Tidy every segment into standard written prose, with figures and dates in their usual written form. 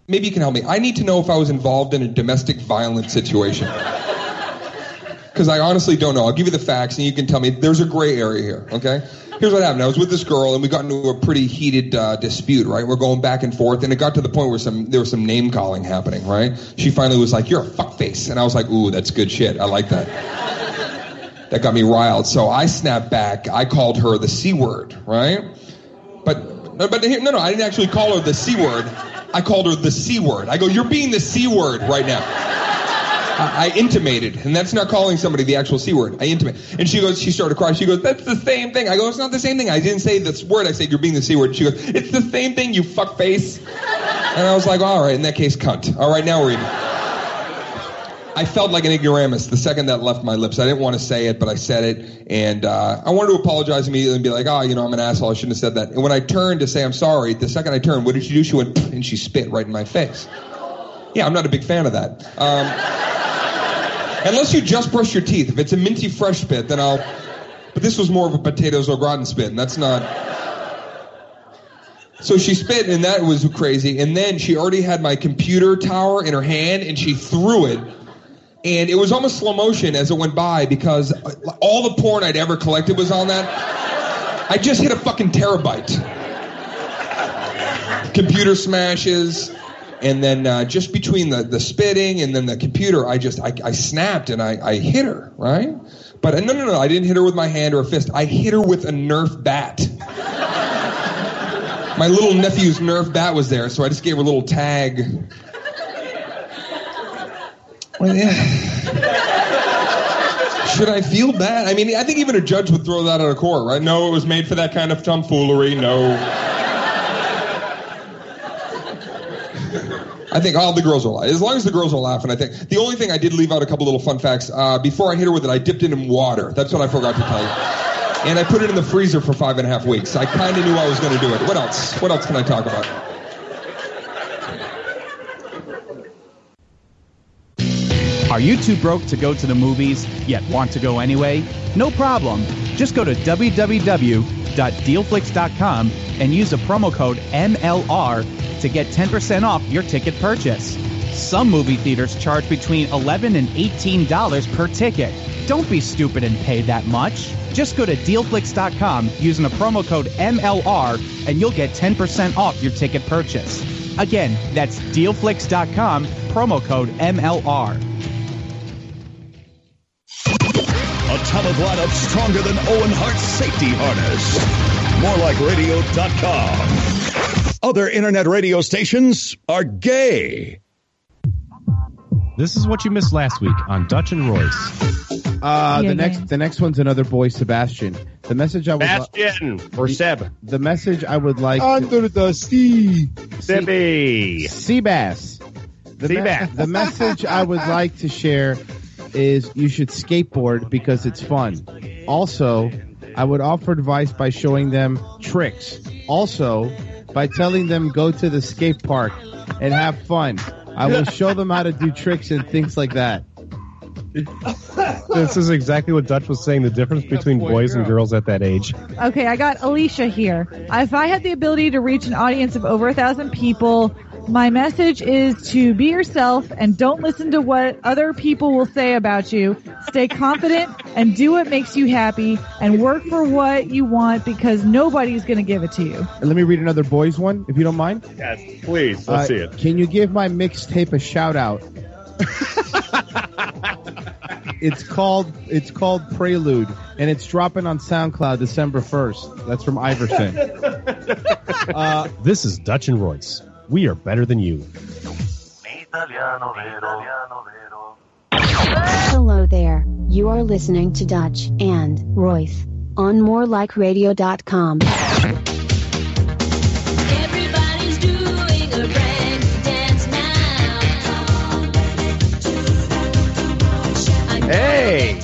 maybe you can help me. I need to know if I was involved in a domestic violence situation. Because I honestly don't know. I'll give you the facts, and you can tell me. There's a gray area here, okay? Here's what happened. I was with this girl, and we got into a pretty heated dispute, right? We're going back and forth, and it got to the point where there was some name-calling happening, right? She finally was like, "You're a fuckface." And I was like, "Ooh, that's good shit. I like that." That got me riled. So I snapped back. I called her the C word, right? But no, I didn't actually call her the C word. I called her the C word. I go, "You're being the C word right now." I intimated, and that's not calling somebody the actual C word. I intimated. And she started crying. She goes, "That's the same thing." I go, "It's not the same thing. I didn't say this word. I said you're being the C word." She goes, "It's the same thing, you fuckface." And I was like, all right, in that case, cunt. All right, now we're even. I felt like an ignoramus the second that left my lips. I didn't want to say it, but I said it. And I wanted to apologize immediately and be like, I'm an asshole. I shouldn't have said that. And when I turned to say I'm sorry, the second I turned, what did she do? She went, and she spit right in my face. Yeah, I'm not a big fan of that. Unless you just brush your teeth. If it's a minty fresh spit, then I'll... But this was more of a potatoes au gratin spit, and that's not... So she spit, and that was crazy. And then she already had my computer tower in her hand, and she threw it. And it was almost slow motion as it went by, because all the porn I'd ever collected was on that. I just hit a fucking terabyte. Computer smashes... And then just between the spitting and then the computer, I snapped and I hit her, right? But no, I didn't hit her with my hand or a fist. I hit her with a Nerf bat. My little nephew's Nerf bat was there, so I just gave her a little tag. Well, yeah. Should I feel bad? I mean, I think even a judge would throw that out of court, right? No, it was made for that kind of tomfoolery, no. I think all the girls are laughing. As long as the girls are laughing, I think. The only thing I did leave out a couple little fun facts. Before I hit her with it, I dipped it in water. That's what I forgot to tell you. And I put it in the freezer for 5.5 weeks. I kind of knew I was going to do it. What else? What else can I talk about? Are you too broke to go to the movies, yet want to go anyway? No problem. Just go to www.dealflix.com and use the promo code MLR to get 10% off your ticket purchase. Some movie theaters charge between $11 and $18 per ticket. Don't be stupid and pay that much. Just go to Dealflix.com using the promo code MLR and you'll get 10% off your ticket purchase. Again, that's Dealflix.com, promo code MLR. Atomic lineup stronger than Owen Hart's safety harness. MoreLikeRadio.com. Other internet radio stations are gay. This is what you missed last week on Dutch and Royce. The next one's another boy, Sebastian. The message I would Sebastian or Seb. The message I would like under the sea. Sebby. Seabass. The message I would like to share is you should skateboard because it's fun. Also, I would offer advice by showing them tricks. Also, by telling them go to the skate park and have fun. I will show them how to do tricks and things like that. This is exactly what Dutch was saying, the difference between boys and girls at that age. Okay, I got Alicia here. If I had the ability to reach an audience of over 1,000 people, my message is to be yourself and don't listen to what other people will say about you. Stay confident and do what makes you happy and work for what you want because nobody's going to give it to you. Let me read another boys one, if you don't mind. Yes, please. Let's see it. Can you give my mixtape a shout out? It's called Prelude, and it's dropping on SoundCloud December 1st. That's from Iverson. This is Dutch and Royce. We are better than you. Hello there. You are listening to Dutch and Royce on MoreLikeRadio.com. Everybody's doing a break dance now. Hey!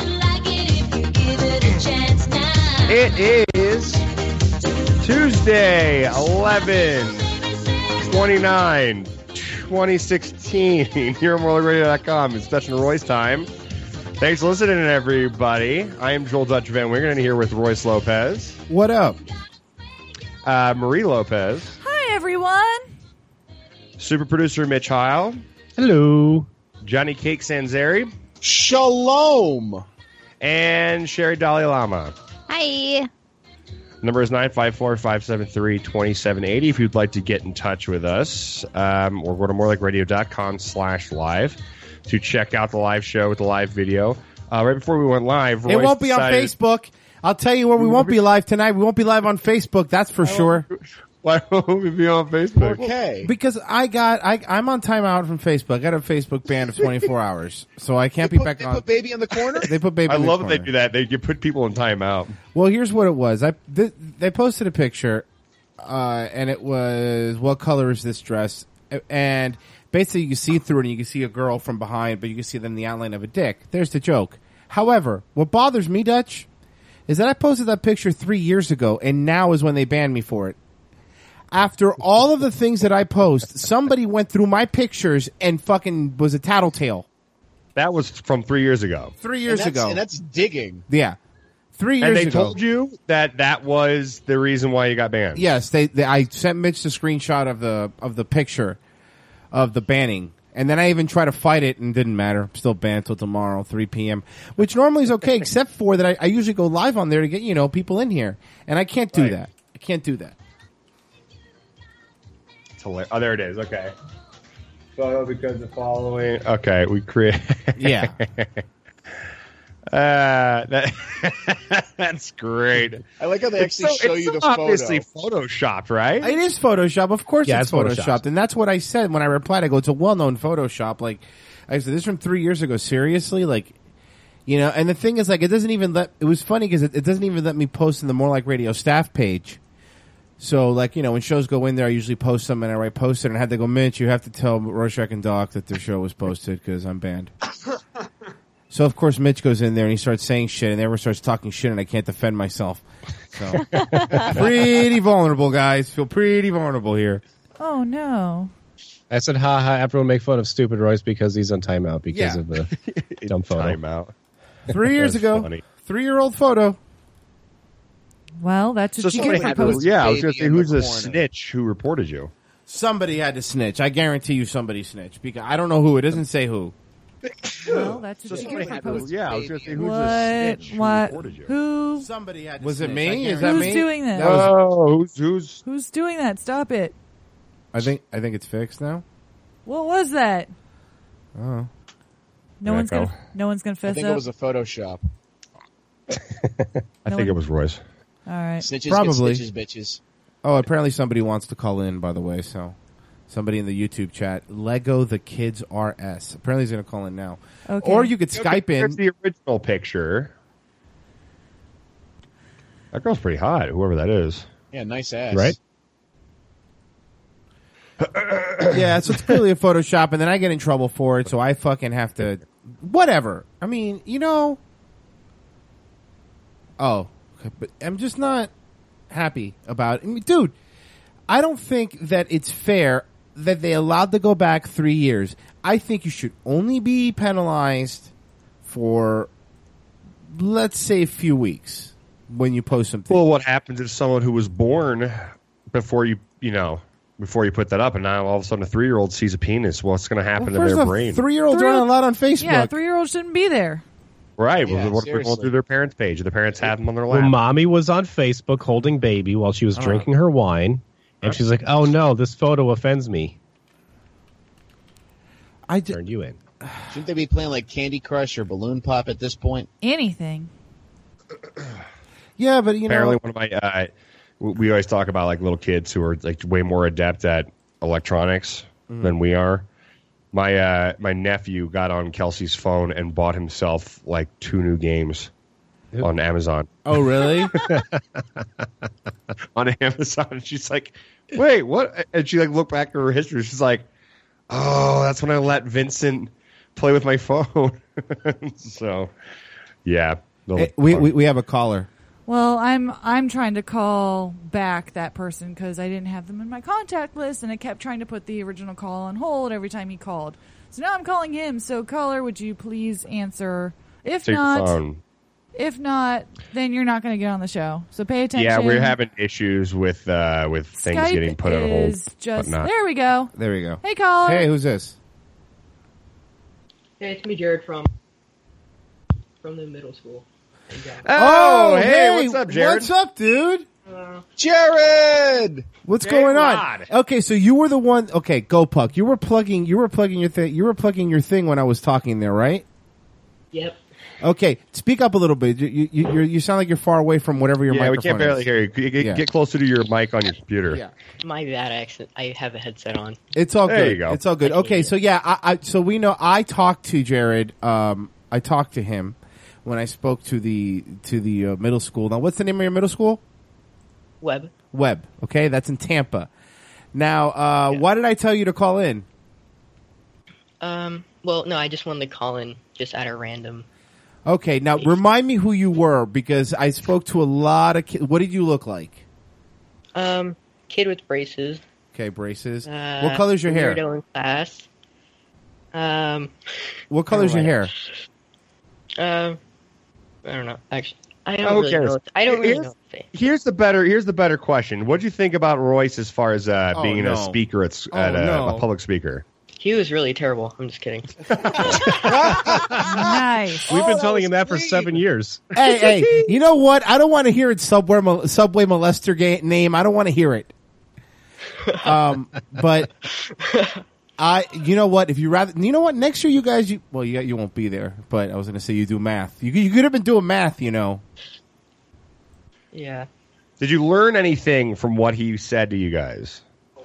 It is Tuesday, 11/29/2016. Here on MoreLikeRadio.com. It's Dutch and Royce time. Thanks for listening, everybody. I am Joel Dutch Van Winger, and here with Royce Lopez. What up? Marie Lopez. Hi, everyone. Super producer Mitch Heil. Hello. Johnny Cake Sanzeri. Shalom. And Sherry Dalai Lama. Hi. Number is 954-573-2780 if you'd like to get in touch with us. Or go to morelikeradio.com/live to check out the live show with the live video. Right before we went live, It won't be on Facebook. I'll tell you where we won't be live tonight. We won't be live on Facebook, that's for sure. Why won't we be on Facebook? Okay. Because I'm on timeout from Facebook. I got a Facebook ban of 24 hours, so I can't be back They on. put baby in the corner? They put baby. I in the love that they corner. do that. You put people in timeout. Well, here's what it was. They posted a picture, and it was, what color is this dress? And basically, you can see through it, and you can see a girl from behind, but you can see then the outline of a dick. There's the joke. However, what bothers me, Dutch, is that I posted that picture 3 years ago, and now is when they banned me for it. After all of the things that I post, somebody went through my pictures and fucking was a tattletale. That was from 3 years ago. 3 years ago. And that's digging. Yeah. 3 years And they ago. told you that was the reason why you got banned. Yes, I sent Mitch the screenshot of the picture of the banning. And then I even tried to fight it and didn't matter. I'm still banned till tomorrow, 3 p.m., which normally is okay, except for that I usually go live on there to get, people in here. And I can't do that. I can't do that. Oh, there it is. Okay. Photo because the following. Okay, we create. Yeah. That's great. I like how they actually show you the photo. Obviously photoshopped, right? It is Photoshop. Of course Yeah, it's it's Photoshopped. Photoshopped. And that's what I said when I replied. I go, it's a well-known Photoshop. Like, I said, this is from 3 years ago. Seriously? Like, and the thing is, like, it doesn't even it was funny because it doesn't even let me post in the More Like Radio staff page. So, like, when shows go in there, I usually post them and I write post it and I had to go, Mitch, you have to tell Rorschach and Doc that their show was posted because I'm banned. So, of course, Mitch goes in there and he starts saying shit and everyone starts talking shit and I can't defend myself. So, pretty vulnerable, guys. Feel pretty vulnerable here. Oh, no. I said, ha ha, everyone make fun of Stupid Royce because he's on timeout because of the dumb photo. Timeout. 3 years That's ago. funny. 3-year-old photo. Well, that's what you somebody get had for to, posting. I was going to say, Baby in who's the the corner. snitch who reported you? Somebody had to snitch. I guarantee you somebody snitched. Because I don't know who. It doesn't say who. Well, that's what you Somebody get had for to, posting. yeah, I was going to say, who's the What? snitch who What? reported you? Who? Somebody had to Was it snitch. me? I Is that Who's me? doing this? That was- Oh, who's? Who's doing that? Stop it. I think it's fixed now. What was that? Oh. No one's gonna I fess think up. it was a Photoshop. I think it was Royce. All right. Snitches Probably. get stitches, bitches. Oh, apparently somebody wants to call in, by the way, so somebody in the YouTube chat, Lego the Kids RS. Apparently he's going to call in now. Okay. Or you could Skype Here's in. the original picture. That girl's pretty hot, whoever that is. Yeah, nice ass. Right? Yeah, so it's clearly a Photoshop, and then I get in trouble for it, so I fucking have to... Whatever. I mean, Oh, okay, but I'm just not happy about it. I mean, dude, I don't think that it's fair that they allowed to go back 3 years. I think you should only be penalized for, let's say, a few weeks when you post something. Well, what happens if someone who was born before you put that up, and now all of a sudden a 3-year-old sees a penis? What's going to happen to first their off, brain? 3-year-olds aren't allowed on Facebook. Yeah, 3-year-olds shouldn't be there. Right. Yeah, What if they're going seriously. through their parents' page? The parents have them on their lap. Well, mommy was on Facebook holding baby while she was drinking her wine, and she's like, "Oh no, this photo offends me." Turned you in. Shouldn't they be playing like Candy Crush or Balloon Pop at this point? Anything. Yeah, but Apparently, one of my we always talk about like little kids who are like way more adept at electronics than we are. My nephew got on Kelsey's phone and bought himself like 2 new games on Amazon. Oh, really? On Amazon, and she's like, "Wait, what?" And she like looked back at her history. She's like, "Oh, that's when I let Vincent play with my phone." So, yeah, we have a caller. Well, I'm trying to call back that person because I didn't have them in my contact list, and it kept trying to put the original call on hold every time he called. So now I'm calling him. So caller, would you please answer? If Take not, your phone. If not, then you're not going to get on the show. So pay attention. Yeah, we're having issues with things Skype getting put on hold. is just whatnot. there. We go. There we go. Hey, caller. Hey, who's this? Hey, it's me, Jared from the middle school. Oh, hey, what's up, Jared? What's up, dude? Jared. What's Jared going on? Rod. Okay, so you were the one. Okay, go Puck. You were plugging your thing. You were plugging your thing when I was talking there, right? Yep. Okay, speak up a little bit. You sound like you're far away from whatever your Yeah, we microphone can't barely is. hear you. Get closer to your mic on your computer. Yeah. My bad, I have a headset on. It's all There good. you go. It's all good. Okay, so yeah, so we know. I talked to Jared. I talked to him when I spoke to the middle school. Now, what's the name of your middle school? Webb. Webb. Okay, that's in Tampa. Now, why did I tell you to call in? Well, no, I just wanted to call in just at a random. Okay, now remind me who you were because I spoke to a lot of kids. What did you look like? Kid with braces. Okay, braces. What color's your hair? Weirdo in class. What color's your hair? I don't know. Actually, I Oh, don't who really cares? know. I don't really know what to say. Here's the better question. What do you think about Royce as far as being no. a speaker a public speaker? He was really terrible. I'm just kidding. Nice. We've been telling him that for 7 years. Hey, you know what? I don't want to hear it. Subway molester name. I don't want to hear it. But you know what? If you rather, you know what? Next year, you guys, you won't be there. But I was going to say you do math. You could have been doing math. You know. Yeah. Did you learn anything from what he said to you guys?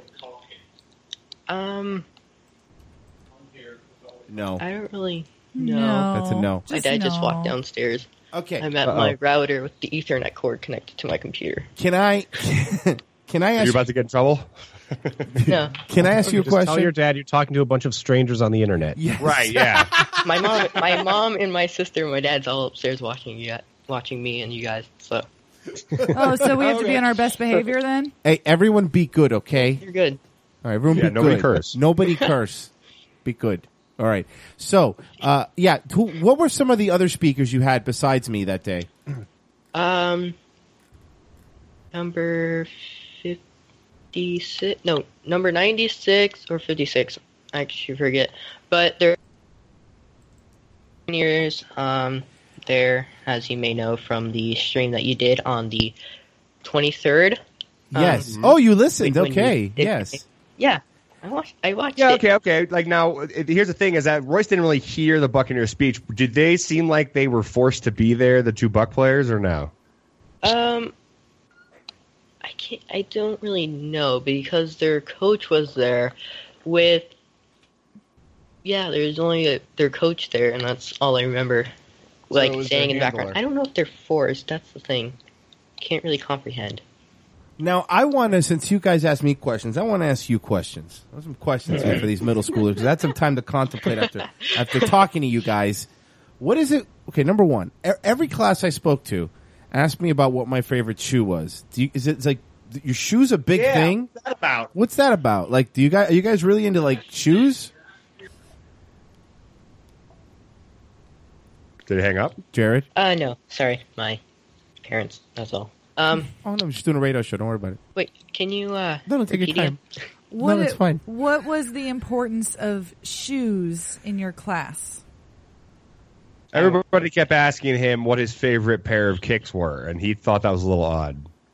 No. I don't really know. No. That's a no. My dad just walked downstairs. Okay. I'm at my router with the Ethernet cord connected to my computer. Can I ask? You're about to get in trouble? No. Can I ask you a Just tell question? your dad you're talking to a bunch of strangers on the internet. Yes. Right, yeah. My mom and my sister and my dad's all upstairs watching me and you guys. So Oh, so we have to be on our best behavior then? Hey, everyone, be good. Okay. you're good. All right, everyone, Yeah, be nobody good. curse. Nobody curse. Be good. All right. So, what were some of the other speakers you had besides me that day? Number 56. No, number 96 or 56. I actually forget. But they're years. There, as you may know from the stream that you did on the 23rd. Yes. Oh, you listened. when you Okay. did- Yes. Yeah, I watched Yeah, it. okay. Like now, here's the thing: is that Royce didn't really hear the Buccaneer speech. Did they seem like they were forced to be there, the two Buck players, or no? I don't really know because their coach was there with. Yeah, there's only their coach there, and that's all I remember. Like it was saying their in the background. handler. I don't know if they're forced. That's the thing. Can't really comprehend. Now, I want to, since you guys asked me questions, I want to ask you questions. I have some questions here for these middle schoolers because I had some time to contemplate after talking to you guys. What is it? Okay, number one, every class I spoke to asked me about what my favorite shoe was. Is it like your shoe's a big thing? What's that about? What's that about? Like, are you guys really into like shoes? Did it hang up? Jared? No, sorry, my parents. That's all. Oh no, I'm just doing a radio show. Don't worry about it. Wait, can you? No, take your repeat time. again? No, it's fine. What was the importance of shoes in your class? Everybody kept asking him what his favorite pair of kicks were, and he thought that was a little odd.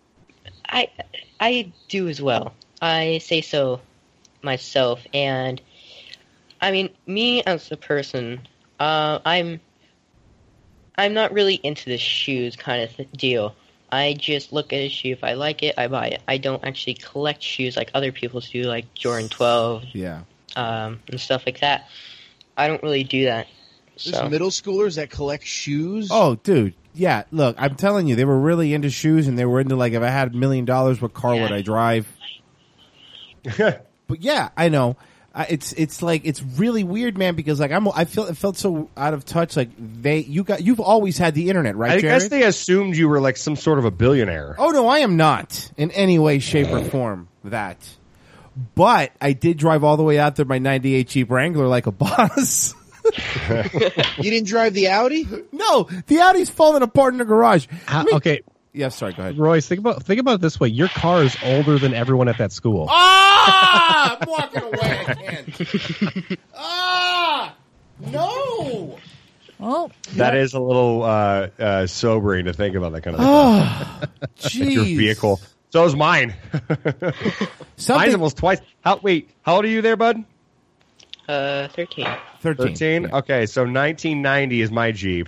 I do as well. I say so myself, and I mean, me as a person, I'm not really into the shoes kind of deal. I just look at a shoe. If I like it, I buy it. I don't actually collect shoes like other people do, like Jordan 12, and stuff like that. I don't really do that. There's So middle schoolers that collect shoes. Oh, dude. Yeah, look, I'm telling you, they were really into shoes, and they were into, like, if I had $1 million, what car would I drive? But, yeah, I know. It's like, it's really weird, man, because, like, it felt so out of touch. Like, you've always had the internet, right, I Jared? guess they assumed you were like some sort of a billionaire. Oh, no, I am not in any way, shape, or form that. But I did drive all the way out there my 98 Jeep Wrangler like a boss. You didn't drive the Audi? No, the Audi's falling apart in the garage. Okay. Yeah, sorry, go ahead. Royce, think about it this way. Your car is older than everyone at that school. Ah! I'm walking away. I can't. Ah! No! Oh, That is a little sobering to think about that kind of Oh, thing. Your jeez. vehicle. So is mine. Mine's almost twice. How old are you there, bud? 13. 13? Yeah. Okay, so 1990 is my Jeep.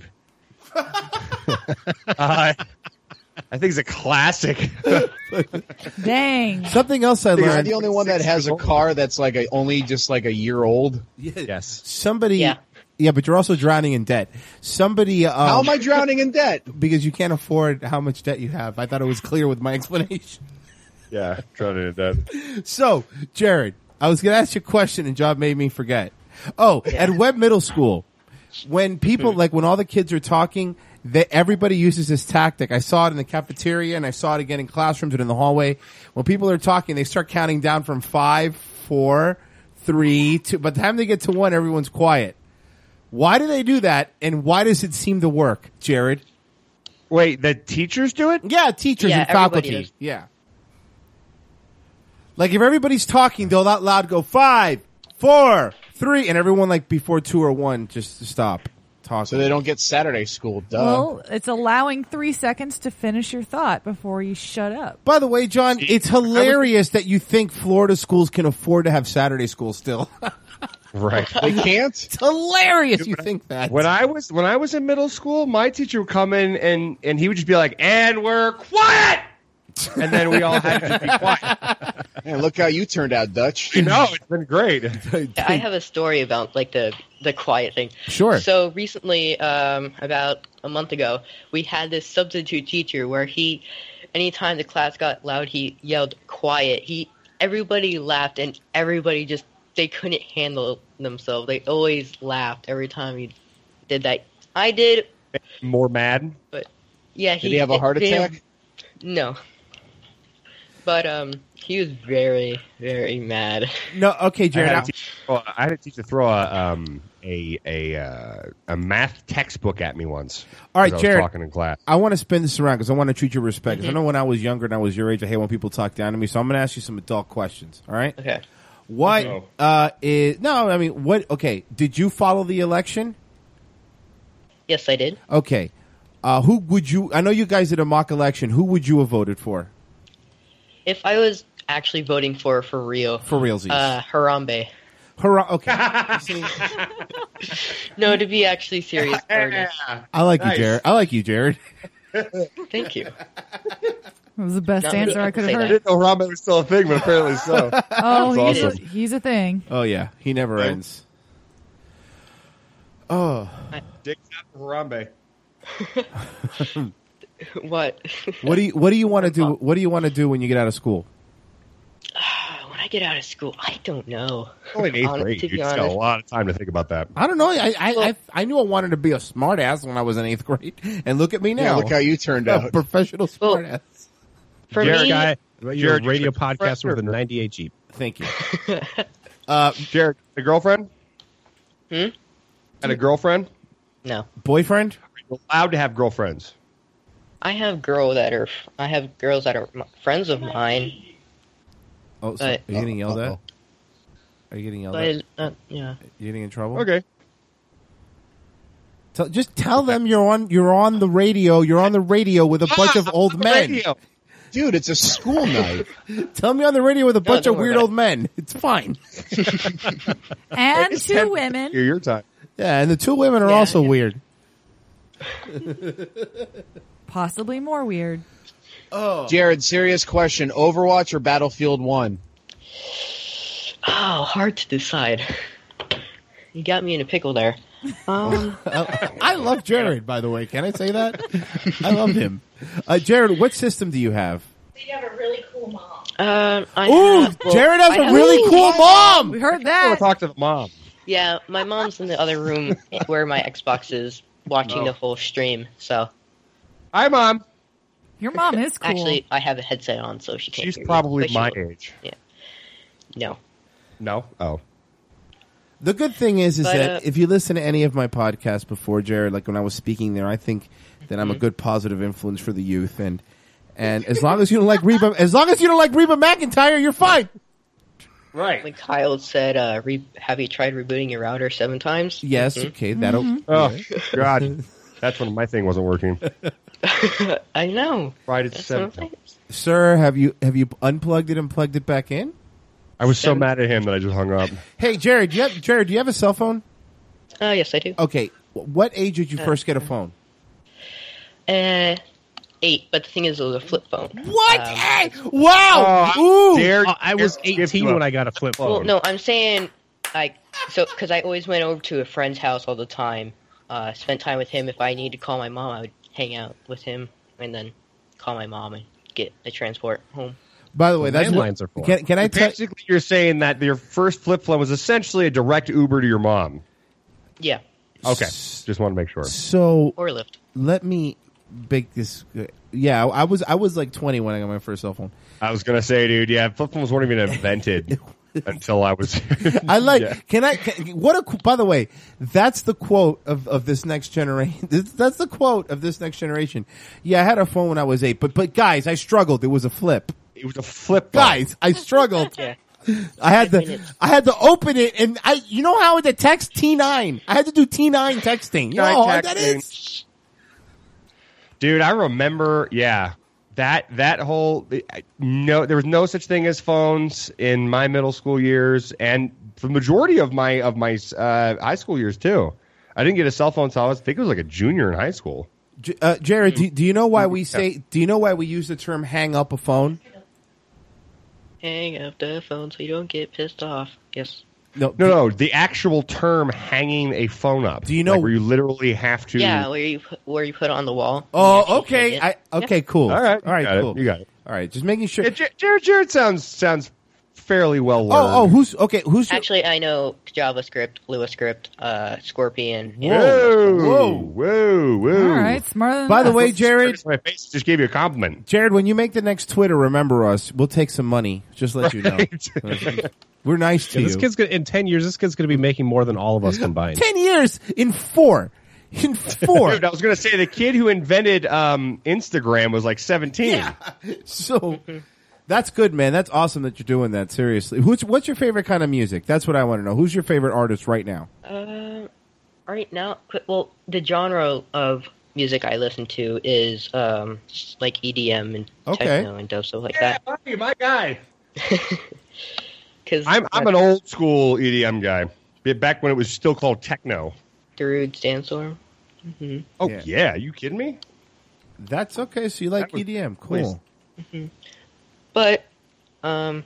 I think it's a classic. dang. Something else I Am I learned. the only one that has a car that's like only just like a year old? Yes. Somebody. Yeah. But you're also drowning in debt. Somebody. How am I drowning in debt? Because you can't afford how much debt you have. I thought it was clear with my explanation. Yeah, drowning in debt. So, Jared, I was going to ask you a question and John made me forget. Oh, at Webb Middle School, when people, like when all the kids are talking, everybody uses this tactic. I saw it in the cafeteria and I saw it again in classrooms and in the hallway. When people are talking, they start counting down from 5, 4, 3, 2. By the time they get to 1, everyone's quiet. Why do they do that, and why does it seem to work, Jared? Wait, the teachers do it? Yeah, teachers Yeah, and everybody faculty. does. Yeah. Like if everybody's talking, they'll out loud go 5, 4, 3, and everyone like before 2 or 1 just to stop talking. So they don't get Saturday school. Duh. Well, it's allowing 3 seconds to finish your thought before you shut up. By the way, John, it's hilarious that you think Florida schools can afford to have Saturday school still. Right. They can't? It's hilarious you think that. When I was in middle school, my teacher would come in and he would just be like, "And we're quiet," and then we all had to just be quiet. Man, look how you turned out, Dutch. You know, it's been great. I have a story about like the quiet thing. Sure. So recently, about a month ago, we had this substitute teacher where anytime the class got loud, he yelled "quiet." Everybody laughed and everybody they couldn't handle themselves. They always laughed every time he did that. I did, More mad. but yeah, Did he have a heart attack? No. But he was very, very mad. No, okay, Jared. I had a teacher throw a math textbook at me once. All right, as I was Jared. talking in class. I want to spin this around because I want to treat you with respect. 'Cause I know when I was younger and I was your age, I hate when people talk down to me. So I'm going to ask you some adult questions. All right? Okay. What okay, did you follow the election? Yes, I did. Okay. Who would you, I know you guys did a mock election. Who would you have voted for? If I was actually voting for real. For realsies. Harambe. Okay. See, No, to be actually serious. I like you, Jared. I like you, Jared. Thank you. That was the best Not answer I could have say I heard. didn't know Rambo was still a thing, but apparently so. Oh, That's he's, awesome. he's a thing. Oh yeah, he never ends. Oh, Dick for Harambe. What? what do you want to do? What do you want to do when you get out of school? When I get out of school, I don't know. Only in 8th grade. To You be just got a honest. lot of time to think about that. I don't know. I knew I wanted to be a smartass when I was in 8th grade, and look at me now. Yeah, look how you turned a out. professional Well, smartass. For Jared, me, guy, you're Jared, a radio you're a podcaster with a friend. 98 Jeep. Thank you. Jared, a girlfriend? Hmm? And a girlfriend? no. Boyfriend? You're allowed to have girlfriends. I have girls that are friends of mine, Oh, so, But- are you getting yelled at? Uh-oh. Are you getting yelled at? but yeah. You getting in trouble? Okay. Just tell them you're on the radio. You're on the radio with a bunch of old men. Radio. Dude, it's a school night. Tell me on the radio with a bunch don't of worry weird about old men. It's fine. And 2 women. You're your time. Yeah, and the 2 women are Yeah, also yeah. weird. Possibly more weird. Jared, serious question. Overwatch or Battlefield 1? Oh, hard to decide. You got me in a pickle there. I love Jared, by the way. Can I say that? I love him. Jared, what system do you have? You have a really cool mom. Jared has a really cool mom. We heard I want that. to talk to the mom. Yeah, my mom's in the other room where my Xbox is, watching the whole stream. So Hi, Mom. Your mom is cool. actually, I have a headset on, so she can't. She's hear me, probably but she my will. age. No. No? Oh. The good thing is But, that if you listen to any of my podcasts before, Jared, like when I was speaking there, I think that I'm a good positive influence for the youth, and as long as you don't like Reba, McEntire, you're fine. Right. When Kyle said, have you tried rebooting your router 7 times? Yes, okay, that'll. Oh God, that's when my thing wasn't working. I know. Right, it's That's what I'm 7. saying. Sir, have you unplugged it and plugged it back in? I was so mad at him that I just hung up. Hey, Jared, do you have a cell phone? Yes, I do. Okay, what age did you first get a phone? 8, but the thing is, it was a flip phone. What? Wow! Ooh! I was 18 when I got a flip phone. Well, no, I'm saying, because I always went over to a friend's house all the time, spent time with him. If I needed to call my mom, I would hang out with him and then call my mom and get a transport home. By the way, that's landlines are for. Can I tell? Basically, you're saying that your first flip phone was essentially a direct Uber to your mom. Yeah. Okay, just want to make sure. So Or Lyft. let me bake this. Yeah, I was like 20 when I got my first cell phone. I was gonna say, dude, yeah, flip phones weren't even invented until I was. I like. Yeah. By the way, that's the quote of this next generation. That's the quote of this next generation. Yeah, I had a phone when I was 8, but guys, I struggled. It was a flip. It was a flip phone. Guys, I struggled. Yeah. I had to open it, and you know how the text T9. I had to do T9 texting. You know how hard that is? Dude, I remember. Yeah, that whole there was no such thing as phones in my middle school years, and the majority of my high school years too. I didn't get a cell phone until I think it was like a junior in high school. Jared, do you know why we say? Do you know why we use the term "hang up a phone"? Hang up the phone so you don't get pissed off. Yes. No. The actual term "hanging a phone up." Do you know where you literally have to? Yeah, where you put it on the wall. Oh, okay. Okay, cool. All right, cool. You got it. All right, just making sure. Yeah, Jared sounds fairly well learned. Who's Actually, I know JavaScript, LuaScript, Scorpion. Whoa. All right, smarter than By the us. way, Jared, My face just gave you a compliment. Jared, when you make the next Twitter, remember us. We'll take some money. Just let you know. We're nice to This you. kid's gonna, in 10 years, this kid's going to be making more than all of us combined. 10 years in 4. In 4. Dude, I was going to say the kid who invented Instagram was like 17. Yeah. So that's good, man. That's awesome that you're doing that. Seriously. What's your favorite kind of music? That's what I want to know. Who's your favorite artist right now? Right now, well, the genre of music I listen to is like EDM and techno and stuff like that. Buddy, my guy. Because I'm an old school EDM guy. Back when it was still called techno. Darude Sandstorm. Mm-hmm. Oh yeah, you kidding me? That's okay. So you like EDM? Cool. Mm-hmm. But I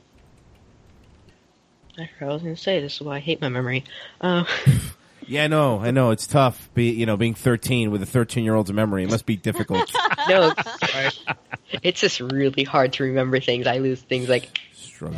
forgot what I was going to say. This is why I hate my memory. Yeah, I know. It's tough. Being 13 with a 13-year-old's memory. It must be difficult. No, it's just really hard to remember things. I lose things like. Struggle.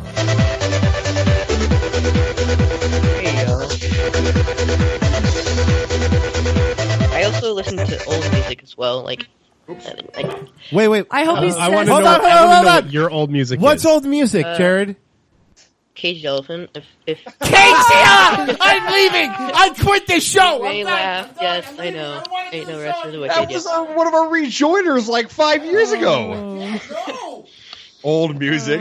I also listen to old music as well, like. Wait. I hope he's. I want to Hold know, on, I wanna hold know on. what your old music What's is. old music, Jared? Caged Elephant. If I'm leaving. I quit this show. you may laugh, yes, I know. Ain't no rest of the wicked. That was one of our rejoiners like 5 years ago. Old music.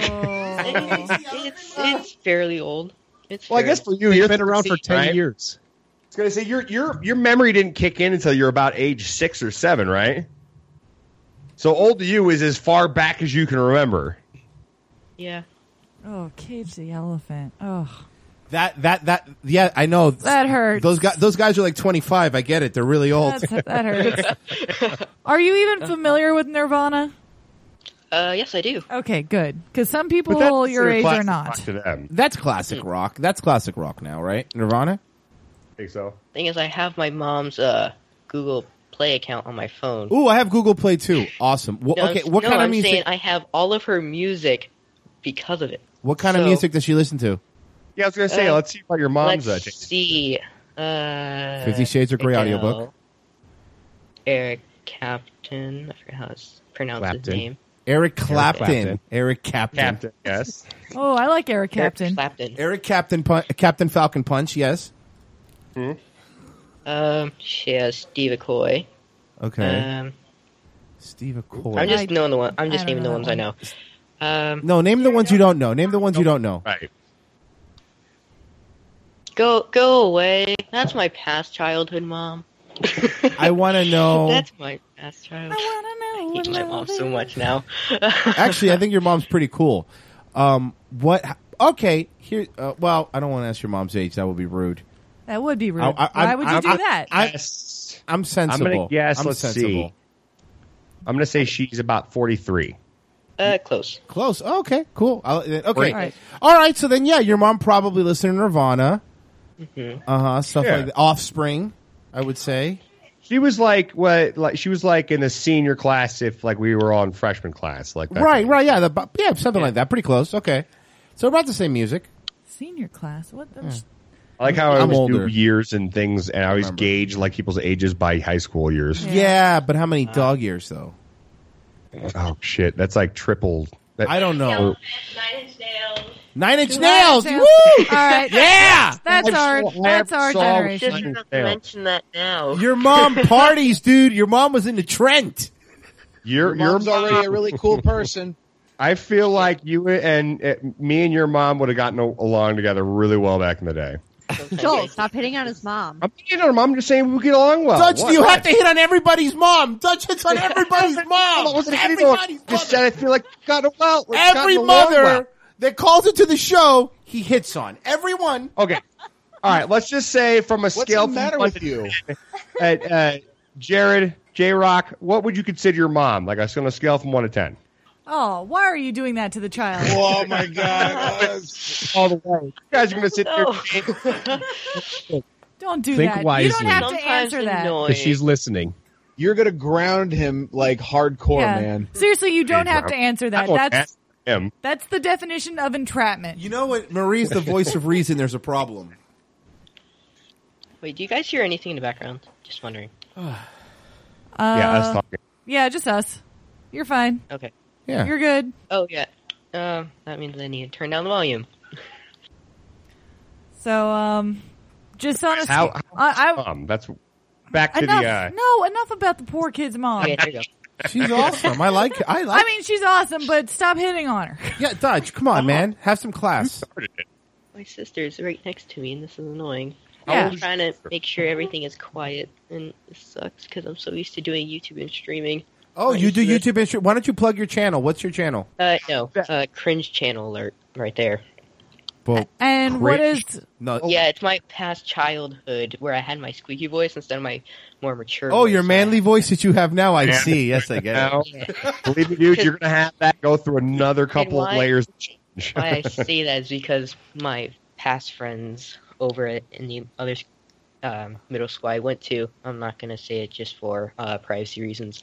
It's fairly old. Well, I guess for you, You've you're been around for 10 right? years. I was going to say your memory didn't kick in until you're about age 6 or 7, right? So old to you is as far back as you can remember. Yeah. Oh, Cage the Elephant. Oh, Yeah, I know. that hurts. Those guys are like 25. I get it. They're really old. That hurts. Are you even familiar with Nirvana? Yes, I do. Okay, good. Because some people your age are not. To them. That's classic rock. That's classic rock now, right? Nirvana? I think so. Thing is, I have my mom's Google Play account on my phone. Ooh, I have Google Play too. Awesome. What kind of I'm music? saying I have all of her music because of it. What kind of music does she listen to? Yeah, I was going to say, let's see about your mom's. Let's see. 50 Shades of Grey audiobook. Eric Clapton. I forgot how to pronounce his name. Eric Clapton. Clapton. Eric Captain. Captain, yes. Oh, I like Eric Captain. Eric Captain. Captain Falcon Punch. Yes. She has Steve Aoki. Okay. Steve Aoki. I'm just knowing the one. I'm just I don't naming the know ones that I know. No, name the ones you don't know. Name the ones you don't know. Right. Go away. That's my past childhood mom. I want to know. That's my past child. I hate my mom so much now. Actually, I think your mom's pretty cool. What? Okay. Here. Well, I don't want to ask your mom's age. That would be rude. That would be rude. I- Why would you do that? I'm sensible. I'm gonna guess. I'm Let's sensible. see. I'm gonna say she's about 43. Close. Close. Oh, okay. Cool. Okay. All right. All right. So then, yeah, your mom probably listened to Nirvana. Stuff Yeah. like that. Offspring, I would say. She was like what? Like she was like in a senior class if like we were on freshman class, like that. Right. Yeah. Something like that. Pretty close. Okay. So about the same music. Senior class. What? I like how I I'm always do older. years and things, and I always gauge like people's ages by high school years. Yeah, but how many dog years though? Oh shit, that's like triple. I don't know. 9-Inch Nails. 9-Inch Nails. Woo! All right. Yeah. That's our generation. Shouldn't have mentioned that now. Your mom parties, dude. Your mom was into Trent. Your mom's already a really cool person. I feel like you and me and your mom would have gotten along together really well back in the day. Joel, stop hitting on his mom. I'm hitting on her mom. I'm just saying we get along well. Dutch, What? you have to hit on everybody's mom. Dutch hits on everybody's mom. Everybody's Just said I feel like we got well. we've Every gotten along mother well. that calls into the show, he hits on. Everyone. Okay. All right. Let's just say from a scale the matter from with 1 to you? 10, Jared, J-Rock, what would you consider your mom? Like on a scale from 1 to 10. Oh, why are you doing that to the child? Oh my God! All the way. You guys are going to sit there. Don't do Think that. wisely. You don't have to Sometimes answer that. annoying. Because she's listening. You're gonna ground him like hardcore, Yeah. man. Seriously, you don't have to answer that. That's him. that's the definition of entrapment. You know what? Marie's the voice of reason. There's a problem. Wait, do you guys hear anything in the background? Just wondering. Yeah, us talking. Yeah, just us. You're fine. Okay. Yeah. You're good. Oh, yeah. That means I need to turn down the volume. So, just on a How? That's back to enough, the. enough about the poor kid's mom. Okay, there you go. She's awesome. I like. I mean, she's awesome, but stop hitting on her. Yeah, Dutch. Come on, man. Have some class. My sister's right next to me, and this is annoying. Yeah. I'm trying to make sure everything is quiet, and it sucks because I'm so used to doing YouTube and streaming. Oh, you do YouTube and why don't you plug your channel? What's your channel? No, cringe channel alert right there. Well, And what is? No. Yeah, it's my past childhood where I had my squeaky voice instead of my more mature Oh, voice. your manly voice that you have now. I see. Yes, I get Now, it. believe me, dude, you're going to have that go through another couple of why- layers of change. Why I say that is because my past friends over in the other middle school I went to, I'm not going to say it just for privacy reasons.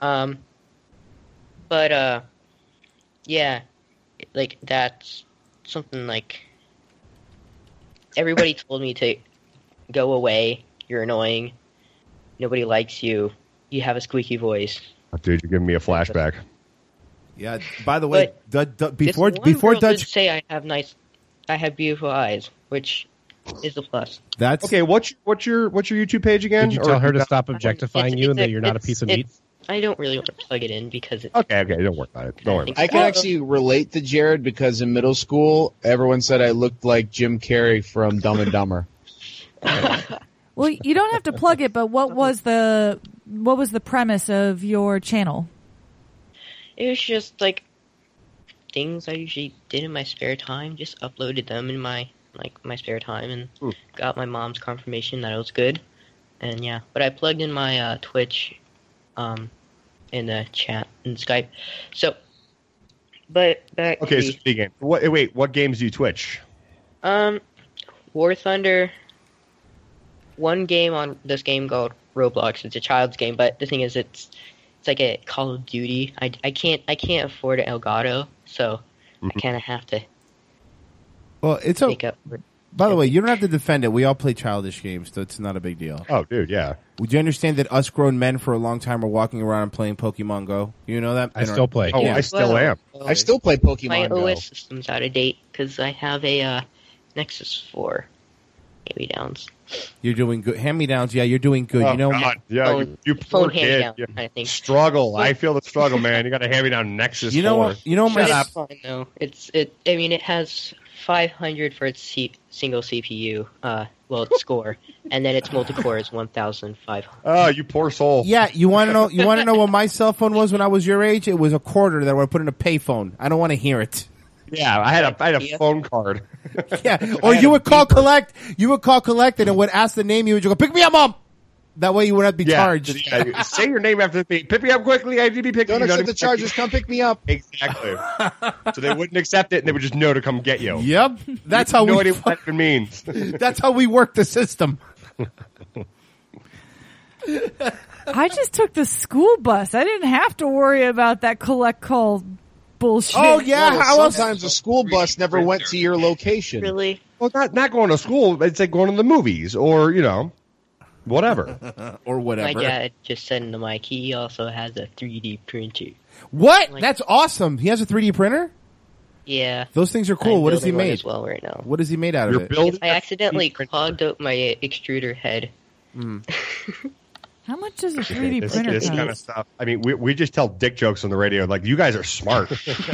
But yeah, like that's something like everybody told me to go away. You're annoying. Nobody likes you. You have a squeaky voice. Oh, dude, you're giving me a flashback. Yeah. By the way, before This one girl Dutch, did say I have beautiful eyes, which is a plus. that's Okay, what's your YouTube page again? Did you tell Or- her to stop objectifying you and that you're not a piece of meat? I don't really want to plug it in because it's Okay, don't worry about it. Don't worry. About I can actually relate to Jared because in middle school, everyone said I looked like Jim Carrey from Dumb and Dumber. Well, you don't have to plug it, but what was the premise of your channel? It was just like things I usually did in my spare time. Just uploaded them in my spare time and got my mom's confirmation that it was good. And yeah, but I plugged in my Twitch, in the chat in Skype. So, but back Okay, to so speaking. What games do you Twitch? War Thunder. One game on this game called Roblox. It's a child's game, but the thing is, it's like a Call of Duty. I can't afford an Elgato, so I kind of have to well, it's make up for it. By the way, you don't have to defend it. We all play childish games, so it's not a big deal. Oh, dude, yeah. Would you understand that us grown men for a long time were walking around and playing Pokemon Go? You know that? I still play. Oh, I still am. I still play Pokemon My Go. OS system's out of date because I have a Nexus 4 hand-me-downs. You're doing good. Hand-me-downs, yeah, you're doing good. Oh, you know, God. Yeah, Phone- you phone poor kid. hand-me-down You kind of thing. struggle. I feel the struggle, man. You got to hand me down Nexus. You know 4. what? You know But my it's fine though. I mean, it has 500 for its single CPU, score, and then its multi-core is 1,500. Oh, you poor soul. Yeah, you want to know? You want to know what my cell phone was when I was your age? It was a quarter that I would put in a payphone. I don't want to hear it. Yeah, I had a phone card. Yeah, or you would call collect. You would call collect, and it would ask the name. You would just go, "Pick me up, mom." That way, you wouldn't be charged. Yeah, say your name after the beep. Pick me up quickly. I need to be picked. Don't accept the charges. Come pick me up. Exactly. So they wouldn't accept it, and they would just know to come get you. Yep, that's how no we. idea what that even means. That's how we work the system. I just took the school bus. I didn't have to worry about that collect call bullshit. Oh yeah, No, how else? sometimes the school bus never went to your location. Really? Well, not going to school. It's like going to the movies, or whatever. Or whatever. My dad just said into my key he also has a 3D printer. What? Like- That's awesome. He has a 3D printer. Yeah. Those things are cool. I'm What is he building one made? as well right now. What is he made out of You're it? building. I accidentally clogged up my extruder head. How much does a 3D printer This cost? kind of stuff. I mean, we just tell dick jokes on the radio. Like, you guys are smart.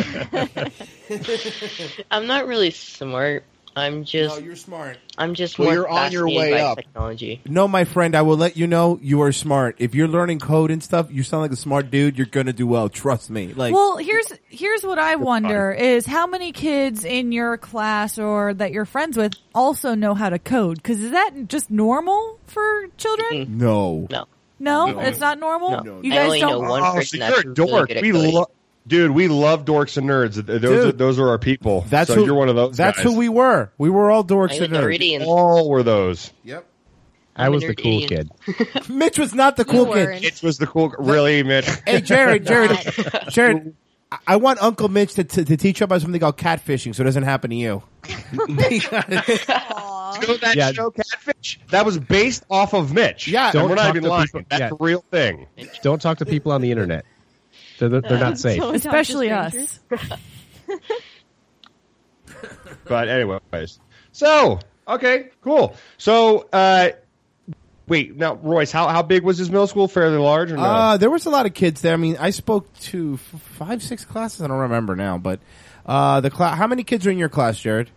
I'm not really smart. I'm just. No, you're smart. I'm just Well, more you're on your fascinated way by up. technology. No, my friend, I will let you know you are smart. If you're learning code and stuff, you sound like a smart dude. You're gonna do well. Trust me. Like, Well, here's what I wonder is how many kids in your class or that you're friends with also know how to code? Because is that just normal for children? no. No, it's not normal. No. You I guys only know don't. one Oh, person so that's you're a really dork. good at We coding. Dude, we love dorks and nerds. Those are our people. That's so who, you're one of those. That's guys. who we were. We were all dorks I'm a and nerds. Neridian. all were those. Yep. I was the nerd cool idiot. kid. Mitch was not the cool kid. weren't. Mitch was the cool. Really, Mitch? Hey, Jared, I want Uncle Mitch to teach you about something called catfishing, so it doesn't happen to you. You know that Yeah. show Catfish? That was based off of Mitch. Yeah. And Don't we're not talk even to lying. people- That's yeah. a real thing. Don't talk to people on the internet. They're not safe. Don't talk to Especially strangers. us. But anyways, so okay, cool. So wait, now Royce, how big was his middle school? Fairly large or no? There was a lot of kids there. I mean, I spoke to 5-6 classes. I don't remember now, but the class. How many kids are in your class, Jared?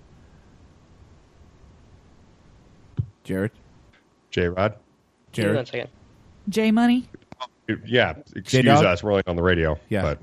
J-Rod? Give me one Jared. second. J Money. Yeah, excuse J-Dog? us. We're only on the radio. Yeah. But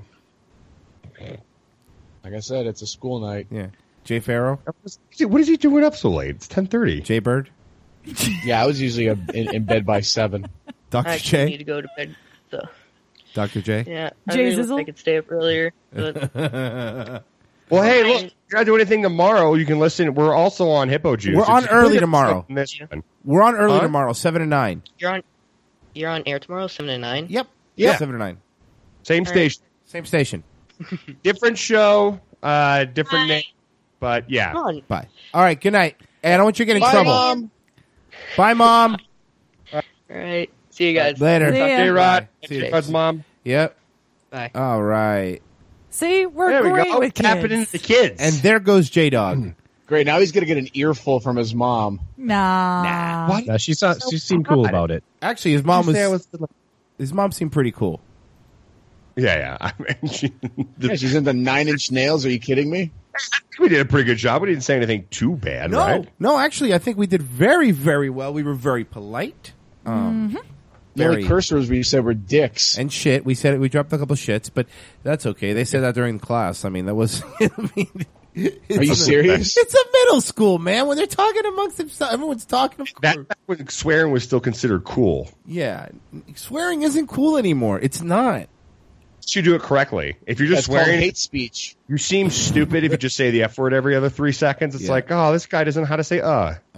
Like I said, it's a school night. Yeah. Jay Farrow. what is he doing up so late? It's 10:30. Jay Bird. Yeah, I was usually in bed by 7. Dr. I actually need J. to go to bed. So Dr. J. yeah, I Jay really wish Zizzle? I could stay up earlier. But Well, hey, look, if you're not doing anything tomorrow, you can listen. We're also on Hippo Juice. We're If on you early really tomorrow. miss one. We're on early Huh? tomorrow, 7 to 9. you're on air tomorrow, 7 to 9. Yep. Yeah. 7 to 9. Same All right. station, Same station. different show, different name, but yeah. Come on. Bye. All right. Good night. And I don't want you to get in Bye, trouble. Mom. Bye, Mom. All right. See you guys. Later. See ya. Hey, Rod. See you. Rod's mom. Yep. Bye. All right. See, we're There we great go. with Tapping kids. into the kids. And there goes J Dog. Great. Now he's going to get an earful from his mom. Nah. No, she seemed cool about it. Actually, his mom Say I was. His mom seemed pretty cool. Yeah. I mean, Yeah, she's into 9-inch nails. Are you kidding me? we did a pretty good job. We didn't say anything too bad, No, right? no. Actually, I think we did very, very well. We were very polite. The Very. only curse words we said were dicks. And shit. We said it. We dropped a couple shits, but that's okay. They said that during class. I mean, that was. I mean, Are you serious? It's a middle school, man. When they're talking amongst themselves, everyone's talking. Of course. That when swearing was still considered cool. Yeah, swearing isn't cool anymore. It's not. You do it correctly. If you're just That's called swearing, hate speech. you seem stupid if you just say the F word every other 3 seconds. It's Yeah. like, oh, this guy doesn't know how to say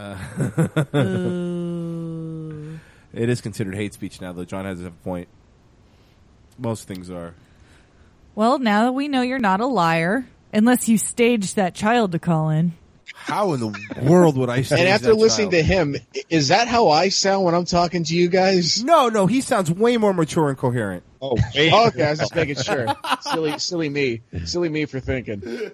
It is considered hate speech now, though. John has a point. Most things are. Well, now that we know you're not a liar, unless you staged that child to call in. How in the world would I say? And after listening to him, is that how I sound when I'm talking to you guys? No, he sounds way more mature and coherent. Oh, okay, I was just making sure. Silly me for thinking.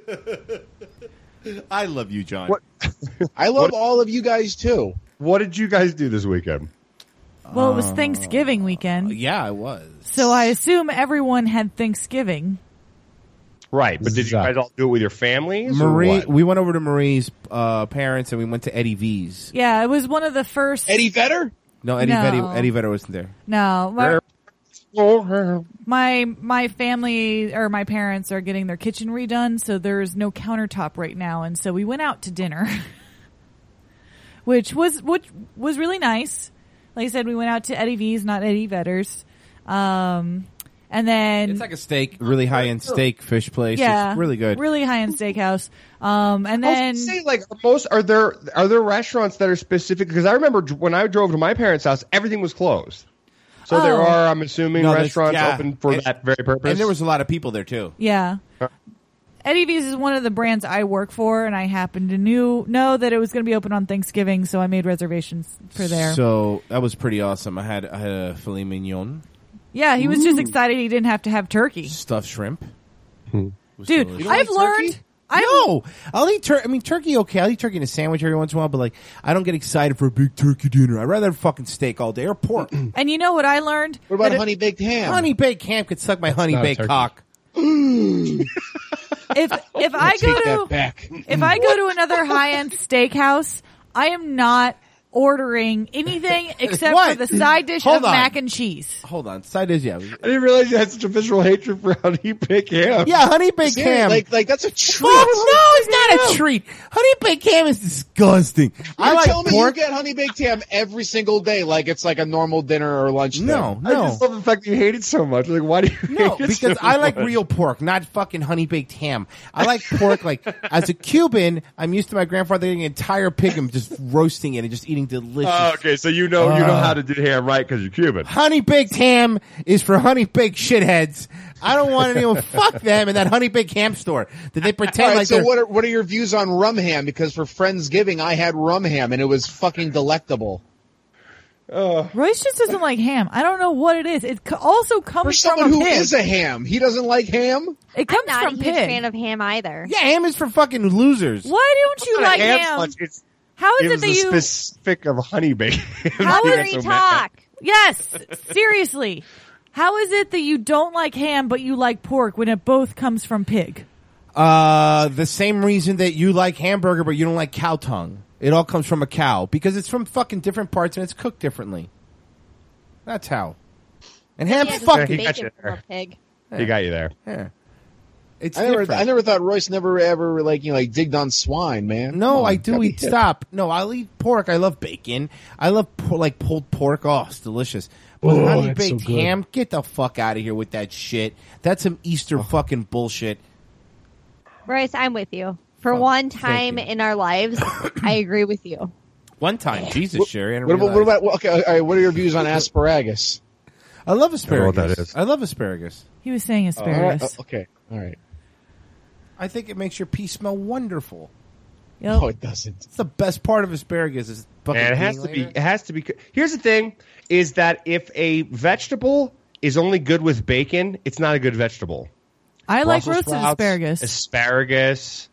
I love you, John. I love all of you guys too. What did you guys do this weekend? Well, it was Thanksgiving weekend. Yeah, it was. So I assume everyone had Thanksgiving. Right, but did you guys all do it with your families? or Marie, what? we went over to Marie's parents and we went to Eddie V's. Yeah, it was one of the first. Eddie Vedder? No, Eddie No. Vedder wasn't there. No, my family or my parents are getting their kitchen redone, so there's no countertop right now, and so we went out to dinner, which was really nice. Like I said, we went out to Eddie V's, not Eddie Vedder's. And then It's like a steak, really high end steak fish place. yeah, It's really good. really high end steakhouse. And I then was gonna say, like, are there restaurants that are specific? Because I remember when I drove to my parents' house, everything was closed. So there are, I'm assuming, No, restaurants yeah. open for that very purpose. And there was a lot of people there too. yeah. Eddie V's is one of the brands I work for, and I happened to know that it was going to be open on Thanksgiving, so I made reservations for there. So that was pretty awesome. I had a filet mignon, Yeah, he was just excited he didn't have to have turkey. stuffed shrimp. Dude, delicious. I've learned. No, I'll eat turkey. I mean, turkey, okay. I'll eat turkey in a sandwich every once in a while, but like, I don't get excited for a big turkey dinner. I'd rather have fucking steak all day or pork. And you know what I learned? What about honey baked ham? Honey baked ham could suck my honey not a baked turkey. cock. If I Take go that to back. if I go to another high end steakhouse, I am not ordering anything except What? for the side dish Hold of on. mac and cheese. Hold on, side is yeah. I didn't realize you had such a visceral hatred for honey baked ham. Yeah, honey baked ham. Like that's a treat. Fuck, no, it's not a treat. Honey baked ham is disgusting. I You're like telling me pork. you get honey baked ham every single day, like it's like a normal dinner or lunch. No, I just love the fact that you hate it so much. Like, why do you No, hate it because so I like much? real pork, not fucking honey baked ham. I like pork like as a Cuban, I'm used to my grandfather getting an entire pig and just roasting it and just eating delicious. Oh, okay, so you know how to do ham right because you're Cuban. Honey baked ham is for honey baked shitheads. I don't want anyone fuck them in that honey baked ham store. Did they pretend All right, like so they're what are your views on rum ham? Because for Friendsgiving, I had rum ham and it was fucking delectable. Royce just doesn't like ham. I don't know what it is. It also For comes someone from a who pig. is a ham, he doesn't like ham. It comes I'm not from a huge pig. fan of ham either. Yeah, ham is for fucking losers. Why don't you like ham? Much. It's, How is it it was that the you? specific of honey baked. How How is dare you talk? Yes, seriously. How is it that you don't like ham but you like pork when it both comes from pig? The same reason that you like hamburger but you don't like cow tongue. It all comes from a cow because it's from fucking different parts and it's cooked differently. That's how. And ham's Yeah, just fucking. he got bacon you from a there. pig. He got you there. Yeah. It's I different. never thought Royce never ever like digged on swine, man. No, Come on, I do cut me eat. hip. Stop. No, I'll eat pork. I love bacon. I love like pulled pork. Oh, it's delicious. But Oh, honey that's so baked good. ham, get the fuck out of here with that shit. That's some Easter fucking bullshit. Royce, I'm with you. For one time in our lives, I agree with you. One time, Jesus, Sherry. I didn't What realize. about okay? All right, what are your views on asparagus? I love asparagus. what that is. I love asparagus. He was saying All asparagus. right, okay, all right. I think it makes your pee smell wonderful. Yep. No, it doesn't. It's the best part of asparagus. Is fucking And it has being to be. later. It has to be. Here's the thing: is that if a vegetable is only good with bacon, it's not a good vegetable. I like Brussels roasted sprouts, asparagus. Asparagus.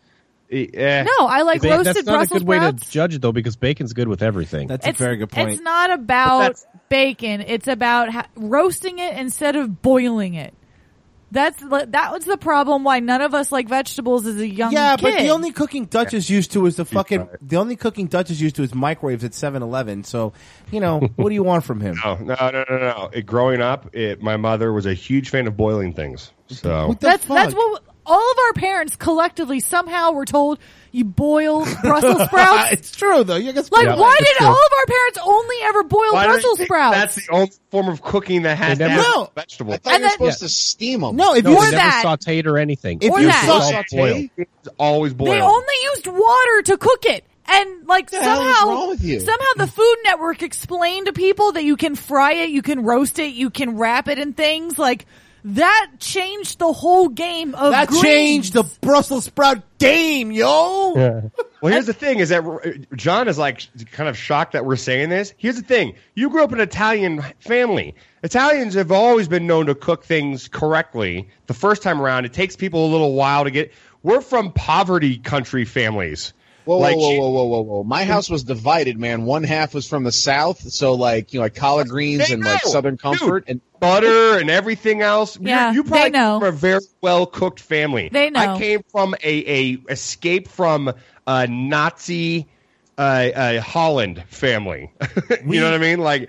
No, I like roasted That's not Brussels a good way to sprouts. judge it, though, because bacon's good with everything. That's a very good point. It's not about bacon. It's about roasting it instead of boiling it. That was the problem why none of us like vegetables as a young Yeah, kid. but the only cooking Dutch is used to is the only cooking Dutch is used to is microwaves at 7-Eleven. So, you know, what do you want from him? No. Growing up, my mother was a huge fan of boiling things. So That's what all of our parents collectively somehow were told. You boil Brussels sprouts. It's true though. You guys Like, Yeah, why it's did true. all of our parents only ever boil Why don't you Brussels think sprouts? That's the only form of cooking that has They to never- have No. vegetables. I thought you were supposed to steam them. No, if No, you they Or never that. sauteed or anything. If Or you that. saute, Boiled. It's always boiled. They only used water to cook it. And like the hell is wrong with you? somehow the Food Network explained to people that you can fry it, you can roast it, you can wrap it in things. Like That changed the whole game of That greens. changed the Brussels sprout game, yo. Yeah. Well, here's the thing: is that John is like kind of shocked that we're saying this. Here's the thing: you grew up in an Italian family. Italians have always been known to cook things correctly. The first time around, it takes people a little while to get. We're from poverty country families. Whoa, Like, whoa. My house was divided, man. One half was from the South, so like collard greens They and like know. Southern Comfort, Dude, butter and everything else. Yeah, you probably they know. came from a very well cooked family. They know. I came from a escape from a Nazi Holland family. You know what I mean? Like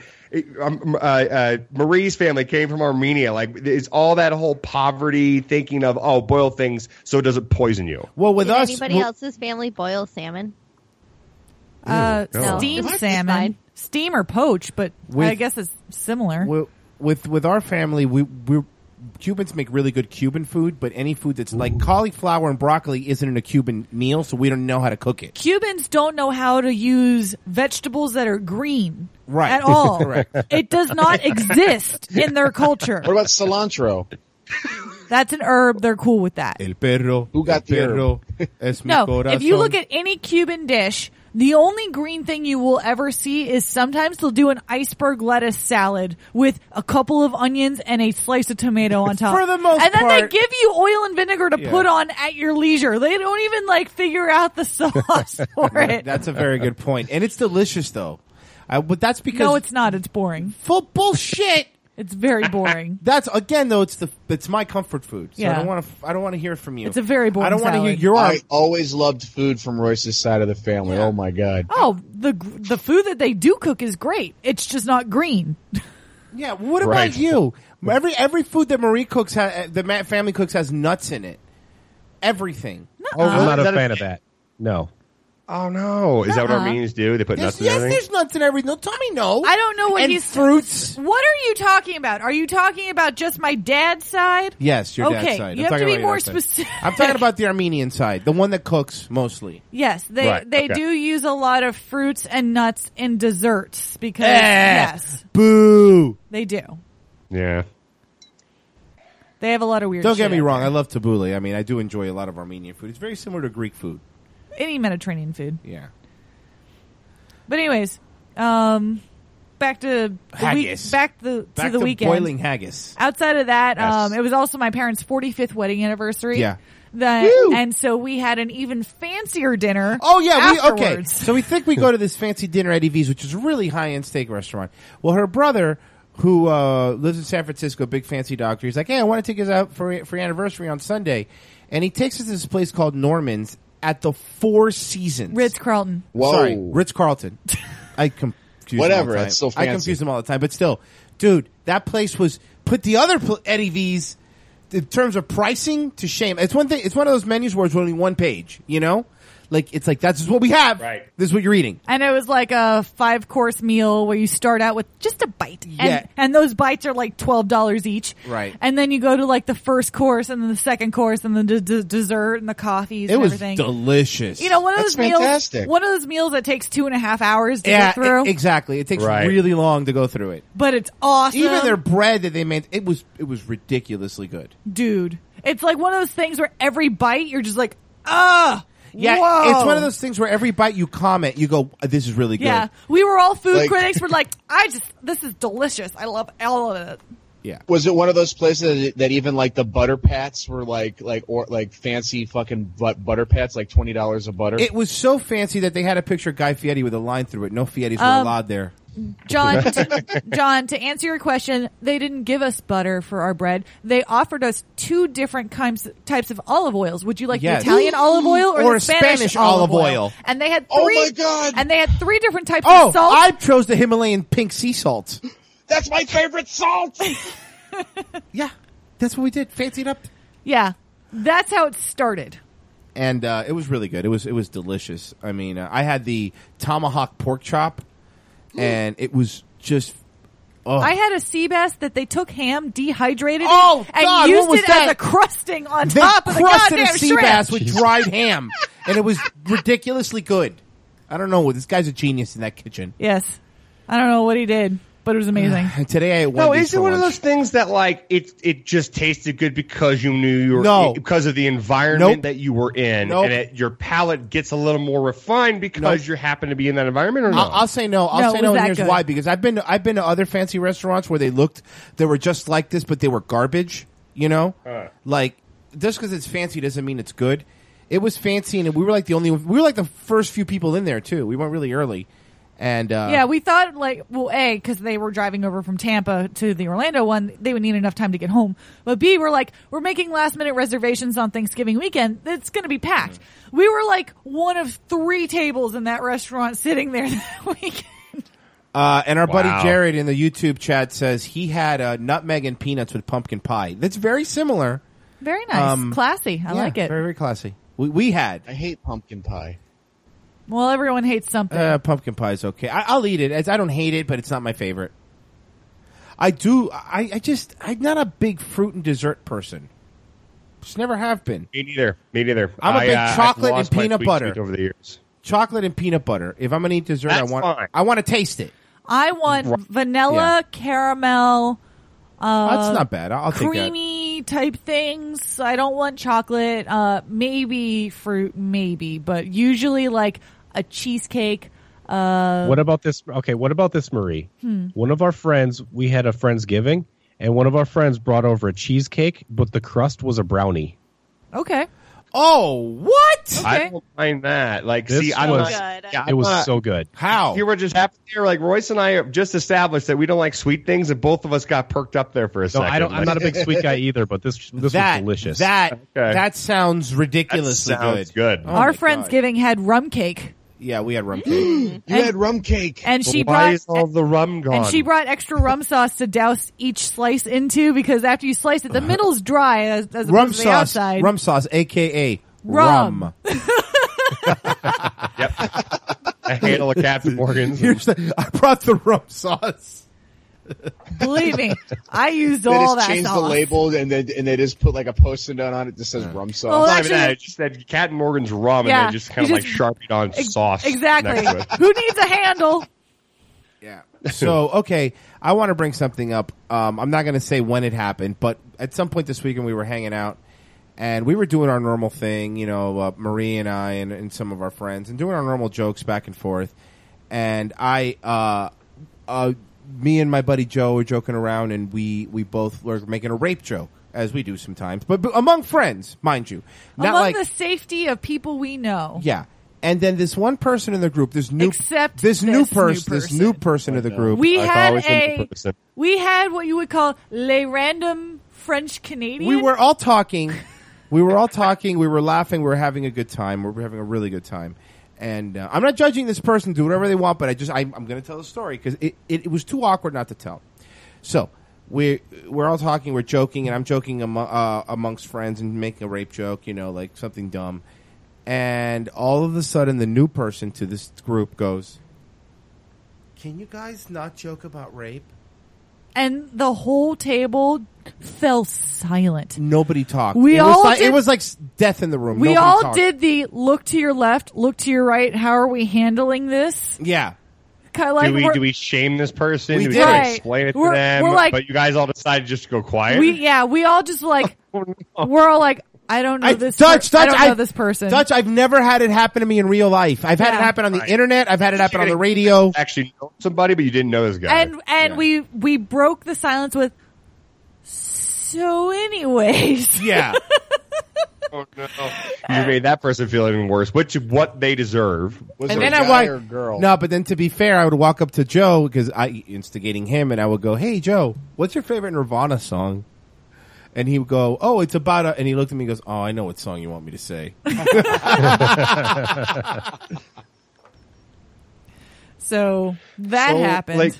Marie's family came from Armenia. Like it's all that whole poverty thinking of boil things so it doesn't poison you. Well, with Did us, anybody else's family boil salmon? No. Steam It's salmon, fine. steam or poach, but With- I guess it's similar. with our family, we're Cubans make really good Cuban food, but any food that's like cauliflower and broccoli isn't in a Cuban meal, so we don't know how to cook it. Cubans don't know how to use vegetables that are green Right. at all. Correct. It does not exist in their culture. What about cilantro? That's an herb. They're cool with that. El perro. Who got the perro es mi No, corazón. if you look at any Cuban dish, the only green thing you will ever see is sometimes they'll do an iceberg lettuce salad with a couple of onions and a slice of tomato on top. For the most and then they part- give you oil and vinegar to Yeah. put on at your leisure. They don't even like figure out the sauce for it. That's a very good point, and it's delicious though. But that's because No, it's not. It's boring. full bullshit. It's very boring. That's again though. It's my comfort food. So Yeah. I don't want to hear from you. It's a very boring I don't want to hear salad. your. I always loved food from Royce's side of the family. Oh my god. Oh, the food that they do cook is great. It's just not green. Yeah. What about Right. you? Every food that Marie cooks, the family cooks, has nuts in it. Everything. I'm not Is a that a fan of that. No. Oh no! Is that what Uh-uh. Armenians do? They put nuts in Yes, everything. there's nuts in everything. No, tell me no. I don't know what and he's fruits. What are you talking about? Are you talking about just my dad's side? Yes, your dad's Okay, side. you I'm have to talking be about your more dad's side. specific. I'm talking about the Armenian side, the one that cooks mostly. Yes, they Right, they okay. do use a lot of fruits and nuts in desserts because Eh. yes, Boo! they do. Yeah. They have a lot of weird. Don't get shit me out wrong. there. I love tabbouleh. I mean, I do enjoy a lot of Armenian food. It's very similar to Greek food. Any Mediterranean food. Yeah. But anyways, back to the Haggis. back to the weekend. boiling haggis. Outside of that, Yes. it was also my parents' 45th wedding anniversary. Yeah. And so we had an even fancier dinner. Oh yeah, okay. afterwards. So we think we go to this fancy dinner at Eddie V's, which is a really high-end steak restaurant. Well, her brother, who lives in San Francisco, big fancy doctor, he's like, "Hey, I want to take us out for your anniversary on Sunday," and he takes us to this place called Norman's at the Four Seasons. Ritz Carlton. Whoa. Sorry, Ritz Carlton. I confuse them all Whatever, the time. it's still I fancy. confuse them all the time, but still, dude, that place was put the other Eddie V's in terms of pricing to shame. It's one thing. It's one of those menus where it's only one page. You know, like it's like that's what we have. Right. This is what you're eating. And it was like a 5-course meal where you start out with just a bite. Yeah. And those bites are like $12 each. Right. And then you go to like the first course and then the second course and then the dessert and the coffees It and was everything. delicious. You know, one of That's those meals, fantastic. one of those meals that takes 2.5 hours to yeah, get through, exactly. It takes Right. really long to go through it. but it's awesome. Even their bread that they made, it was ridiculously good. Dude, it's like one of those things where every bite you're just like, ah, Yeah, whoa. it's one of those things where every bite you comment, you go, "This is really good." Yeah, we were all food Like- critics. We're like, this is delicious. I love all of it. Yeah. Was it one of those places that even like the butter pats were like fancy fucking butter pats, like $20 a butter? It was so fancy that they had a picture of Guy Fieri with a line through it. No Fieris were allowed there. John, to answer your question, they didn't give us butter for our bread. They offered us 2 different types of olive oils. Would you like Yes. the Italian olive oil or Or the Spanish olive oil? And they had 3. Oh my God. And they had 3 different types Oh, of salt. I chose the Himalayan pink sea salt. That's my favorite salt. Yeah, that's what we did. Fancied up. Yeah, that's how it started. And it was really good. It was delicious. I mean, I had the tomahawk pork chop, and it was just. Oh. I had a sea bass that they took ham, dehydrated Oh, it, and God, used what was it that? as a crusting on They top of the crusted goddamn a sea shrimp. bass with dried ham, and it was ridiculously good. I don't know. This guy's a genius in that kitchen. Yes. I don't know what he did. but it was amazing. And today I ate No, Wendy's is it for one of lunch. those things that like it just tasted good because you knew you were No. because of the environment Nope. that you were in, Nope. and your palate gets a little more refined because you happen to be in that environment, or no? I'll say no. I'll No, say it no, was and that here's good. why. Because I've been to other fancy restaurants where they were just like this, but they were garbage. You know, like just because it's fancy doesn't mean it's good. It was fancy, and we were like the first few people in there too. We went really early, and Yeah, we thought because they were driving over from Tampa to the Orlando one, they would need enough time to get home. But B, we're making last minute reservations on Thanksgiving weekend. It's going to be packed. We were like one of 3 tables in that restaurant sitting there that weekend. and our buddy Wow. Jared in the YouTube chat says he had nutmeg and peanuts with pumpkin pie. That's very similar. Very nice, classy. I Yeah, like it. Very, very classy. We had. I hate pumpkin pie. Well, everyone hates something. Pumpkin pie is okay. I'll eat it. I don't hate it, but it's not my favorite. I'm not a big fruit and dessert person. Just never have been. Me neither. I'm a big chocolate I've and lost my peanut sweet butter. tooth over the years. Chocolate and peanut butter. If I'm gonna eat dessert, That's fine. I want to taste it. I want vanilla, caramel, That's not bad. I'll take that. creamy type things. I don't want chocolate. Maybe fruit, maybe, but usually like a cheesecake. What about this? Okay, what about this, Marie? One of our friends, we had a Friendsgiving, and one of our friends brought over a cheesecake, but the crust was a brownie. Okay. Oh, what? I don't mind that. Like, This see, I don't. was- Yeah, It was so good. How? You were just happened here. Like Royce and I have just established that we don't like sweet things, and both of us got perked up there for a No, second. I don't. I'm not a big sweet guy either, but this was delicious. That sounds ridiculously That sounds good. good. Oh Our my God. Friendsgiving had rum cake. Yeah, we had rum cake. You had rum cake. And she Why brought is all the rum gone? and she brought extra rum sauce to douse each slice into, because after you slice it, the middle's dry as opposed Rum to the sauce. outside. Rum sauce, a.k.a. Rum. A handle of Captain Morgan's. I brought the rum sauce. Believe me, I used They all just that changed sauce. the label and they just put like a post-it note on it that says rum sauce. Well, Not even actually- that. It just said Captain Morgan's rum, Yeah, and then just kind of you like just- sharpied on sauce. Exactly. next to it. Who needs a handle? Yeah. So, okay, I want to bring something up. I'm not going to say when it happened, but at some point this weekend we were hanging out, and we were doing our normal thing, you know, Marie and I and some of our friends, and doing our normal jokes back and forth. And me and my buddy Joe were joking around, and we both were making a rape joke, as we do sometimes, but among friends, mind you. Not Among like, the safety of people we know. yeah. And then this one person in the group, this new new person in the group. We Like had always in the person. we had what you would call les random French Canadian. We were all talking. We were laughing. We were having a good time. We were having a really good time. And I'm not judging this person. Do whatever they want, but I'm going to tell the story because it was too awkward not to tell. So we're all talking. We're joking, and I'm joking amongst friends and making a rape joke, you know, like something dumb. And all of a sudden, the new person to this group goes, "Can you guys not joke about rape?" And the whole table fell silent. Nobody talked. We all did- it was like death in the room. We Nobody all talked. did the look to your left, look to your right. How are we handling this? Yeah. Kind of like Do we shame this person? We do we did. try to Right. explain it to We're- them? we're like- but you guys all decided just to go quiet? we all just like we're all like, I don't know this. Dutch, I don't know this person. Dutch, I've never had it happen to me in real life. I've had it Yeah. happen on the Right. internet. I've had it happen on the You're radio. actually know somebody, but you didn't know this guy. And we broke the silence with, so anyways. Yeah. Oh, no. You made that person feel even worse, which is what they deserve. Was And it then a I guy walk. or a girl? No, but then to be fair, I would walk up to Joe because I instigating him, and I would go, "Hey, Joe, what's your favorite Nirvana song?" And he would go, "Oh, it's about a." And he looked at me and goes, "Oh, I know what song you want me to say." So that happened.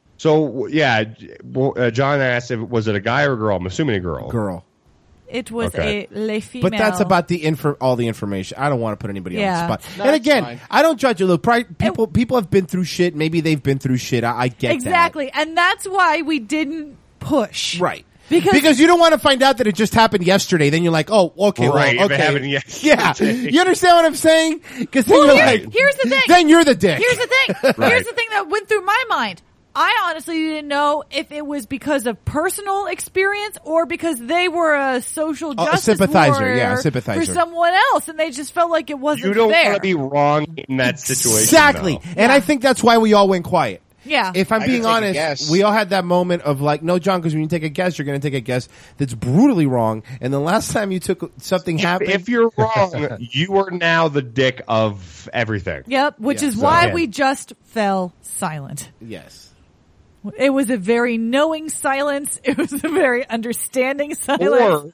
John asked if was it a guy or a girl. I'm assuming a girl. Girl. It was Okay. a les femelles. But that's about the all the information. I don't want to put anybody Yeah. on the spot. No, and it's again, fine. I don't judge you. Look, people have been through shit. Maybe they've been through shit. I get exactly, and that's why we didn't push. that. Right. Because you don't want to find out that it just happened yesterday. Then you're like, oh, okay, Right, well, if it okay. happened yesterday. Yeah. You understand what I'm saying? Because then Well, you're like, here's the thing. then you're the dick. Here's the thing. Right. Here's the thing that went through my mind. I honestly didn't know if it was because of personal experience or because they were a social justice sympathizer, warrior yeah, a sympathizer. for someone else, and they just felt like it wasn't You don't fair. want to be wrong in that situation. Exactly. though. And I think that's why we all went quiet. Yeah. If I'm I being could take a honest, guess. we all had that moment of like, no, John, because when you take a guess, you're going to take a guess that's brutally wrong. And the last time you took something happened. If you're wrong, you are now the dick of everything. Yep, which Yeah, is so- why Yeah. we just fell silent. Yes. It was a very knowing silence. It was a very understanding silence.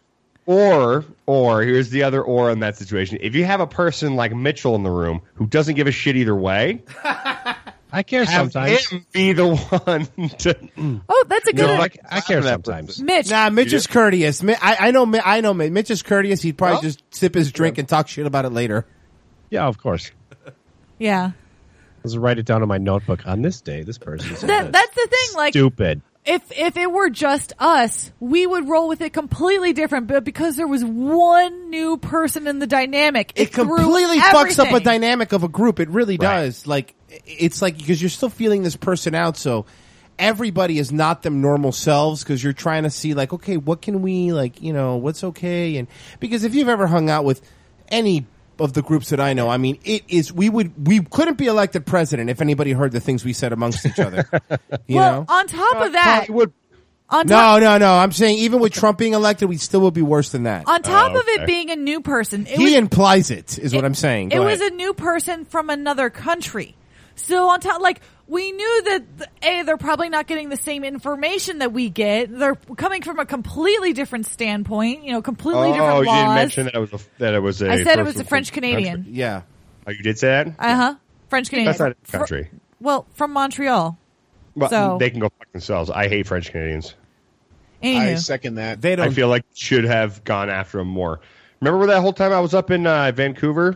Or here's the other or in that situation. If you have a person like Mitchell in the room who doesn't give a shit either way, I care have sometimes. him be the one to. Oh, that's a good No, one. I care sometimes. Mitch. Nah, Mitch is courteous. I know Mitch is courteous. He'd probably just sip his drink and talk shit about it later. Yeah, of course. Yeah. Let's write it down on my notebook. On this day, this person said this. That's the thing. Like, Stupid. if it were just us, we would roll with it completely different. But because there was one new person in the dynamic, It threw completely fucks up a everything. dynamic of a group. It really does. Like, it's like, because you're still feeling this person out, so everybody is not them normal selves, because you're trying to see, like, okay, what can we, like, you know, what's okay? And because if you've ever hung out with any of the groups that I know, I mean, it is, we couldn't be elected president if anybody heard the things we said amongst each other. You know? On top of that, on No. I'm saying even with Trump being elected, we still would be worse than that. on top of it being a new person, He implies it, is what I'm saying. It Go was ahead. a new person from another country. So on top, like, we knew that they're probably not getting the same information that we get. They're coming from a completely different standpoint, completely different Oh, laws. you didn't mention that it was a. I said it was person a French from Canadian. country? Yeah. Oh, you did say that? French Canadian. That's not a country. Well, from Montreal. Well, So- they can go fuck themselves. I hate French Canadians. Anywho. I second that. They I feel like should have gone after them more. Remember that whole time I was up in Vancouver?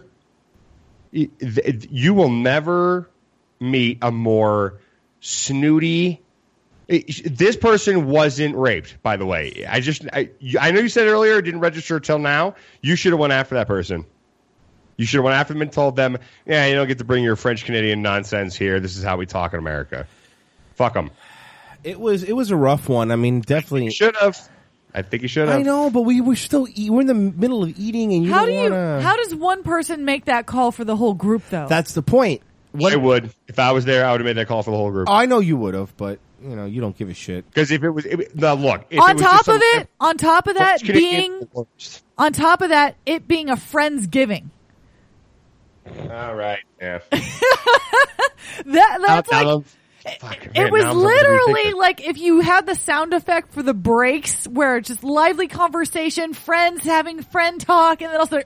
You will never meet a more snooty. This person wasn't raped, by the way. I know you said earlier it didn't register till now. You should have went after that person. You should have went after them and told them, yeah, you don't get to bring your French Canadian nonsense here. This is how we talk in America. Fuck them. It was a rough one. I mean, definitely. Should have. I think you should have. I know, but we were still we're in the middle of eating, and How wanna... does one person make that call for the whole group, though? That's the point. I would. If I was there, I would have made that call for the whole group. Oh, I know you would have, but you don't give a shit. Because if it was, now look. If on it was top just of some- it, on top of that French Canadian- being, on top of that, it being a Friendsgiving. All right. Yeah. That's like. Fuck, It man, was now I'm starting to literally rethink it. like if you had the sound effect for the breaks where it's just lively conversation, friends having friend talk, and then also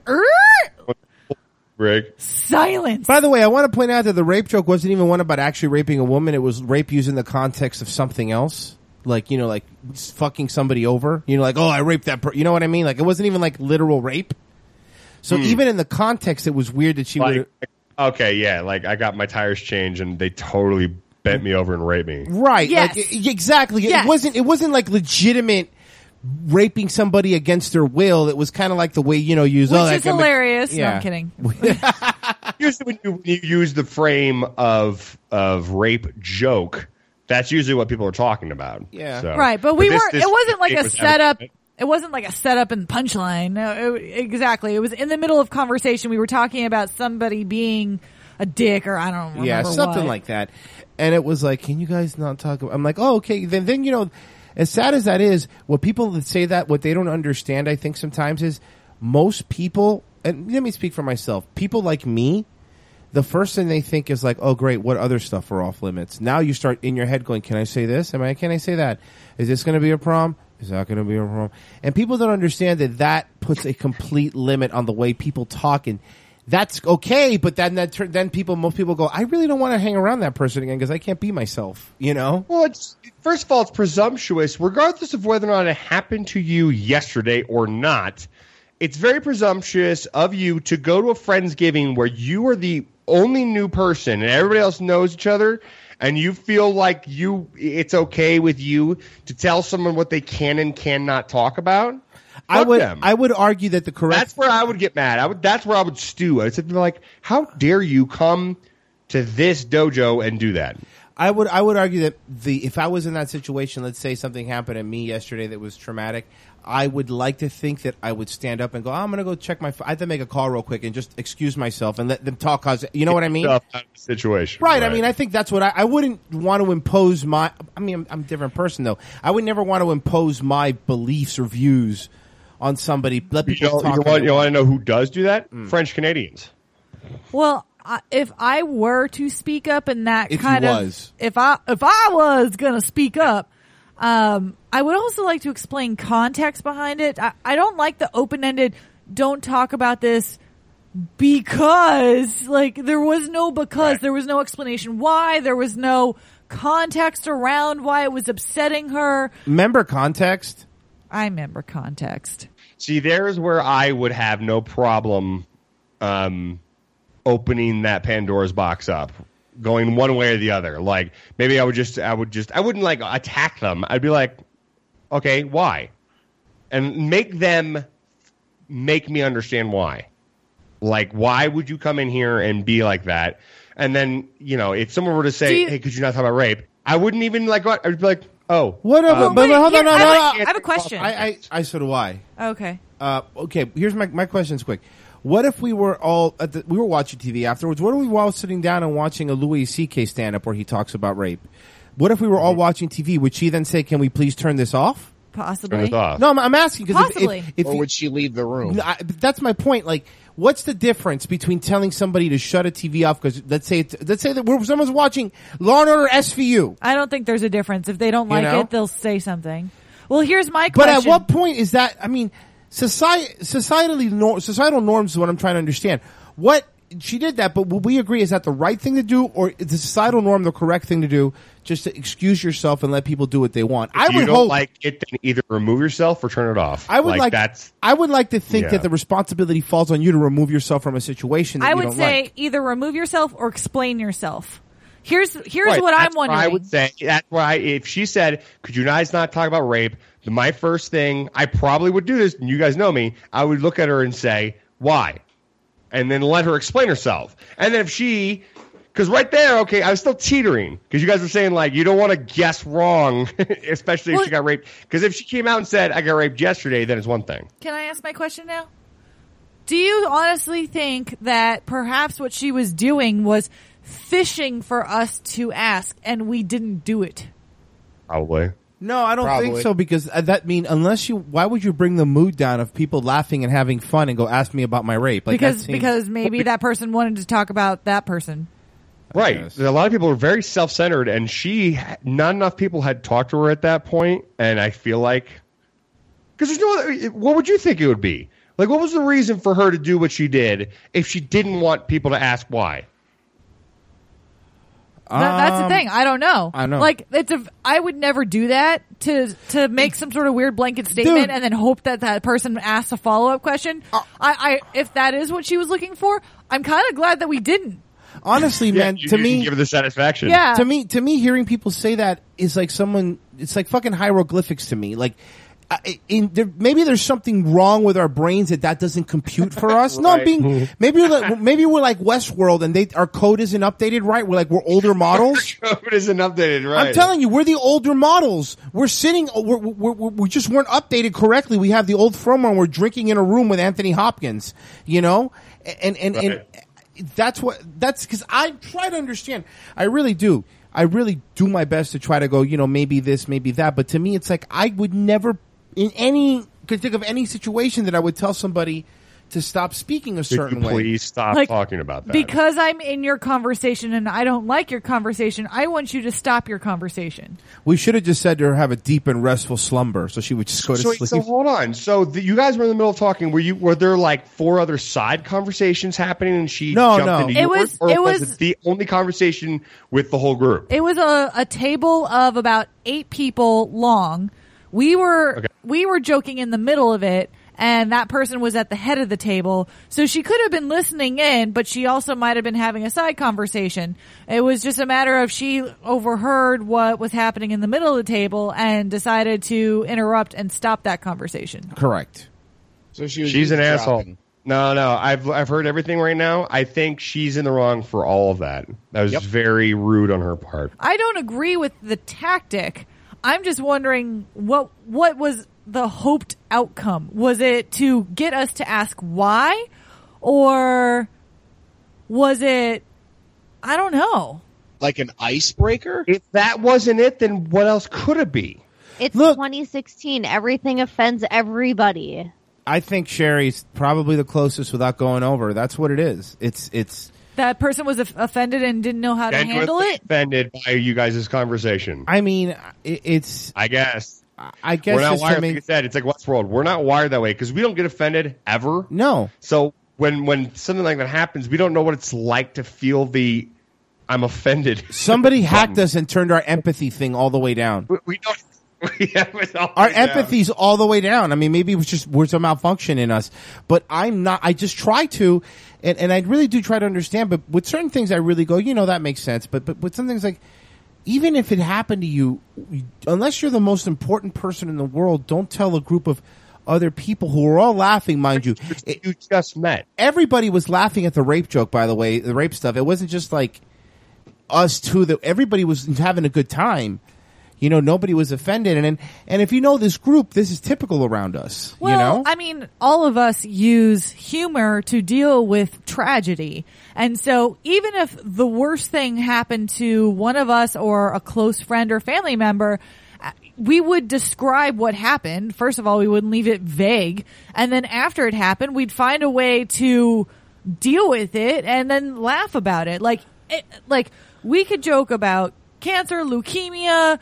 Rick. silence. By the way, I want to point out that the rape joke wasn't even one about actually raping a woman. It was rape used in the context of something else. Like, like fucking somebody over. Like, oh, I raped that you know what I mean? Like, it wasn't even like literal rape. So even in the context, it was weird that she would. Okay, yeah, like I got my tires changed and they totally bent me over and raped me. Right. Yes. Like, exactly. Yes. It wasn't like legitimate raping somebody against their will. It was kind of like the way, use Which is hilarious. No, I'm kidding. Usually when you use the frame of rape joke, that's usually what people are talking about. Yeah. So, Right, but this- weren't. this It wasn't like a was setup. It wasn't like a setup and punchline. No, exactly. It was in the middle of conversation. We were talking about somebody being a dick, or I don't remember. Yeah, something what. like that. And it was like, can you guys not talk about... I'm like, oh, okay. Then as sad as that is, what people that say that, what they don't understand, I think sometimes is most people, and let me speak for myself, people like me, the first thing they think is like, oh, great, what other stuff are off limits? Now you start in your head going, can I say this? Can I say that? Is this going to be a problem? Is that going to be a problem? And people don't understand that puts a complete limit on the way people talk, and that's okay, but then most people go, I really don't want to hang around that person again because I can't be myself, Well, first of all, it's presumptuous, regardless of whether or not it happened to you yesterday or not. It's very presumptuous of you to go to a Friendsgiving where you are the only new person and everybody else knows each other, and you feel like it's okay with you to tell someone what they can and cannot talk about. I Fuck would argue that the correct... That's where I would get mad. That's where I would stew. I'd say like, how dare you come to this dojo and do that? I would argue that if I was in that situation, let's say something happened to me yesterday that was traumatic, I would like to think that I would stand up and go, I'm going to go check my phone. I have to make a call real quick and just excuse myself and let them talk. You know what I mean? Out of the situation. Right. I mean, I think that's what I wouldn't want to impose I'm a different person though. I would never want to impose my beliefs or views on somebody. Let people talk. You want to know who does do that? French Canadians. Well, if I were to speak up in that If I was going to speak up, I would also like to explain context behind it. I don't like the open-ended, don't talk about this because, there was no there was no explanation why, there was no context around why it was upsetting her. Remember context? I remember context. See, there's where I would have no problem opening that Pandora's box up, going one way or the other. Like, maybe I wouldn't like attack them. I'd be like, okay, why? And make them make me understand why. Like, why would you come in here and be like that? And then, if someone were to say, hey, could you not talk about rape? I wouldn't even I'd be like, oh. Whatever. But hold on. I have a question. So do I. Okay. Okay, here's my question's quick. What if we were all we were watching TV afterwards? What if we were all sitting down and watching a Louis C.K. stand-up where he talks about rape? What if we were all watching TV? Would she then say, can we please turn this off? Possibly. Turn it off. No, I'm asking. Possibly. Or would she leave the room? That's my point. Like, what's the difference between telling somebody to shut a TV off? Because let's say that someone's watching Law and Order SVU. I don't think there's a difference. If they don't like it, they'll say something. Well, here's my question. But at what point is that? I mean, societal norms is what I'm trying to understand. What she did that, but will we agree, is that the right thing to do, or is the societal norm the correct thing to do? Just to excuse yourself and let people do what they want. If you don't like it, then either remove yourself or turn it off. I would like to think that the responsibility falls on you to remove yourself from a situation that I you would don't say like. either remove yourself or explain yourself. Here's what I'm wondering. I would say that's why if she said, "Could you guys not talk about rape?" My first thing, I probably would do this, and you guys know me. I would look at her and say, "Why?" and then let her explain herself. And then if she, because right there, okay, I was still teetering because you guys were saying you don't want to guess wrong, especially if she got raped. Because if she came out and said, "I got raped yesterday," then it's one thing. Can I ask my question now? Do you honestly think that perhaps what she was doing was fishing for us to ask, and we didn't do it? Probably. No, I don't think so, because why would you bring the mood down of people laughing and having fun and go ask me about my rape? Because maybe that person wanted to talk about that person. Right. A lot of people are very self-centered, and not enough people had talked to her at that point, and I feel like, because what would you think it would be? Like, what was the reason for her to do what she did if she didn't want people to ask why? That's the thing. I don't know. I know. I would never do that to make some sort of weird blanket statement and then hope that person asks a follow-up question. If that is what she was looking for, I'm kind of glad that we didn't. Honestly, man, to me, give her the satisfaction. Yeah. To me, hearing people say that is like it's like fucking hieroglyphics to me. Like, maybe there's something wrong with our brains that doesn't compute for us. No, maybe we're like Westworld and our code isn't updated right. We're older models. Code isn't updated right. I'm telling you, we're the older models. We just weren't updated correctly. We have the old firmware. We're drinking in a room with Anthony Hopkins, and that's because I try to understand. I really do my best to try to go, maybe this, maybe that. But to me, it's like I would never could think of any situation that I would tell somebody to stop speaking a certain way. Please stop talking about that. Because I'm in your conversation and I don't like your conversation, I want you to stop your conversation. We should have just said to her, have a deep and restful slumber, so she would just go to sleep. So hold on. So you guys were in the middle of talking. Were there like 4 other side conversations happening, and she jumped into yours? Or was it the only conversation with the whole group? It was a table of about 8 people long. We were joking in the middle of it, and that person was at the head of the table. So she could have been listening in, but she also might have been having a side conversation. It was just a matter of she overheard what was happening in the middle of the table and decided to interrupt and stop that conversation. Correct. So she's an asshole. No. I've heard everything right now. I think she's in the wrong for all of that. That was very rude on her part. I don't agree with the tactic. I'm just wondering what was the hoped outcome? Was it to get us to ask why, or was it? I don't know. Like an icebreaker? If that wasn't it, then what else could it be? It's 2016. Everything offends everybody. I think Sherry's probably the closest without going over. That's what it is. It's that person was offended and didn't know how to handle it. Offended by you guys' conversation. I mean, it's. I guess we're not wired. Like you said, it's like Westworld. We're not wired that way because we don't get offended ever. No. So when something like that happens, we don't know what it's like to feel the I'm offended. Somebody hacked us and turned our empathy thing all the way down. We don't. Our empathy's all the way down. I mean, maybe it was just words of malfunction in us, but I'm not. I just try to, and I really do try to understand. But with certain things, I really go, that makes sense. But with some things, like even if it happened to you, unless you're the most important person in the world, don't tell a group of other people who are all laughing, mind you. You just met. Everybody was laughing at the rape joke, by the way, the rape stuff. It wasn't just like us two. That everybody was having a good time. Nobody was offended. And if you know this group, this is typical around us. Well, I mean, all of us use humor to deal with tragedy. And so even if the worst thing happened to one of us or a close friend or family member, we would describe what happened. First of all, we wouldn't leave it vague. And then after it happened, we'd find a way to deal with it and then laugh about it. Like we could joke about cancer, leukemia,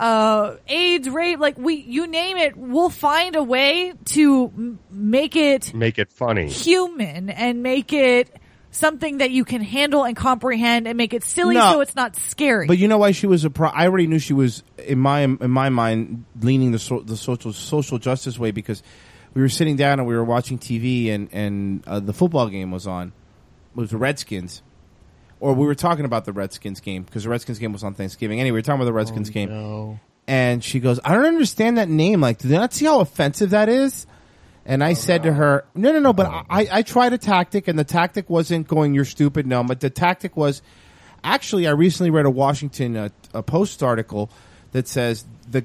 AIDS, rape, you name it, we'll find a way to make it funny, human, and make it something that you can handle and comprehend, and make it silly so it's not scary. But you know why she was I already knew she was in my mind leaning the social justice way, because we were sitting down and we were watching TV and the football game was on. It was the Redskins. Or we were talking about the Redskins game, because the Redskins game was on Thanksgiving. Anyway, we were talking about the Redskins game. No. And she goes, I don't understand that name. Like, do they not see how offensive that is? And I said to her, no, but I tried a tactic, and the tactic wasn't going, you're stupid, no. But the tactic was, actually, I recently read a Washington Post article that says this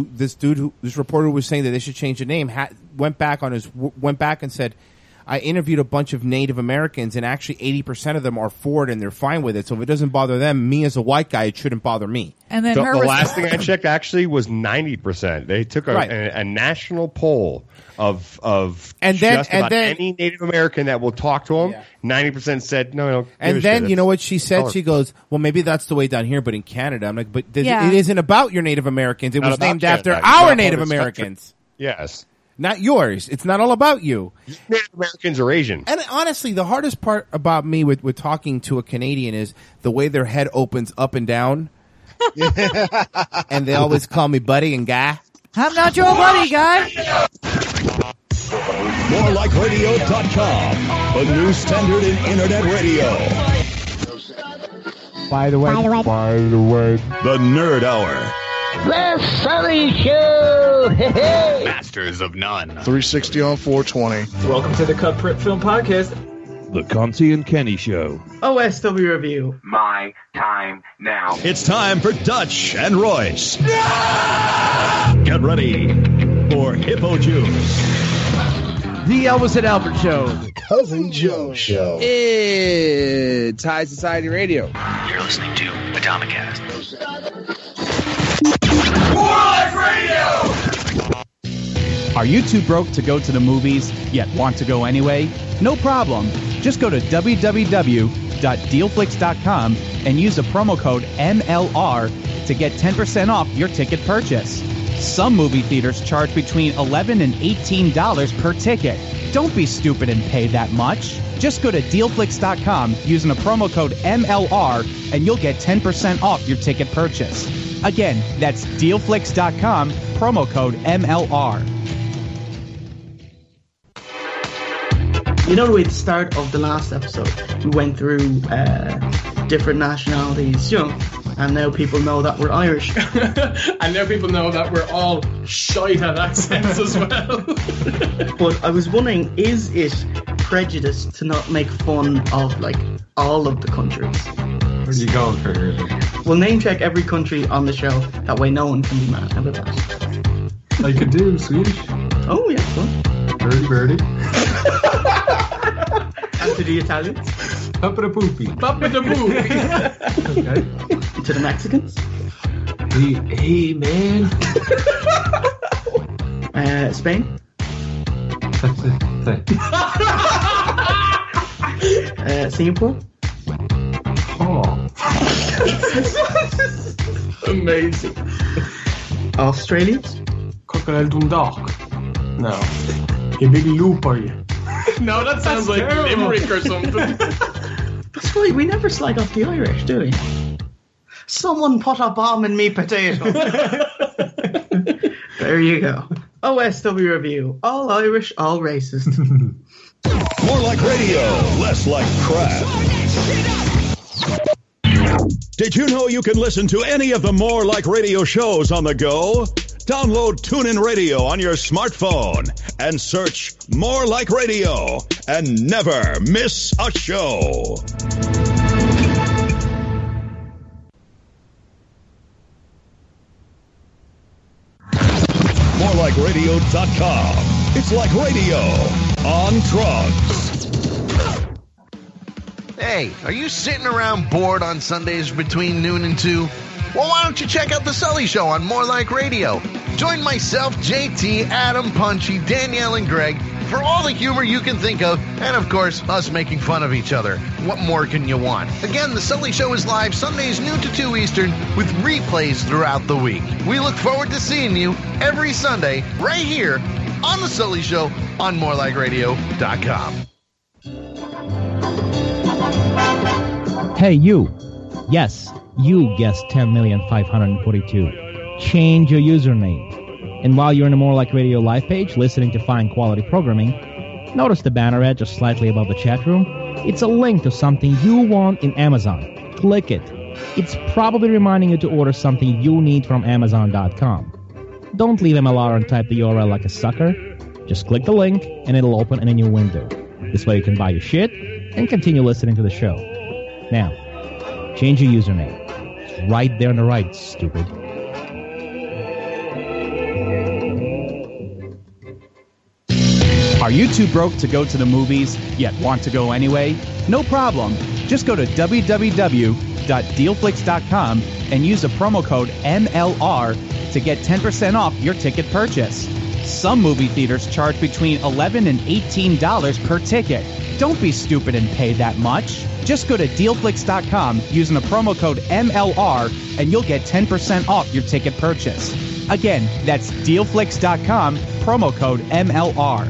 reporter who was saying that they should change the name, went back and said, I interviewed a bunch of Native Americans, and actually 80% of them are for it, and they're fine with it. So if it doesn't bother them, me as a white guy, it shouldn't bother me. And then the last thing I checked actually was 90%. They took a national poll of any Native American that will talk to them. 90% said no. And then you know what she said? She goes, "Well, maybe that's the way down here, but in Canada, I'm like, but it isn't about your Native Americans. It was named after our Native Americans. Yes." Not yours. It's not all about you. Native Americans are Asian. And honestly, the hardest part about me with talking to a Canadian is the way their head opens up and down. And they always call me buddy and guy. I'm not your buddy, guy. MoreLikeRadio.com, the new standard in internet radio. By the way, the Nerd Hour. The Sully Show! Masters of None. 360 on 420. Welcome to the Cut Print Film Podcast. The Conti and Kenny Show. OSW Review. My time now. It's time for Dutch and Royce. Get ready for Hippo Juice. The Elvis and Albert Show. The Cousin Joe Show. It's High Society Radio. You're listening to Atomicast. More Life Radio! Are you too broke to go to the movies, yet want to go anyway? No problem. Just go to www.dealflix.com and use the promo code MLR to get 10% off your ticket purchase. Some movie theaters charge between $11 and $18 per ticket. Don't be stupid and pay that much. Just go to dealflix.com using the promo code MLR and you'll get 10% off your ticket purchase. Again, that's dealflix.com, promo code MLR. You know, at the start of the last episode, we went through different nationalities, and now people know that we're Irish. And now people know that we're all shite at accents as well. But I was wondering, is it prejudiced to not make fun of like all of the countries. Where do you go, Kurt? We'll name check every country on the show. That way, no one can be mad. How about that? I could do Swedish. Oh yeah, fun. Birdie. And to the Italians. Papa poopy. Papa the poopy. Okay. To the Mexicans. Hey man. Spain. Singapore. Oh. Amazing. Australians. Crocodile Dundalk. No. A big loop, are you? No, that sounds like Limerick or something. That's right, we never slide off the Irish, do we? Someone put a bomb in me potato. There you go. OSW review. All Irish, all racist. More like radio, less like crap. Did you know you can listen to any of the More Like Radio shows on the go? Download TuneIn Radio on your smartphone and search More Like Radio and never miss a show. MoreLikeRadio.com. It's like radio on drugs. Hey, are you sitting around bored on Sundays between noon and 2? Well, why don't you check out The Sully Show on More Like Radio? Join myself, JT, Adam, Punchy, Danielle, and Greg for all the humor you can think of, and of course, us making fun of each other. What more can you want? Again, The Sully Show is live Sundays noon to 2 Eastern with replays throughout the week. We look forward to seeing you every Sunday right here on The Sully Show on MoreLikeRadio.com. Hey, you. Yes, you guessed 10,542,000. Change your username. And while you're in the More Like Radio live page, listening to fine quality programming, notice the banner ad just slightly above the chat room? It's a link to something you want in Amazon. Click it. It's probably reminding you to order something you need from Amazon.com. Don't leave MLR and type the URL like a sucker. Just click the link and it'll open in a new window. This way you can buy your shit and continue listening to the show. Now, change your username. It's right there on the right, stupid. Are you too broke to go to the movies, yet want to go anyway? No problem. Just go to www.dealflix.com and use the promo code MLR to get 10% off your ticket purchase. Some movie theaters charge between $11 and $18 per ticket. Don't be stupid and pay that much. Just go to Dealflix.com using the promo code MLR and you'll get 10% off your ticket purchase. Again, that's Dealflix.com, promo code MLR.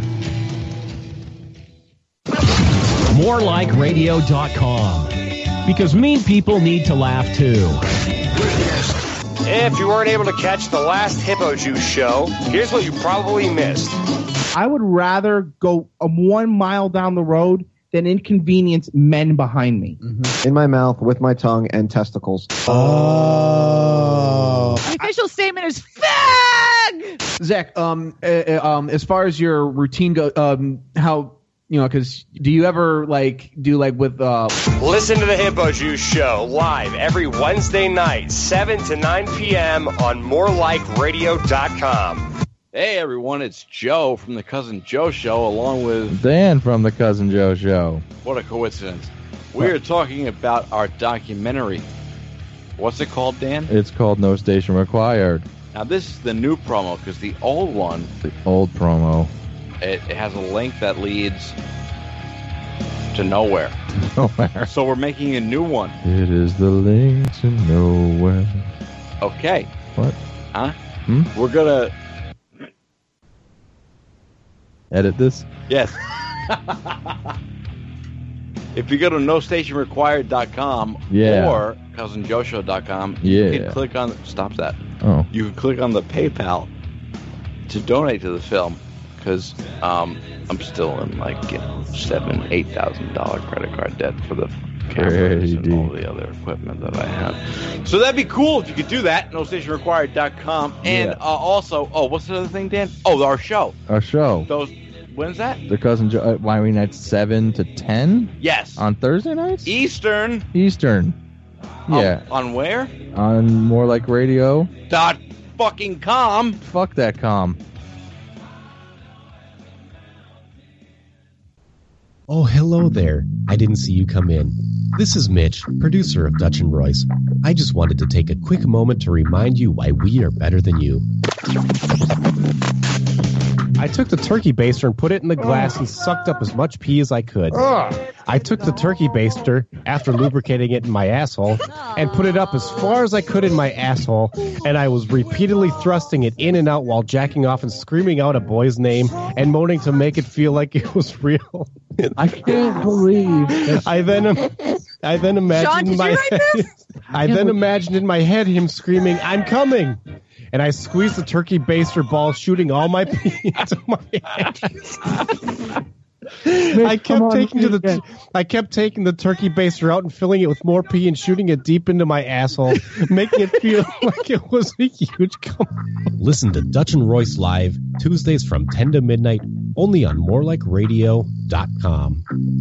MoreLikeRadio.com. Because mean people need to laugh too. If you weren't able to catch the last Hippo Juice show, here's what you probably missed. I would rather go 1 mile down the road than inconvenience men behind me. In my mouth, with my tongue, and testicles. The official statement is fag! Zach, as far as your routine goes, how, because do you ever do with Listen to the Hippo Juice show live every Wednesday night, 7 to 9 p.m. on MoreLikeRadio.com. Hey everyone, it's Joe from the Cousin Joe Show, along with Dan from the Cousin Joe Show. What a coincidence. We are talking about our documentary. What's it called, Dan? It's called No Station Required. Now this is the new promo, because the old one, The old promo. it has a link that leads to nowhere. Nowhere. So we're making a new one. It is the link to nowhere. Okay. What? Huh? We're gonna edit this? Yes. If you go to nostationrequired.com Yeah. or cousinjoeshow.com, Yeah. you can click on stop that. Oh. You can click on the PayPal to donate to the film, because I'm still in $7,000-$8,000 credit card debt for the cameras and all the other equipment that I have. So that'd be cool if you could do that. NoStationRequired.com. And also, what's the other thing, Dan? Oh, our show. Our show. When's that? The Cousin Joe Wyoming nights 7 to 10. Yes. On Thursday nights. Eastern. Yeah. On where? On More Like Radio. .com. Fuck that com. Oh, hello there. I didn't see you come in. This is Mitch, producer of Dutch and Royce. I just wanted to take a quick moment to remind you why we are better than you. I took the turkey baster and put it in the glass and sucked up as much pee as I could. I took the turkey baster, after lubricating it in my asshole, and put it up as far as I could in my asshole, and I was repeatedly thrusting it in and out while jacking off and screaming out a boy's name and moaning to make it feel like it was real. I can't believe I then imagined in my head, imagined in my head him screaming, "I'm coming!" And I squeezed the turkey baster ball, shooting all my pee into my hands. I kept taking the turkey baster out and filling it with more pee and shooting it deep into my asshole, making it feel like it was a huge cum. Listen to Dutch and Royce live Tuesdays from 10 to midnight, only on morelikeradio.com.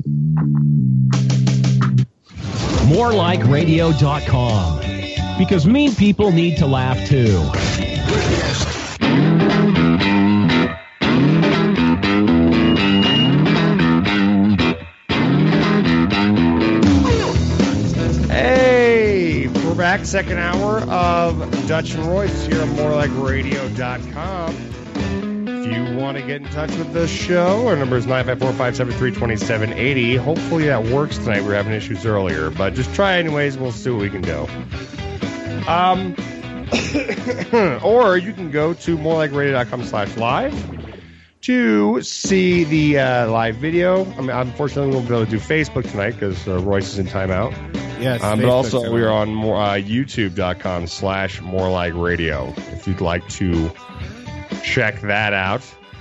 Morelikeradio.com. Because mean people need to laugh too. Hey, we're back. Second hour of Dutch and Royce here on morelikeradio.com. If you want to get in touch with the show, our number is 954-573-2780. Hopefully that works tonight. We were having issues earlier, but just try anyways. We'll see what we can do. Or you can go to morelikeradio.com/live to see the live video. I mean, unfortunately, we won't be able to do Facebook tonight because Royce is in timeout. Yes, but also we are on youtube.com/morelikeradio if you'd like to check that out.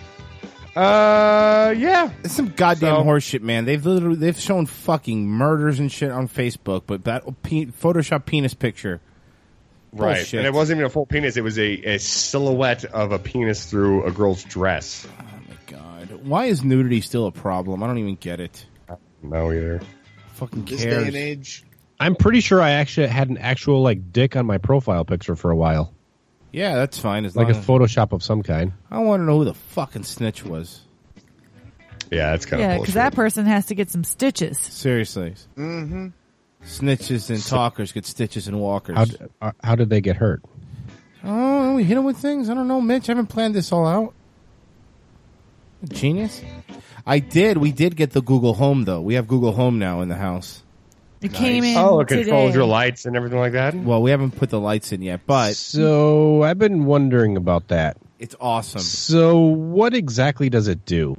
Yeah, it's some goddamn horseshit, man. They've shown fucking murders and shit on Facebook, but that Photoshop penis picture. Right, Bullshit. and it wasn't even a full penis. It was a silhouette of a penis through a girl's dress. Oh, my God. Why is nudity still a problem? I don't even get it. No, either. Fucking This cares. day and age. I'm pretty sure I actually had an actual like dick on my profile picture for a while. Yeah, that's fine. As Like long a as Photoshop of some kind. I want to know who the fucking snitch was. Yeah, that's kind Yeah, of because bullshit. that person has to get some stitches. Seriously. Mm-hmm. Snitches and talkers get stitches and walkers. How did they get hurt? Oh, we hit them with things? I don't know, Mitch. I haven't planned this all out. Genius. We did get the Google Home, though. We have Google Home now in the house. It came in Oh, it controls today. your lights and everything like that? Well, we haven't put the lights in yet, but So I've been wondering about that. it's awesome. So what exactly does it do?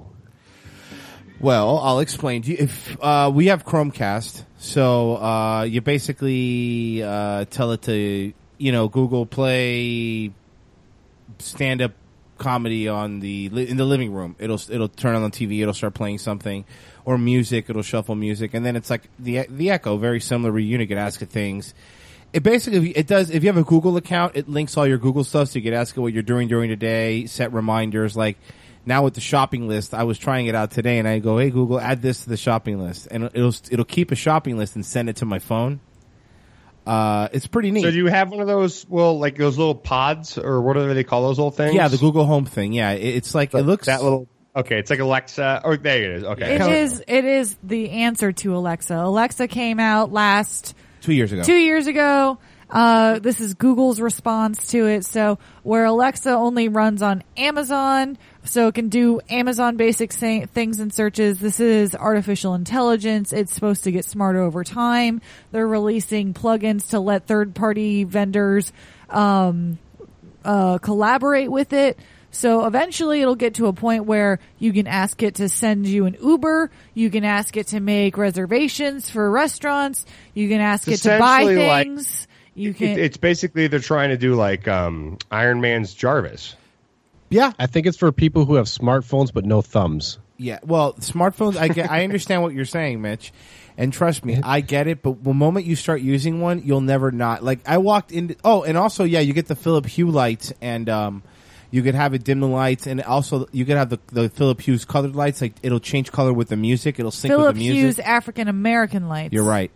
Well, I'll explain to you. If we have Chromecast, so you basically tell it to, Google play stand-up comedy in the living room. It'll turn on the TV. It'll start playing something, or music. It'll shuffle music, and then it's like the Echo, very similar. Where you can ask it things. It basically does. If you have a Google account, it links all your Google stuff, so you can ask it what you're doing during the day. Set reminders like. Now with the shopping list, I was trying it out today, and I go, "Hey Google, add this to the shopping list," and it'll keep a shopping list and send it to my phone. It's pretty neat. So do you have one of those, like those little pods, or whatever they call those little things? Yeah, the Google Home thing. Yeah, it's like it looks that little. Okay, it's like Alexa. Oh, there it is. Okay, It is the answer to Alexa. Alexa came out 2 years ago. 2 years ago. This is Google's response to it. So where Alexa only runs on Amazon, so it can do Amazon basic things and searches. This is artificial intelligence. It's supposed to get smarter over time. They're releasing plugins to let third-party vendors collaborate with it. So eventually it'll get to a point where you can ask it to send you an Uber. You can ask it to make reservations for restaurants. You can ask it to buy things. It's basically they're trying to do like Iron Man's Jarvis. Yeah, I think it's for people who have smartphones but no thumbs. Yeah, well, smartphones. I understand what you're saying, Mitch, and trust me, I get it. But the moment you start using one, you'll never not. Like I walked in. Oh, and also, yeah, you get the Philips Hue lights, and you You could have it dim the lights, and also you could have the Philip Hughes colored lights. Like it'll change color with the music. It'll sync Philip with the music. Hughes African American lights. You're right.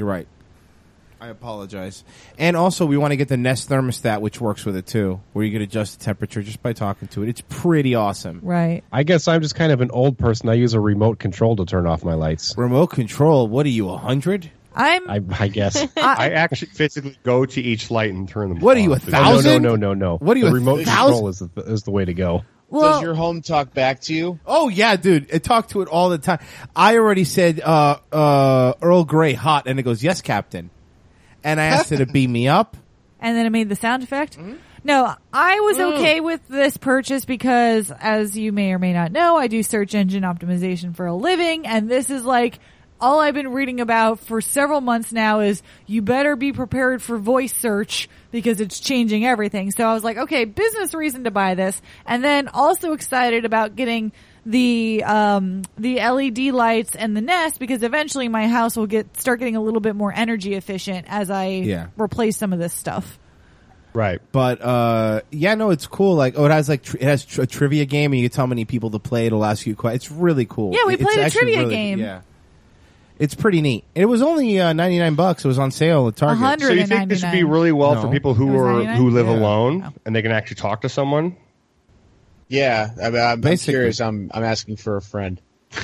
I apologize. And also, we want to get the Nest thermostat, which works with it too, where you can adjust the temperature just by talking to it. It's pretty awesome. Right. I guess I'm just kind of an old person. I use a remote control to turn off my lights. Remote control? What are you, 100? I guess. I actually physically go to each light and turn them. What are you, 1,000? No. What are you, the remote 1,000? control is the way to go. Does your home talk back to you? Oh yeah, dude. I talk to it all the time. I already said Earl Grey hot, and it goes, yes, Captain. And I asked it to beam me up. And then it made the sound effect? No, I was okay with this purchase because, as you may or may not know, I do search engine optimization for a living, and this is like all I've been reading about for several months now is you better be prepared for voice search because it's changing everything. So I was like, okay, business reason to buy this. And then also excited about getting the LED lights and the Nest because eventually my house will start getting a little bit more energy efficient as I replace some of this stuff. Right. But no, it's cool. Like, it has a trivia game, and you can tell how many people to play. It'll ask you questions. It's really cool. Yeah, we played a trivia really, game. Yeah. It's pretty neat. It was only $99. It was on sale at Target. So you think this would be really well for people who live alone and they can actually talk to someone? Yeah, I'm curious. I'm asking for a friend.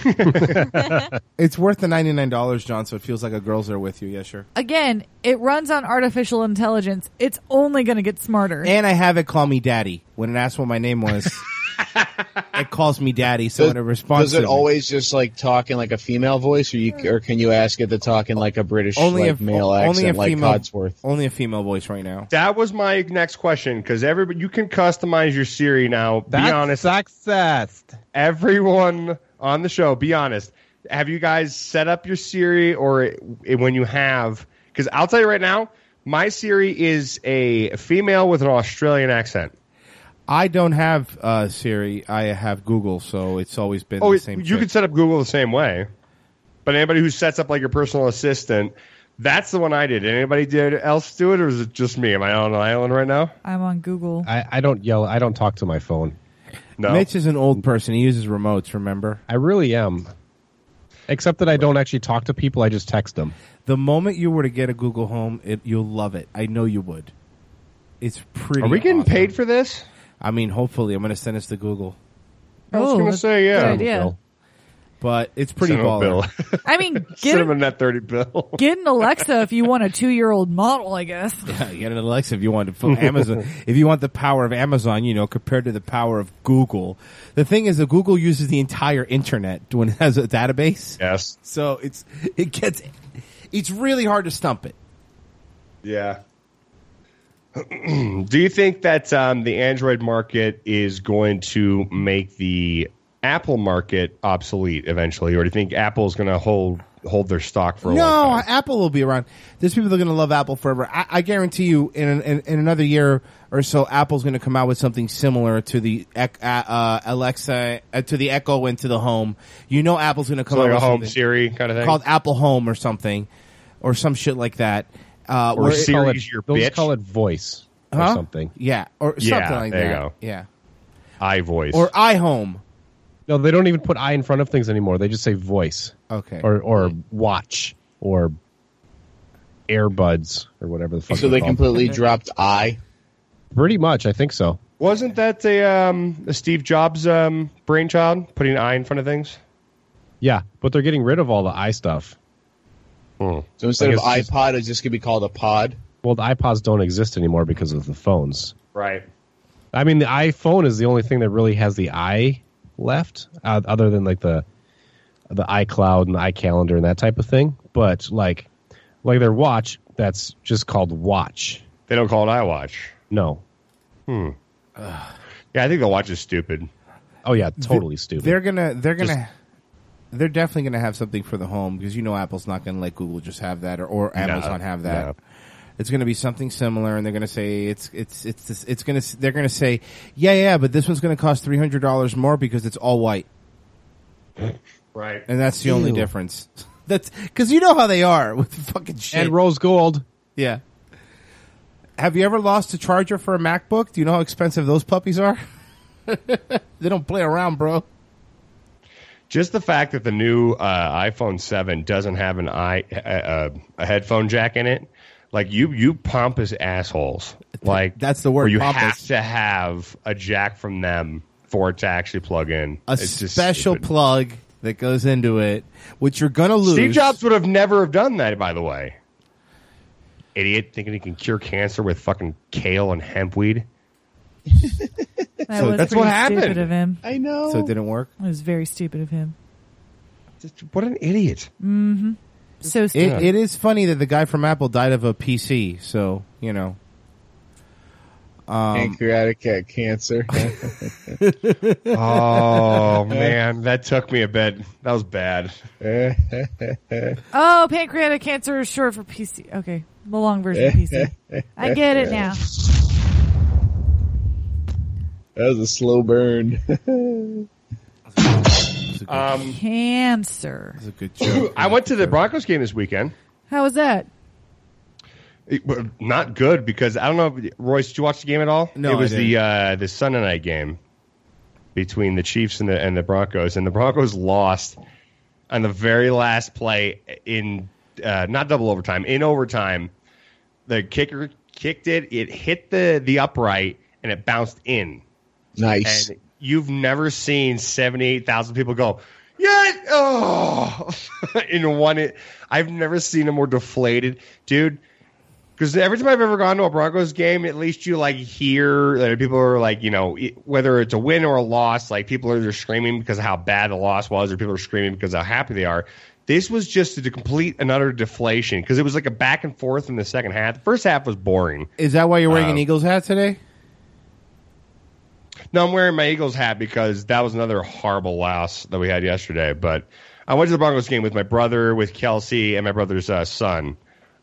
It's worth the $99, John, so it feels like a girl's there with you. Yeah, sure. Again, it runs on artificial intelligence. It's only going to get smarter. And I have it call me daddy. When it asks what my name was, it calls me daddy, so when it responds does it to me, always just like talk in like a female voice, or can you ask it to talk in like a British male accent like Codsworth? Only a female voice right now. That was my next question, because everybody, you can customize your Siri now. Be honest. Success. Everyone on the show, be honest. Have you guys set up your Siri, or when you have? Because I'll tell you right now, my Siri is a female with an Australian accent. I don't have Siri. I have Google, so it's always been the same. You can set up Google the same way. But anybody who sets up like your personal assistant, that's the one I did. Anybody else do it, or is it just me? Am I on an island right now? I'm on Google. I don't yell. I don't talk to my phone. No. Mitch is an old person. He uses remotes, remember? I really am. Except that I don't actually talk to people. I just text them. The moment you were to get a Google Home, you'll love it. I know you would. It's pretty Are we getting awesome. paid for this? I mean, hopefully. I'm going to send this to Google. I was going to say, yeah. Good idea. But it's pretty baller. I mean, send him a net 30 bill. Get an Alexa if you want a 2-year-old model, I guess. Yeah, get an Alexa if you want to Amazon. If you want the power of Amazon, compared to the power of Google. The thing is that Google uses the entire internet when it has a database. Yes. So it's really hard to stump it. Yeah. Do you think that the Android market is going to make the Apple market obsolete eventually, or do you think Apple is going to hold their stock for a long time? No, Apple will be around. There's people that are going to love Apple forever. I guarantee you, in another year or so, Apple's going to come out with something similar to the Alexa, to the Echo, and to the Home. Apple's going to come out like with a Home something Siri kind of thing called Apple Home or something, or some shit like that. Or Siri's your bitch. They'll call it voice or something. Yeah, or something like that. There you go. Yeah, iVoice or iHome. No, they don't even put I in front of things anymore. They just say voice. Okay. Or watch or earbuds or whatever the fuck. So they completely dropped I? Pretty much, I think so. Wasn't that a Steve Jobs brainchild, putting I in front of things? Yeah, but they're getting rid of all the I stuff. So instead of iPod, it's just going to be called a pod? Well, the iPods don't exist anymore because of the phones. Right. I mean, the iPhone is the only thing that really has the I left, other than like the iCloud and the iCalendar and that type of thing. But like their watch, that's just called Watch. They don't call it iWatch. No. Yeah, I think the watch is stupid. Oh yeah, totally stupid. They're definitely gonna have something for the home, because Apple's not gonna let Google just have that or Amazon have that. No. It's going to be something similar, and they're going to say they're going to say, yeah, but this one's going to cost $300 more because it's all white. Right. And that's the only difference. That's because you know how they are with the fucking shit. And rose gold. Yeah. Have you ever lost a charger for a MacBook? Do you know how expensive those puppies are? They don't play around, bro. Just the fact that the new iPhone 7 doesn't have a headphone jack in it, like you pompous assholes. Like that's the word. Where you pompous. have to have a jack from them for it to actually plug in. It's just special plug that goes into it, which you're gonna lose. Steve Jobs would have never have done that, by the way. Idiot, thinking he can cure cancer with fucking kale and hempweed. That's what happened. Stupid of him. I know. So it didn't work. It was very stupid of him. What an idiot. Mm-hmm. So stupid. It is funny that the guy from Apple died of a PC. So pancreatic cancer. Oh man, that took me a bit. That was bad. Oh, pancreatic cancer is short for PC. Okay, the long version of PC. I get it now. That was a slow burn. Cancer. That's a good joke. I went to the Broncos game this weekend. How was that? Not good because I don't know, Royce. Did you watch the game at all? No, it was I didn't. the Sunday night game between the Chiefs and the Broncos, and the Broncos lost on the very last play in not double overtime, in overtime. The kicker kicked it. It hit the upright and it bounced in. Nice. And you've never seen 78,000 people go, yeah, oh, in one. I've never seen a more deflated dude. Because every time I've ever gone to a Broncos game, at least you like hear that people are like, whether it's a win or a loss, like people are either screaming because of how bad the loss was, or people are screaming because of how happy they are. This was just a complete and utter deflation because it was like a back and forth in the second half. The first half was boring. Is that why you're wearing an Eagles hat today? No, I'm wearing my Eagles hat because that was another horrible loss that we had yesterday. But I went to the Broncos game with my brother, with Kelsey, and my brother's son.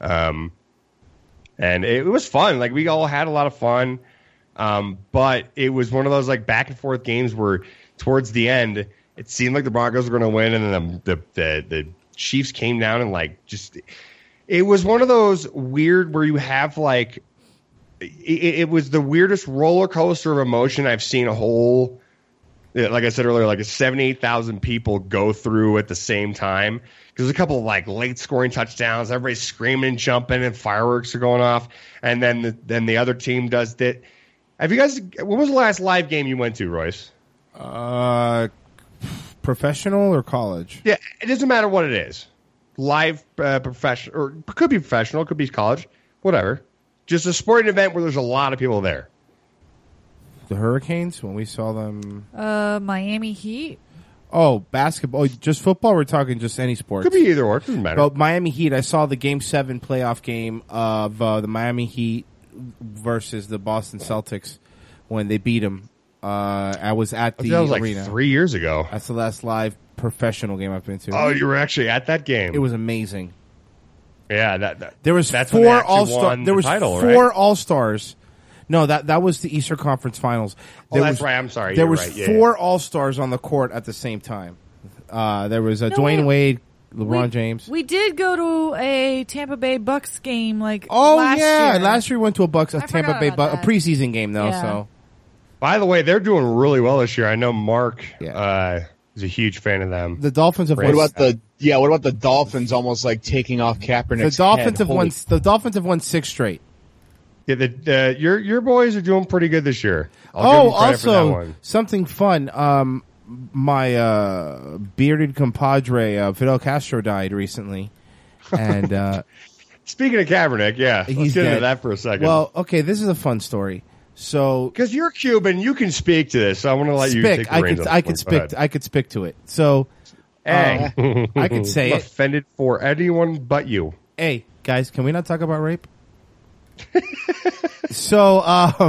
And it was fun. Like, we all had a lot of fun. But it was one of those, like, back and forth games where towards the end, it seemed like the Broncos were going to win, and then the Chiefs came down and, like, just – it was one of those weird where you have, like – it was the weirdest roller coaster of emotion I've seen a whole – like I said earlier, like 78,000 people go through at the same time. Because there's a couple of like late scoring touchdowns, everybody's screaming and jumping, and fireworks are going off. And then the other team does that. Have you guys? What was the last live game you went to, Royce? Professional or college? Yeah, it doesn't matter what it is. Live, professional, or it could be professional, it could be college, whatever. Just a sporting event where there's a lot of people there. The Hurricanes, when we saw them. Miami Heat. Oh, basketball. Just football? We're talking just any sport. Could be either or. It doesn't matter. But Miami Heat, I saw the Game 7 playoff game of the Miami Heat versus the Boston Celtics when they beat them. I was at the arena. Like 3 years ago. That's the last live professional game I've been to. Oh, you were actually at that game. It was amazing. Yeah, there was that's four All-Stars. There was title, four right? All-Stars. No, that was the Eastern Conference Finals. That's right. I'm sorry. There You're was right. Yeah, four All-Stars on the court at the same time. There was Dwayne Wade, LeBron James. We did go to a Tampa Bay Bucks game last year. year. Last year we went to a Tampa Bay Bucks, a preseason game though. Yeah. So, by the way, they're doing really well this year. I know Mark is a huge fan of them. The Dolphins have What about the Dolphins almost like taking off Kaepernick's The Dolphins head? The Dolphins have won 6 straight. Yeah, your boys are doing pretty good this year. I'll give them credit for that also one. something fun. My bearded compadre Fidel Castro died recently, and speaking of Kaepernick, let's he's get into dead. that for a second. Well, okay, this is a fun story. So, because you're Cuban, you can speak to this. So I want to let you take the reins. I could speak to it. So, hey, I could say I'm it. offended for anyone but you. Hey, guys, can we not talk about rape? So,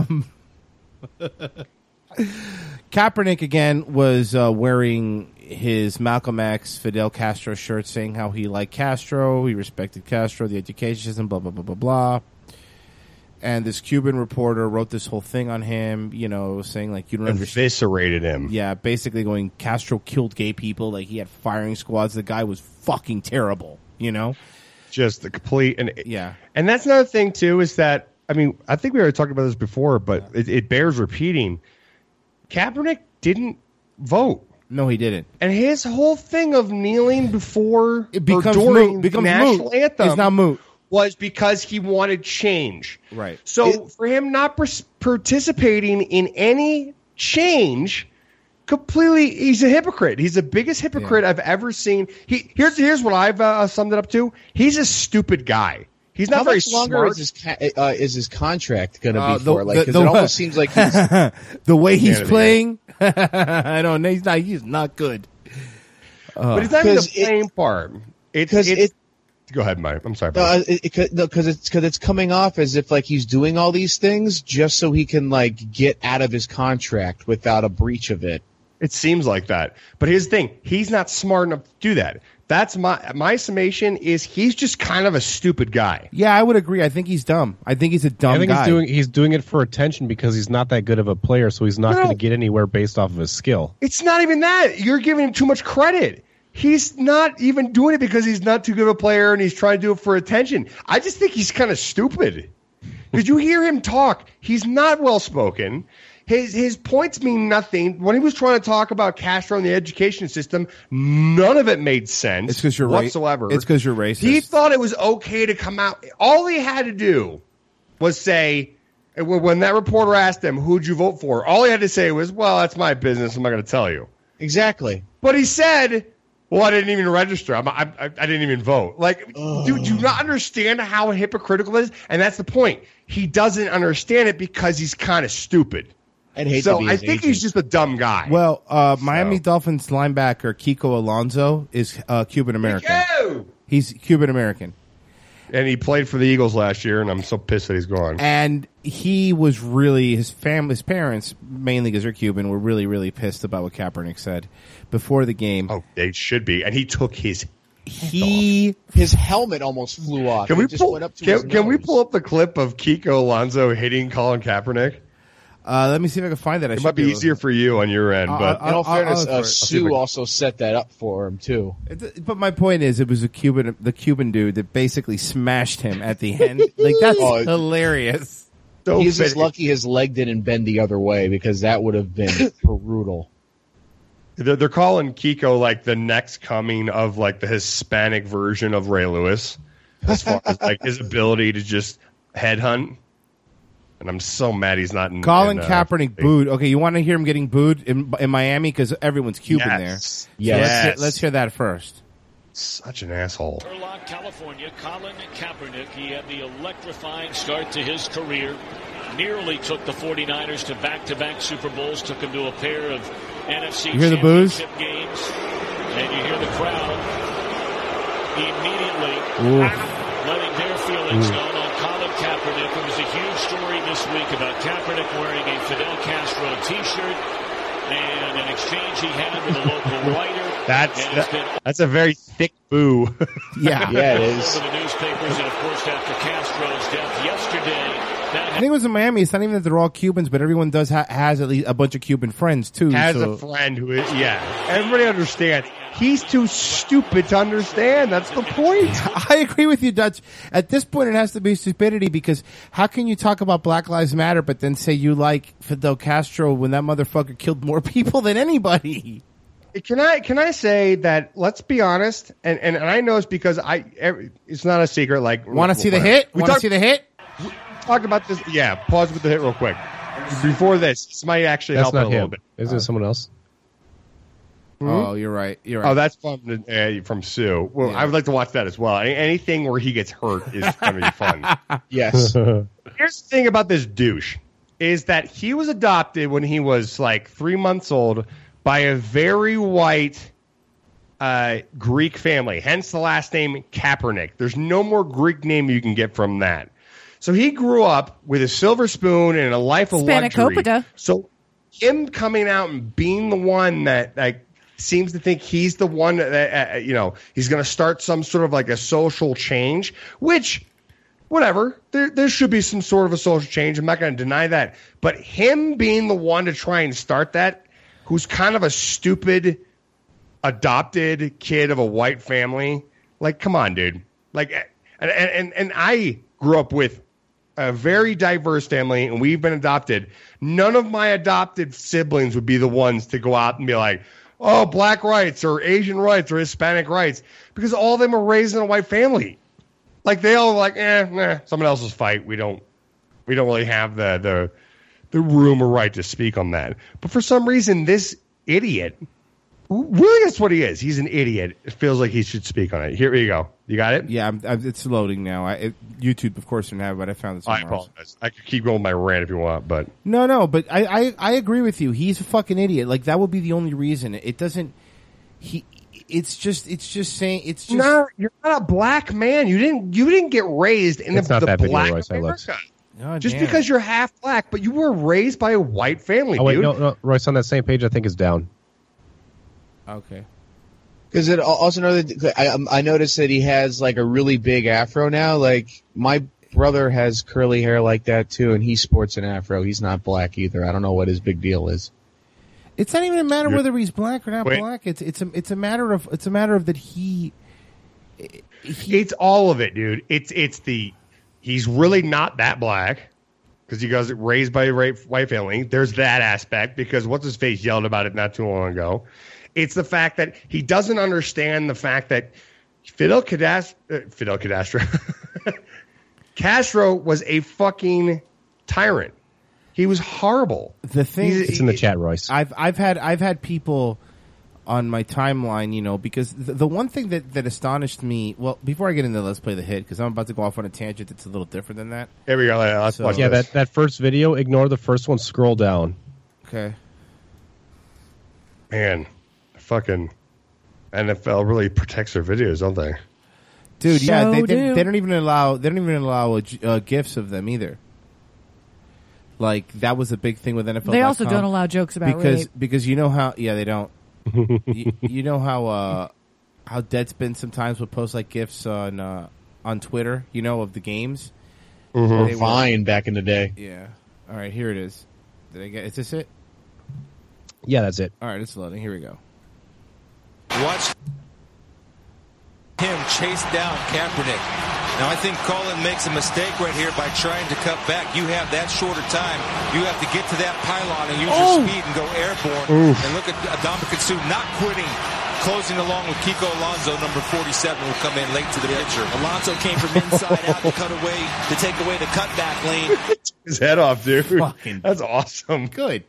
Kaepernick again was wearing his Malcolm X, Fidel Castro shirt, saying how he liked Castro, he respected Castro, the education system, blah, blah, blah, blah, blah. And this Cuban reporter wrote this whole thing on him, saying like, you don't understand. Eviscerated him. Yeah, basically going, Castro killed gay people, like he had firing squads, the guy was fucking terrible, Just the complete, yeah. And that's another thing too, is that, I mean, I think we already talked about this before, but it bears repeating. Kaepernick didn't vote. No, he didn't. And his whole thing of kneeling before It becomes or during moot. the Becomes national moot. anthem It's not moot. was because he wanted change. Right. So for him not participating in any change, completely, he's a hypocrite. He's the biggest hypocrite I've ever seen. Here's what I've summed it up to. He's a stupid guy. He's not How very much longer smart. is his contract going to be the- for? Like, 'cause the- it almost seems like he's the way he's Canada, playing. I don't know. He's not good. But it's not even the playing part. It's go ahead, Mike. I'm sorry. because it's coming off as if like he's doing all these things just so he can like get out of his contract without a breach of it. It seems like that. But here's the thing. He's not smart enough to do that. That's my summation is he's just kind of a stupid guy. Yeah, I would agree. I think he's dumb. I think he's a dumb I think guy. he's doing it for attention because he's not that good of a player, so he's not going to get anywhere based off of his skill. It's not even that. You're giving him too much credit. He's not even doing it because he's not too good of a player and he's trying to do it for attention. I just think he's kind of stupid. Did you hear him talk? He's not well spoken. His points mean nothing. When he was trying to talk about Castro and the education system, none of it made sense. It's because you're whatsoever. It's because you're racist. He thought it was okay to come out. All he had to do was say, when that reporter asked him, "Who'd you vote for?" All he had to say was, "Well, that's my business. I'm not going to tell you." Exactly. But he said, "Well, I didn't even register. I didn't even vote." Like, dude, do you not understand how hypocritical it is? And that's the point. He doesn't understand it because he's kind of stupid. I'd hate so to be I his think agent. he's just a dumb guy. Well, Miami Dolphins linebacker Kiko Alonso is Cuban American. He's Cuban American. And he played for the Eagles last year, and I'm so pissed that he's gone. And he was really his parents, mainly because they're Cuban, were really, really pissed about what Kaepernick said before the game. Oh, they should be. And he took his his helmet almost flew off. Can we It just pull? went up to his Can we nose. pull up the clip of Kiko Alonso hitting Colin Kaepernick? Let me see if I can find that. It might be easier for you on your end, but In all fairness, I'll see if I Sue can- also set that up for him too. But my point is, it was the Cuban dude that basically smashed him at the end. Like that's hilarious. He's just lucky his leg didn't bend the other way because that would have been brutal. They're calling Kiko like the next coming of like the Hispanic version of Ray Lewis, as far as like his ability to just headhunt. And I'm so mad he's not in. Colin Kaepernick booed. Okay, you want to hear him getting booed in Miami because everyone's Cuban Yes. there. Yes. So let's hear that first. Such an asshole. Turlock, California, Colin Kaepernick. He had the electrifying start to his career. Nearly took the 49ers to back-to-back Super Bowls. Took them to a pair of NFC You hear the boos? championship games. And you hear the crowd immediately letting their feelings known on Colin Kaepernick. It was a huge story this week about Kaepernick wearing a Fidel Castro T-shirt and an exchange he had with a local writer. That's a very thick boo. Yeah, it is. Over the newspapers, and of course, after Castro's death yesterday, I think it was in Miami. It's not even that they're all Cubans, but everyone does has at least a bunch of Cuban friends too. Has so. a friend who is, everybody understands. He's too stupid to understand. That's the point. I agree with you, Dutch. At this point, it has to be stupidity because how can you talk about Black Lives Matter but then say you like Fidel Castro when that motherfucker killed more people than anybody? Can I say that? Let's be honest, and I know it's because it's not a secret. Like, Want to see the hit? Want to see the hit? We talked about this. Yeah, pause with the hit real quick. Before this might actually That's help not it a little him. bit. Is it someone else? Oh, you're right. You're right. Oh, that's from Sue. Well, Yeah. I would like to watch that as well. Anything where he gets hurt is going to be fun. Yes. Here's the thing about this douche is that he was adopted when he was like 3 months old by a very white Greek family, hence the last name Kaepernick. There's no more Greek name you can get from that. So he grew up with a silver spoon and a life of luxury. Spanakopita. So him coming out and being the one that like seems to think he's the one that he's going to start some sort of like a social change, which whatever, there should be some sort of a social change. I'm not going to deny that. But him being the one to try and start that, who's kind of a stupid adopted kid of a white family, like, come on, dude. Like, and I grew up with a very diverse family, and we've been adopted. None of my adopted siblings would be the ones to go out and be like, oh, black rights or Asian rights or Hispanic rights, because all of them are raised in a white family. Like they all like, someone else's fight. We don't really have the room or right to speak on that. But for some reason, this idiot, really, that's what he is. He's an idiot. It feels like he should speak on it. Here you go. You got it? Yeah, it's loading now. YouTube, of course, didn't have it, but I found it somewhere I apologize. I could keep going with my rant if you want, but no. But I agree with you. He's a fucking idiot. Like that would be the only reason. It doesn't. It's just saying. It's just. No, you're not a black man. You didn't get raised in the black Royce, America. Oh, just damn. because you're half black, but you were raised by a white family, Oh wait, dude. no, Royce, on that same page, I think is down. Okay. Because it also I noticed that he has like a really big afro now. Like my brother has curly hair like that too, and he sports an afro. He's not black either. I don't know what his big deal is. It's not even a matter whether he's black or not black. It's a matter of that he. It's all of it, dude. He's really not that black because he got raised by a white family. There's that aspect because what's his face yelled about it not too long ago. It's the fact that he doesn't understand the fact that Fidel Castro Castro was a fucking tyrant. He was horrible. The thing it's in the chat, Royce. I've had people on my timeline, because the one thing that astonished me. Well, before I get into Let's Play the Hit, because I'm about to go off on a tangent that's a little different than that. Here we go. Let's watch this. that first video. Ignore the first one. Scroll down. Okay. Man, fucking NFL really protects their videos, don't they? Dude, yeah, So they don't even allow gifs of them either. Like that was a big thing with NFL. They also don't allow jokes about rape. Because you know how they don't. you know how Deadspin sometimes will post like gifs on Twitter, of the games. Mm-hmm. Fine, back in the day. Yeah. All right, here it is. Is this it? Yeah, that's it. All right, it's loading. Here we go. Watch him chase down Kaepernick. Now, I think Colin makes a mistake right here by trying to cut back. You have that shorter time. You have to get to that pylon and use your speed and go airborne. Oof. And look at Ndamukong Suh not quitting, closing along with Kiko Alonso, number 47, will come in late to the picture. Alonso came from inside out to take away the cutback lane. His head off, dude. Fucking That's awesome. Good.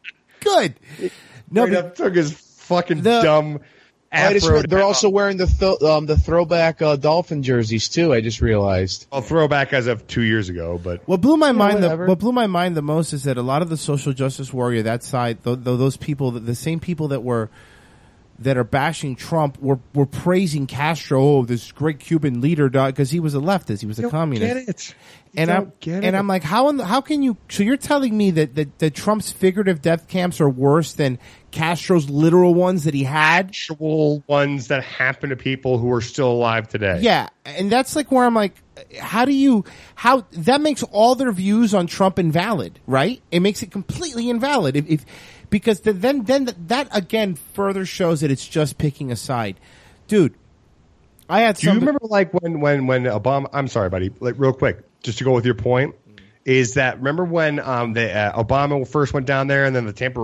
No, took his fucking dumb afro. They're also wearing the throwback Dolphin jerseys too. I just realized. Well, throwback as of 2 years ago, but What blew my mind whatever. what blew my mind the most is that a lot of the social justice warrior that side, those people, the same people that are bashing Trump were praising Castro. Oh, this great Cuban leader, because he was a leftist, he was a communist. Get it. I'm like, how can you? So you're telling me that Trump's figurative death camps are worse than Castro's literal ones that he had? Actual ones that happen to people who are still alive today. Yeah, and that's like where I'm like, how that makes all their views on Trump invalid, right? It makes it completely invalid because then that again further shows that it's just picking a side, dude. I had. Do you remember like when Obama? I'm sorry, buddy. Like real quick, just to go with your point, is that remember when Obama first went down there, and then the Tampa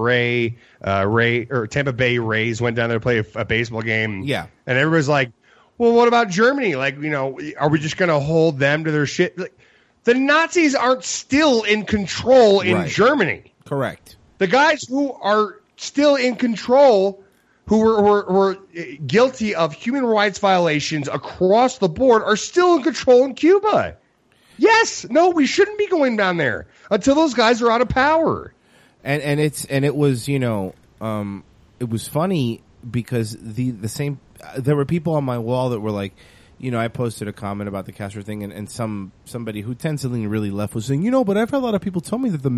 Bay Rays went down there to play a baseball game. Yeah, and everybody's like, "Well, what about Germany? Like, are we just going to hold them to their shit?" Like, the Nazis aren't still in control in Germany. Correct. The guys who are still in control, who were guilty of human rights violations across the board, are still in control in Cuba. Yes, no, we shouldn't be going down there until those guys are out of power. And it was it was funny because the same there were people on my wall that were like, I posted a comment about the Castro thing, and somebody who tends to lean really left was saying, but I've had a lot of people tell me that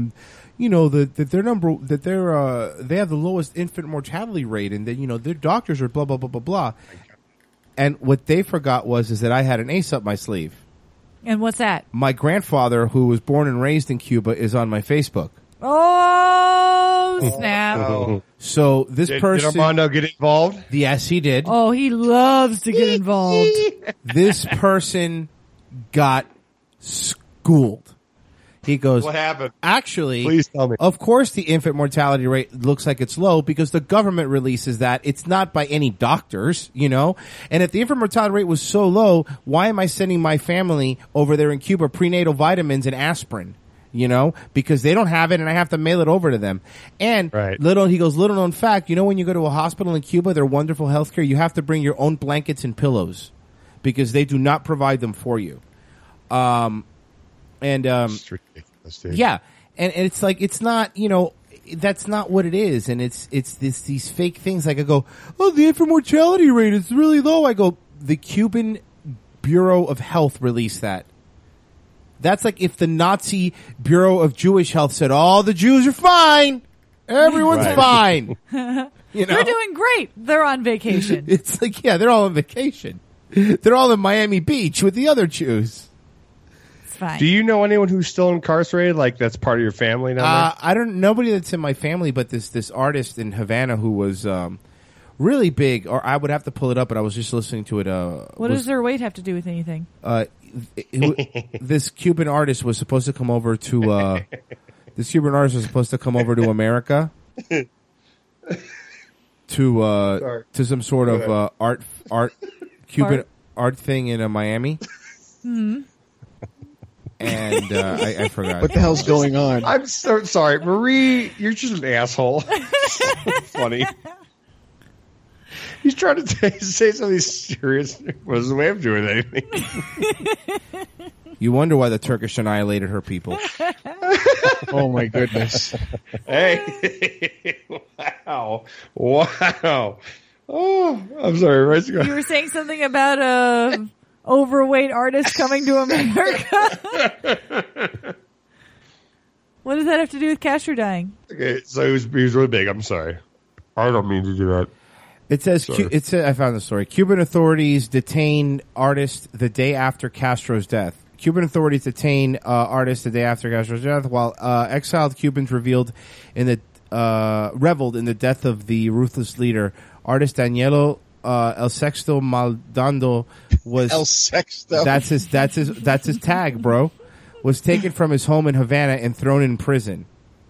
they have the lowest infant mortality rate, and that their doctors are blah blah blah blah blah. And what they forgot is that I had an ace up my sleeve. And what's that? My grandfather, who was born and raised in Cuba, is on my Facebook. Oh, snap. So this person... Did Armando get involved? Yes, he did. Oh, he loves to get involved. This person got schooled. He goes, What happened? Actually, Please tell me. Of course, the infant mortality rate looks like it's low because the government releases that. It's not by any doctors, you know? And if the infant mortality rate was so low, why am I sending my family over there in Cuba prenatal vitamins and aspirin? You know, because they don't have it and I have to mail it over to them. And little known fact, you know, when you go to a hospital in Cuba, their wonderful healthcare, you have to bring your own blankets and pillows because they do not provide them for you. It's ridiculous, dude. Yeah. And it's like, it's not, you know, that's not what it is. And it's these fake things. Like I go, oh, the infant mortality rate is really low. I go, the Cuban Bureau of Health released that. That's like if the Nazi Bureau of Jewish Health said, all the Jews are fine. Everyone's fine. You know? They're doing great. They're on vacation. It's like, yeah, they're all on vacation. They're all in Miami Beach with the other Jews. It's fine. Do you know anyone who's still incarcerated? Like that's part of your family now? I don't, nobody that's in my family, but this artist in Havana who was, really big, or I would have to pull it up, but I was just listening to it. What does their weight have to do with anything? This Cuban artist was supposed to come over to America to some sort of art Cuban art thing in Miami. Mm-hmm. And I forgot. What the hell's going on? I'm so sorry, Marie. You're just an asshole. So funny. He's trying to say something serious. Was the way of doing anything. You wonder why the Turkish annihilated her people. Oh my goodness! Hey! Wow! Oh, I'm sorry. You were saying something about a overweight artist coming to America. What does that have to do with Castro dying? Okay, so he was really big. I'm sorry. I don't mean to do that. It says, I found the story. Cuban authorities detain artist the day after Castro's death. Cuban authorities detain artist the day after Castro's death, while exiled Cubans reveled in the death of the ruthless leader. Artist Danielo El Sexto Maldonado was El Sexto. That's his tag, bro. Was taken from his home in Havana and thrown in prison.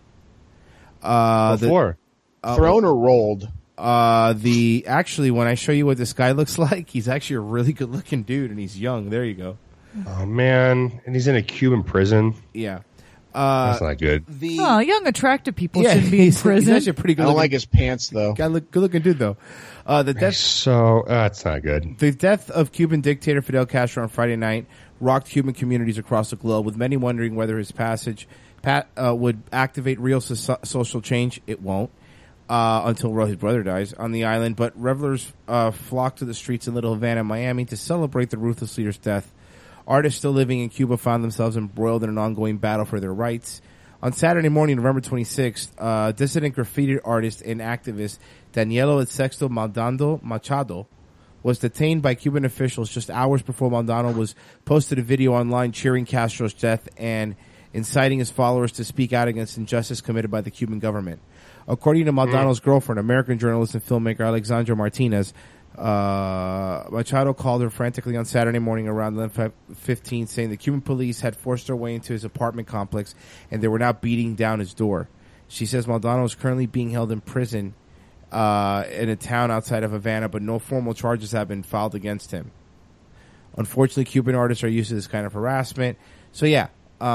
Thrown or rolled? Actually, when I show you what this guy looks like, he's actually a really good looking dude and he's young. There you go. Oh man. And he's in a Cuban prison. Yeah. That's not good. Young attractive people shouldn't be in prison. He's actually a pretty good. I don't like his pants though. Good looking dude though. That's not good. The death of Cuban dictator Fidel Castro on Friday night rocked Cuban communities across the globe, with many wondering whether his passage would activate real social change. It won't. Until his brother dies on the island. But revelers flocked to the streets in Little Havana, Miami to celebrate the ruthless leader's death. Artists still living in Cuba found themselves embroiled in an ongoing battle for their rights. On Saturday morning, November 26th, dissident graffiti artist and activist Danielo El Sexto Machado was detained by Cuban officials just hours before Maldonado was posted a video online cheering Castro's death and inciting his followers to speak out against injustice committed by the Cuban government. According to Maldonado's girlfriend, American journalist and filmmaker Alexandra Martinez, Machado called her frantically on Saturday morning around 11:15, saying the Cuban police had forced their way into his apartment complex and they were now beating down his door. She says Maldonado is currently being held in prison in a town outside of Havana, but no formal charges have been filed against him. Unfortunately, Cuban artists are used to this kind of harassment. So yeah,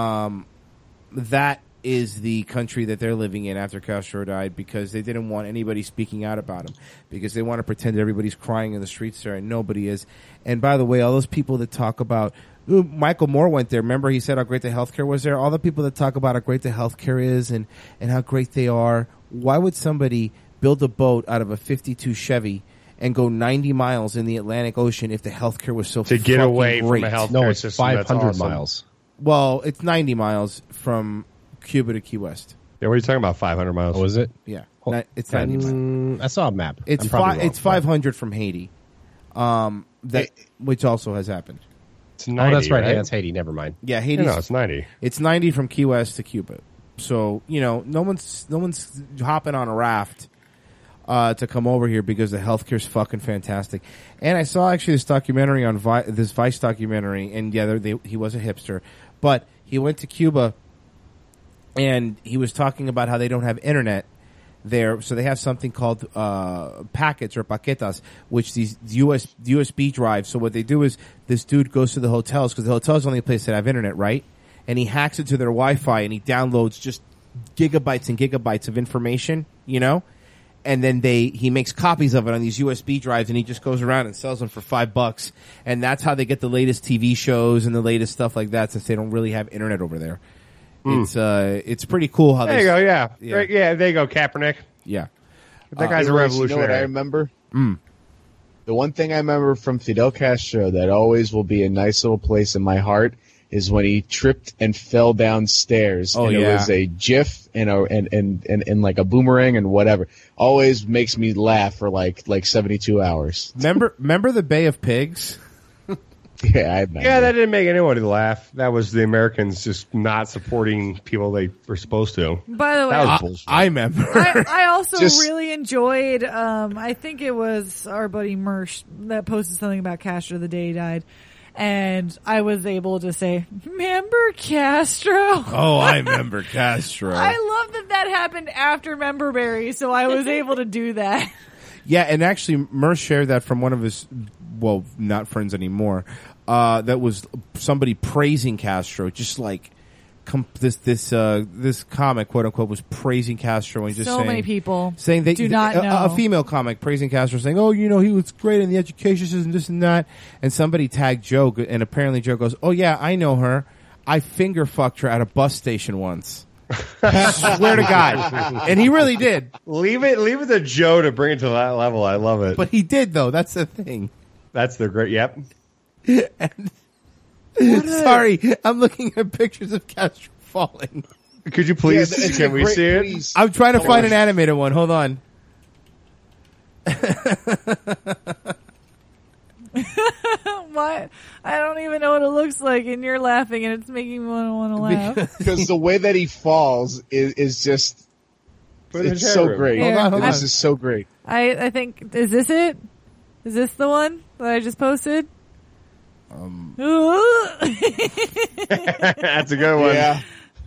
that is the country that they're living in after Castro died, because they didn't want anybody speaking out about him, because they want to pretend everybody's crying in the streets there and nobody is. And by the way, all those people that talk about, Michael Moore went there. Remember he said how great the healthcare was there? All the people that talk about how great the healthcare is and how great they are, why would somebody build a boat out of a 52 Chevy and go 90 miles in the Atlantic Ocean if the healthcare was so to get away great? from a healthcare No, it's system? 500 That's awesome. miles. Well, it's 90 miles from Cuba to Key West. Yeah, what are you talking about? 500 miles? Oh, is it? Yeah, it's 90 miles. I saw a map. It's I'm probably wrong. it's 500 from Haiti, which also has happened. It's 90, that's right. right? Yeah, that's Haiti. Never mind. Yeah, Haiti. No, it's 90. It's 90 from Key West to Cuba. So no one's hopping on a raft to come over here because the healthcare's fucking fantastic. And I saw actually this documentary on this Vice documentary, and yeah, he was a hipster, but he went to Cuba and he was talking about how they don't have internet there, so they have something called packets or paquetas, which these USB drives. So what they do is this dude goes to the hotels, because the hotel is the only place that have internet, right? And he hacks into their Wi-Fi and he downloads just gigabytes and gigabytes of information, you know? And then he makes copies of it on these USB drives, and he just goes around and sells them for $5. And that's how they get the latest TV shows and the latest stuff like that, since they don't really have internet over there. It's pretty cool how there you go. Yeah. Right, yeah. There you go, Kaepernick. Yeah, that guy's a revolutionary. You know what I remember? The one thing I remember from Fidel Castro that always will be a nice little place in my heart is when he tripped and fell downstairs. Oh, and yeah. It was a GIF and like a boomerang and whatever. Always makes me laugh for like 72 hours. Remember the Bay of Pigs? Yeah, I remember. Yeah, that didn't make anybody laugh. That was the Americans just not supporting people they were supposed to. By the way, that was bullshit. I remember. I also really enjoyed, I think it was our buddy Mersh that posted something about Castro the day he died. And I was able to say, "Remember Castro?" Oh, I remember Castro. I love that happened after Memberberry, so I was able to do that. Yeah, and actually, Merce shared that from one of his, well, not friends anymore. That was somebody praising Castro, just like this comic, quote unquote, was praising Castro and just so saying, many people saying they do not know. A female comic praising Castro, saying, "Oh, you know, he was great in the education system, this and that." And somebody tagged Joe, and apparently Joe goes, "Oh yeah, I know her. I finger fucked her at a bus station once." Swear to God, and he really did. Leave it to Joe to bring it to that level. I love it. But he did, though. That's the thing. That's the great. Yep. Sorry, I'm looking at pictures of Castro falling. Could you please? Can we see it? Please. I'm trying to find an animated one. Hold on. What? I don't even know what it looks like, and you're laughing, and it's making me want to laugh. Because the way that he falls is just, it's so great. Hold on. This is so great. I think, is this it? Is this the one that I just posted? That's a good one. Yeah.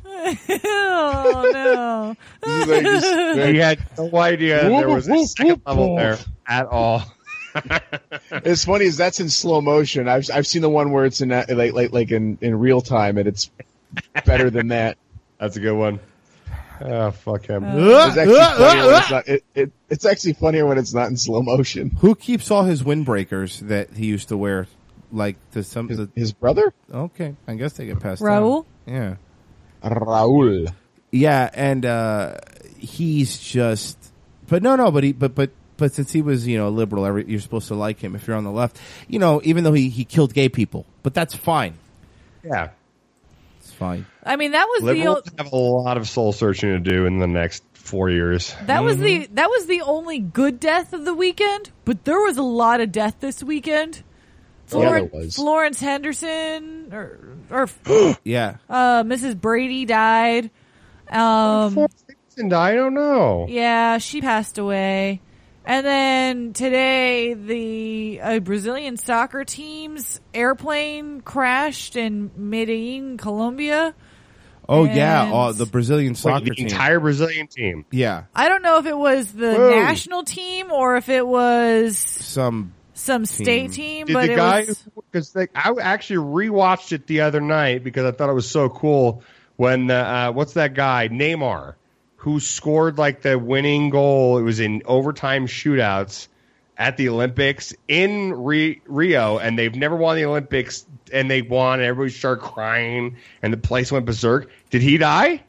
Oh no! He had no idea there was a second level there at all. It's funny is that's in slow motion. I've seen the one where it's in like in real time, and it's better than that. That's a good one. Oh, fuck him. It's actually funnier when it's not. It's actually funnier when it's not in slow motion. Who keeps all his windbreakers that he used to wear? Like his brother? Okay, I guess they get passed Raul? down. Yeah. Raul. Yeah, and he's just, but since he was, a liberal, you're supposed to like him if you're on the left, even though he killed gay people, but that's fine. Yeah, it's fine. I mean, that was liberals have a lot of soul searching to do in the next 4 years. That was the only good death of the weekend, but there was a lot of death this weekend. Florence Henderson, or yeah, Mrs. Brady died. Florence Henderson died? I don't know. Yeah, she passed away. And then today, the Brazilian soccer team's airplane crashed in Medellin, Colombia. Oh yeah, the Brazilian soccer team. The entire Brazilian team. Yeah. I don't know if it was the national team or if it was some state team. Did but the guy, because I actually rewatched it the other night because I thought it was so cool when what's that guy Neymar, who scored like the winning goal? It was in overtime shootouts at the Olympics in Rio, and they've never won the Olympics, and they won, and everybody started crying, and the place went berserk. Did he die?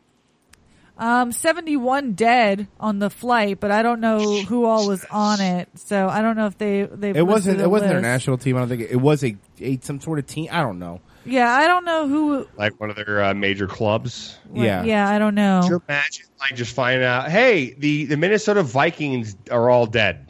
71 dead on the flight, but I don't know who all was on it. So I don't know if they. It wasn't their national team. I don't think it was some sort of team. I don't know. Yeah, I don't know who. Like one of their major clubs. Yeah, I don't know. Could you imagine just finding out? Hey, the Minnesota Vikings are all dead.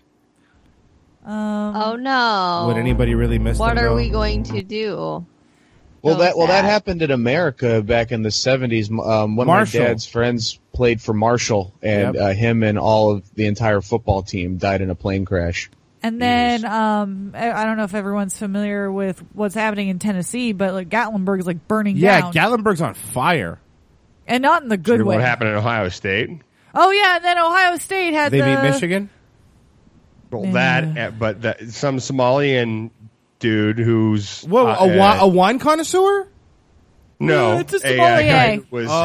Oh no! Would anybody really miss them? What are we going to do? Well, that happened in America back in the 70s. One of my dad's friends played for Marshall, and him and all of the entire football team died in a plane crash. And then I don't know if everyone's familiar with what's happening in Tennessee, but like Gatlinburg is like burning down. Yeah, Gatlinburg's on fire. And not in the good way. What happened in Ohio State? Oh, yeah, and then Ohio State had They beat Michigan? Well, some Somalian dude who's... Whoa, a wine connoisseur? No. It's a sommelier.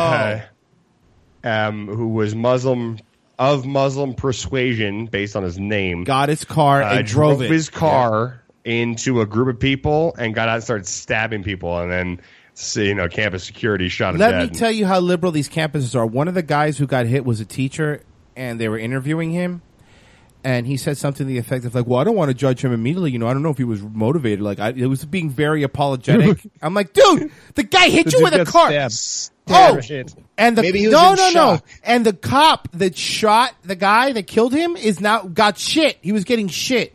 Who was Muslim, of Muslim persuasion, based on his name. Got his car and drove it. his car into a group of people and got out and started stabbing people, and then... campus security shot him dead. Let me tell you how liberal these campuses are. One of the guys who got hit was a teacher, and they were interviewing him, and he said something to the effect of, like, well, I don't want to judge him immediately. I don't know if he was motivated. Like, it was being very apologetic. I'm like, dude, the guy hit you with a car. And Maybe he was in shock. And the cop that shot the guy that killed him got shit. He was getting shit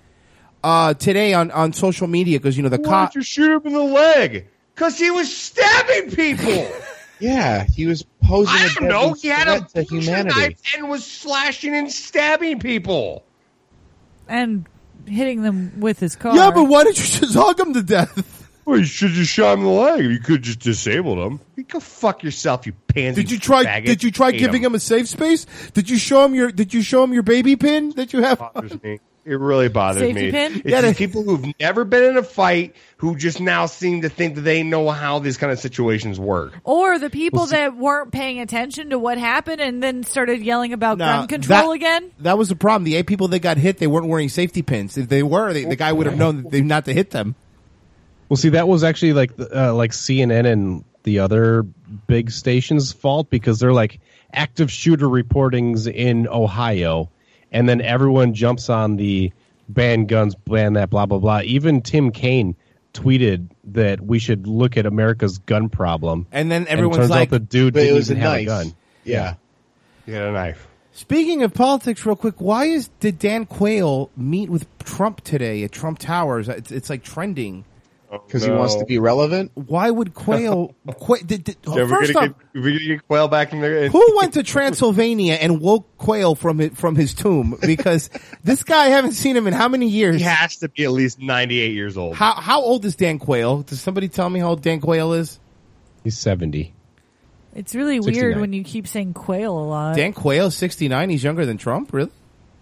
today on social media because, the cop. Why'd you shoot him in the leg? Because he was stabbing people. Yeah, he was posing I don't know. He had a to humanity knife and was slashing and stabbing people. And hitting them with his car. Yeah, but why didn't you just hug him to death? Well, you should have just shot him in the leg. You could just disabled him. You go fuck yourself, you pansy. Did you try giving him a safe space? Did you show him your baby pin that you have? Bothers me. It really bothers Safety me. pin? It's these people who've never been in a fight who just now seem to think that they know how these kind of situations work. Or the people that weren't paying attention to what happened and then started yelling about gun control again. That was the problem. The 8 people that got hit, they weren't wearing safety pins. If they were, the guy would have known not to hit them. Well, see, that was actually like CNN and the other big stations' fault because they're like active shooter reportings in Ohio. And then everyone jumps on the ban guns, ban that, blah, blah, blah. Even Tim Kaine tweeted that we should look at America's gun problem. And then everyone's like, the dude didn't even have a gun. Yeah. He had a knife. Speaking of politics, real quick, did Dan Quayle meet with Trump today at Trump Towers? It's like trending. Because he wants to be relevant? Why would Quayle... We're going to get Quayle back in there. Who went to Transylvania and woke Quayle from his tomb? Because this guy, I haven't seen him in how many years? He has to be at least 98 years old. How old is Dan Quayle? Does somebody tell me how old Dan Quayle is? He's 70. It's really 69. weird when you keep saying Quayle a lot. Dan Quayle, 69. He's younger than Trump? Really?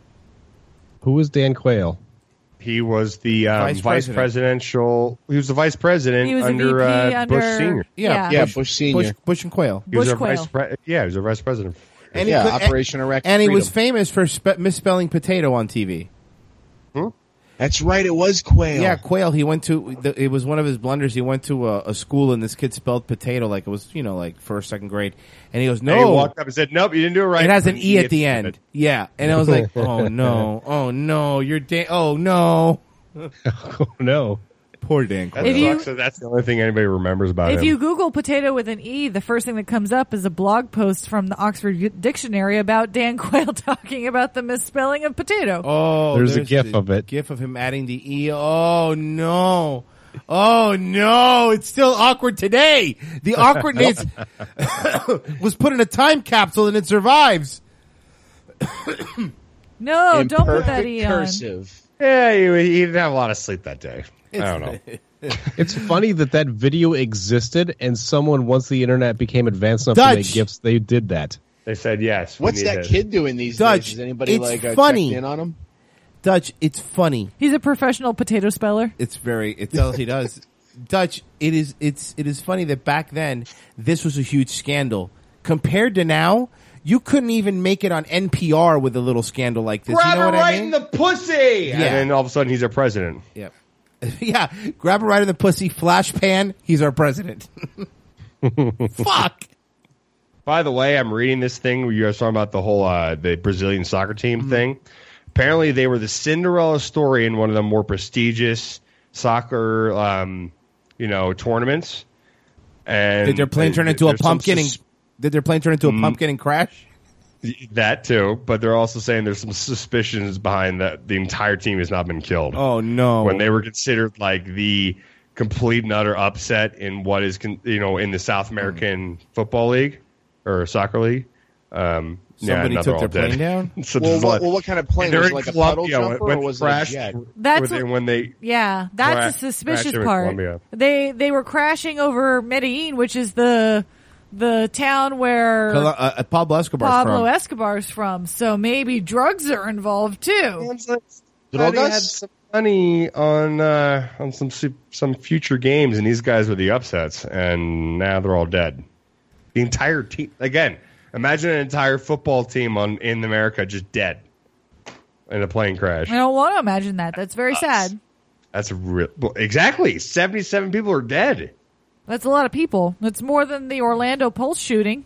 Who is Dan Quayle? He was the vice presidential. He was the vice president under Bush Senior. Yeah, Bush Senior. Bush and Quayle. He was a vice president. And Operation Erect And he Freedom. was famous for misspelling potato on TV. That's right. It was Quayle. Yeah, Quayle. He went to. It was one of his blunders. He went to a school and this kid spelled potato like it was like first, second grade. And he goes, "No." And he walked up and said, "Nope, you didn't do it right." It has an E at the end. Yeah, and I was like, "Oh no, oh no, you're oh no, oh no." Poor Dan Quayle. So that's the only thing anybody remembers about him. If you Google potato with an E, the first thing that comes up is a blog post from the Oxford Dictionary about Dan Quayle talking about the misspelling of potato. Oh, there's a GIF of it. GIF of him adding the E. Oh no. Oh no, it's still awkward today. The awkwardness was put in a time capsule and it survives. No, don't put that E cursive. on. Yeah, he didn't have a lot of sleep that day. I don't know. It's funny that video existed and someone, once the internet became advanced enough to make GIFs, they did that. They said yes. What's that kid doing these Dutch, days? Is anybody it's funny. checking in on him? Dutch, it's funny. He's a professional potato speller. It's all he does. Dutch, it is funny that back then this was a huge scandal. Compared to now, you couldn't even make it on NPR with a little scandal like this. Grab you know her what right I mean? in the pussy! Yeah. And then all of a sudden he's our president. Yep. Yeah, grab her right in the pussy, flash pan, he's our president. Fuck! By the way, I'm reading this thing where you guys talking about the whole the Brazilian soccer team thing. Apparently, they were the Cinderella story in one of the more prestigious soccer, tournaments. And did their plane turn into a pumpkin? Did their plane turn into a pumpkin and crash? That too, but they're also saying there's some suspicions behind that the entire team has not been killed. Oh no! When they were considered like the complete and utter upset in what is in the South American Football League or Soccer League. Somebody took their plane down. So what kind of plane? Was it like a puddle jumper or was it a jet? That's the suspicious part. They were crashing over Medellin, which is the the town where Pablo Escobar's from. So maybe drugs are involved too. Somebody had some money on some future games, and these guys were the upsets, and now they're all dead. The entire team again. Imagine an entire football team in America just dead in a plane crash. I don't want to imagine that. That's very sad. That's exactly 77 people are dead. That's a lot of people. That's more than the Orlando Pulse shooting.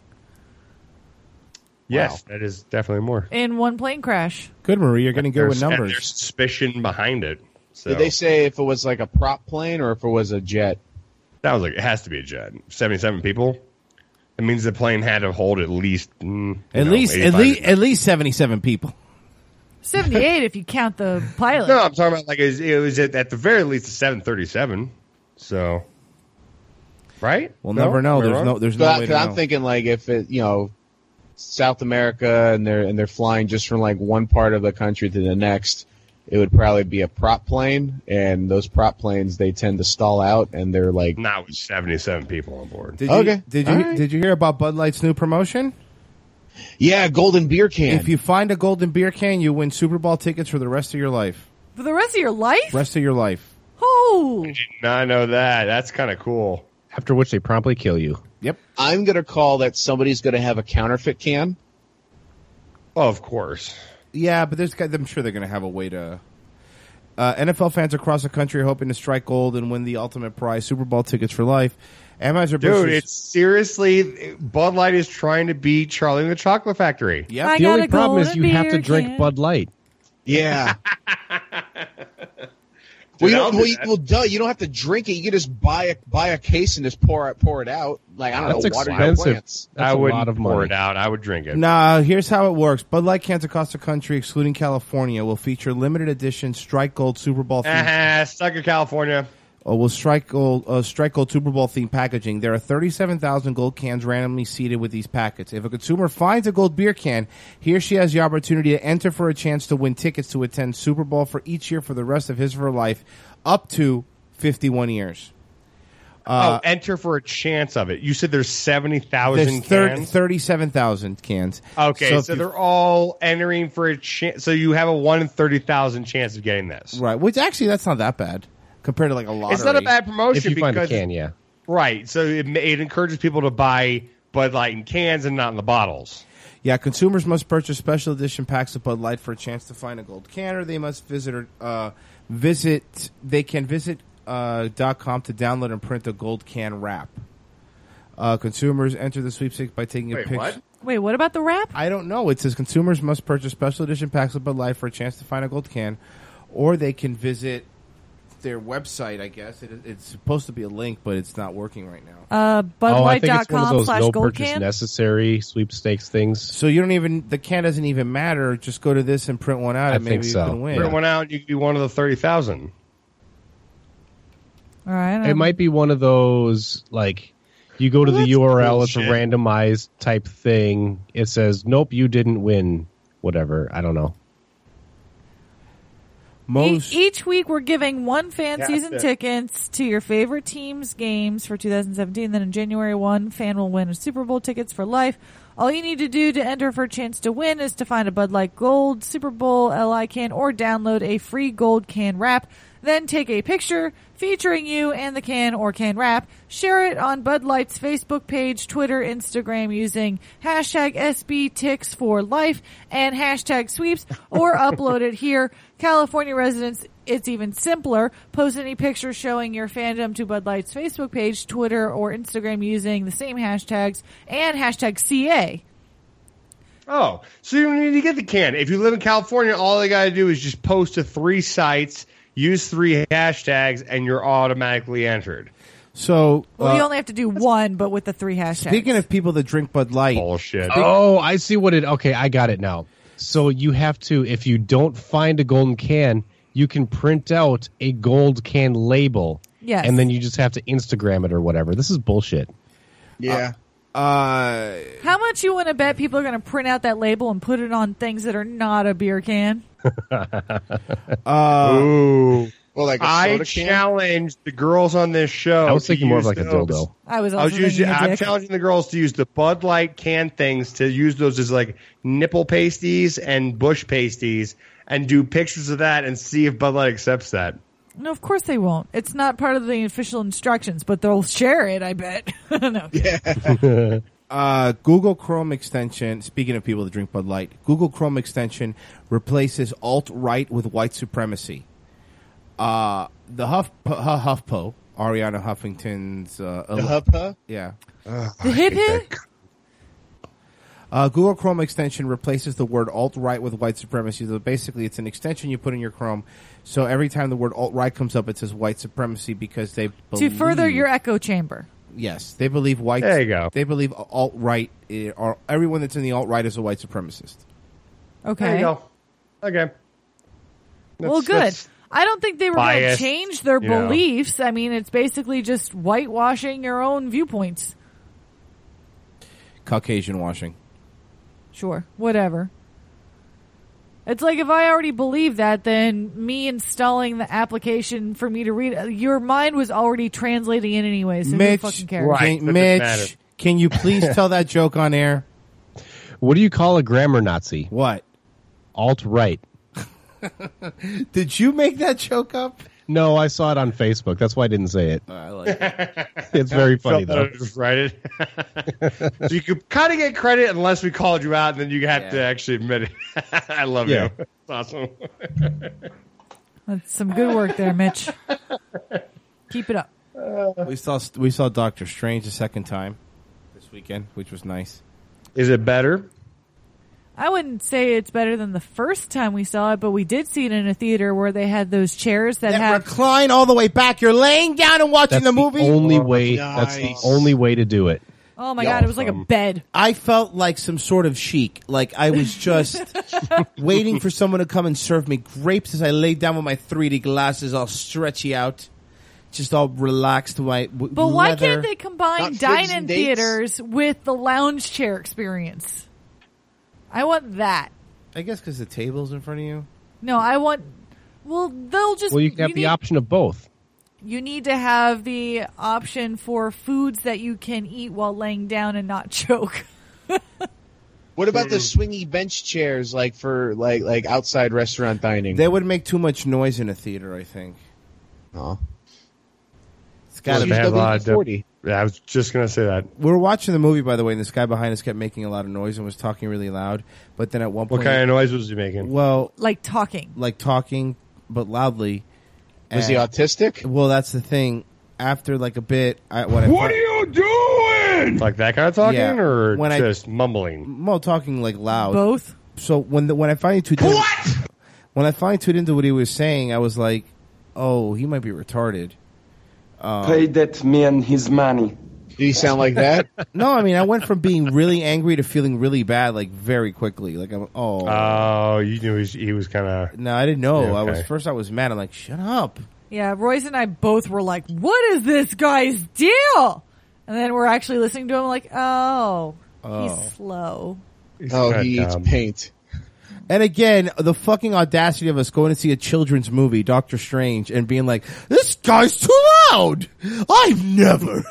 Yes, that is definitely more. In one plane crash. Good, Marie. You're getting good with numbers. And there's suspicion behind it. So. Did they say if it was like a prop plane or if it was a jet? That was it has to be a jet. 77 people. It means the plane had to hold at least at least 77 people. 78 if you count the pilot. No, I'm talking about it was at the very least a 737. So, right? We'll never know. There's no way to know. I'm thinking if it South America and they're flying just from one part of the country to the next, it would probably be a prop plane, and those prop planes they tend to stall out, and they're not with 77 people on board. Did you hear about Bud Light's new promotion? Yeah, golden beer can. If you find a golden beer can, you win Super Bowl tickets for the rest of your life. For the rest of your life? Rest of your life. Oh. Did you not know that? That's kind of cool. After which they promptly kill you. Yep. I'm going to call that somebody's going to have a counterfeit can. Oh, of course. Yeah, but I'm sure they're going to have a way to... NFL fans across the country are hoping to strike gold and win the ultimate prize, Super Bowl tickets for life. Dude, it's seriously, Bud Light is trying to beat Charlie and the Chocolate Factory. Yeah. The only problem is you have to drink Bud Light. Yeah. You don't have to drink it. You can just buy a case and just pour it out. I don't know, water your plants. I wouldn't pour it out. I would drink it. Nah, here's how it works. Bud Light cans across the country, excluding California, will feature limited edition Strike Gold Super Bowl themed. Sucker California. Will Strike Gold Super Bowl themed packaging. There are 37,000 gold cans randomly seeded with these packets. If a consumer finds a gold beer can, he or she has the opportunity to enter for a chance to win tickets to attend Super Bowl for each year for the rest of his or her life, up to 51 years. Enter for a chance of it. You said there's 70,000 cans? 37,000 cans. Okay, so they're all entering for a chance. So you have a 1 in 30,000 chance of getting this. Right, which actually that's not that bad compared to a lottery. It's not a bad promotion if you find a can, yeah. Right, so it encourages people to buy Bud Light in cans and not in the bottles. Yeah, consumers must purchase special edition packs of Bud Light for a chance to find a gold can, or they must visit .com to download and print a gold can wrap. Consumers enter the sweepstakes by taking a picture. What? Wait, what about the wrap? I don't know. It says consumers must purchase special edition packs of Bud Light for a chance to find a gold can, or they can visit their website, I guess. It's supposed to be a link, but it's not working right now. BudLight.com/gold can? Necessary sweepstakes things. So the can doesn't even matter. Just go to this and print one out, and maybe you can win. Print one out, you could be one of the 30,000. All right. It might be one of those, you go to the URL, bullshit. It's a randomized type thing. It says, nope, you didn't win, whatever. I don't know. Each week we're giving one fan season tickets to your favorite team's games for 2017. Then in January, one fan will win a Super Bowl tickets for life. All you need to do to enter for a chance to win is to find a Bud Light Gold Super Bowl LI can or download a free gold can wrap. Then take a picture featuring you and the can or can wrap. Share it on Bud Light's Facebook page, Twitter, Instagram using hashtag SBTix4Life and hashtag sweeps, or upload it here. California residents, it's even simpler. Post any picture showing your fandom to Bud Light's Facebook page, Twitter, or Instagram using the same hashtags and hashtag CA. Oh, so you don't need to get the can. If you live in California, all they got to do is just post to 3 sites, use 3 hashtags, and you're automatically entered. So, you only have to do one, but with the 3 hashtags. Speaking of people that drink Bud Light. Bullshit. I see okay, I got it now. So you have to, if you don't find a golden can, you can print out a gold can label. Yes. And then you just have to Instagram it or whatever. This is bullshit. Yeah. How much you want to bet people are going to print out that label and put it on things that are not a beer can? Ooh. Well, like a I soda can? challenge the girls on this show. I was to thinking more of use like a those. dildo. I was also thinking a I'm dick. challenging the girls to use the Bud Light can things, to use those as like nipple pasties and bush pasties, and do pictures of that and see if Bud Light accepts that. No, of course they won't. It's not part of the official instructions, but they'll share it, I bet. No. Google Chrome extension, speaking of people that drink Bud Light, Google Chrome extension replaces alt-right with white supremacy. The HuffPo, Ariana Huffington's... The HuffPo? Yeah. The hip. Google Chrome extension replaces the word alt-right with white supremacy. So basically, it's an extension you put in your Chrome. So every time the word alt-right comes up, it says white supremacy because they believe... To further your echo chamber. Yes, they believe white... There you go. They believe alt-right, or everyone that's in the alt-right is a white supremacist. Okay. There you go. Okay. Well, good. That's I don't think they were going to biased, change their you know. beliefs. I mean, it's basically just whitewashing your own viewpoints. Caucasian washing. Sure, whatever. It's like if I already believe that, then me installing the application for me to read it, your mind was already translating it anyway, so Mitch, who fucking cares? Right. Doesn't matter. Mitch, can you please tell that joke on air? What do you call a grammar Nazi? What? Alt-right. Did you make that joke up? No, I saw it on Facebook. That's why I didn't say it. I like it. It's very funny, Felt though. that I just write it. So you could kind of get credit unless we called you out, and then you have to actually admit it. I love Yeah. you. It's awesome. That's some good work there, Mitch. Keep it up. We saw Doctor Strange a second time this weekend, which was nice. Is it better? I wouldn't say it's better than the first time we saw it, but we did see it in a theater where they had those chairs that have... recline all the way back. You're laying down and watching That's the movie. only way. That's the only way to do it. Oh my God, it was like a bed. I felt like some sort of chic. Like I was just waiting for someone to come and serve me grapes as I laid down with my 3D glasses all stretchy out. Just all relaxed. But why can't they combine Not figs dine-in and dates? theaters with the lounge chair experience? I want that. I guess because the table's in front of you. No, I want... Well, they'll just... Well, you can have the option of both. You need to have the option for foods that you can eat while laying down and not choke. What about the swingy bench chairs, like for like outside restaurant dining? They would make too much noise in a theater, I think. Oh. It's gotta Well, be. they had a lot of WD-40. Yeah, I was just going to say that. We were watching the movie, by the way, and this guy behind us kept making a lot of noise and was talking really loud. But then at one point... What kind of noise was he making? Well, Like talking. but loudly. Was he autistic? Well, that's the thing. After like a bit, What are you doing? Like that kind of talking, Yeah. or When I- just mumbling? Well, talking like loud. Both? So when I finally tuned in, when I finally tuned into what he was saying, I was like, "Oh, he might be retarded." Pay that man his money. Did he sound like that? No, I mean, I went from being really angry to feeling really bad, like very quickly. Like I'm, Oh, you knew he was kind of. No, I didn't know. Yeah, okay. I was mad. I'm like, shut up. Yeah, Royce and I both were like, what is this guy's deal? And then we're actually listening to him like, oh. He's slow. He eats paint. And again, the fucking audacity of us going to see a children's movie, Doctor Strange, and being like, this guy's too loud. I've never.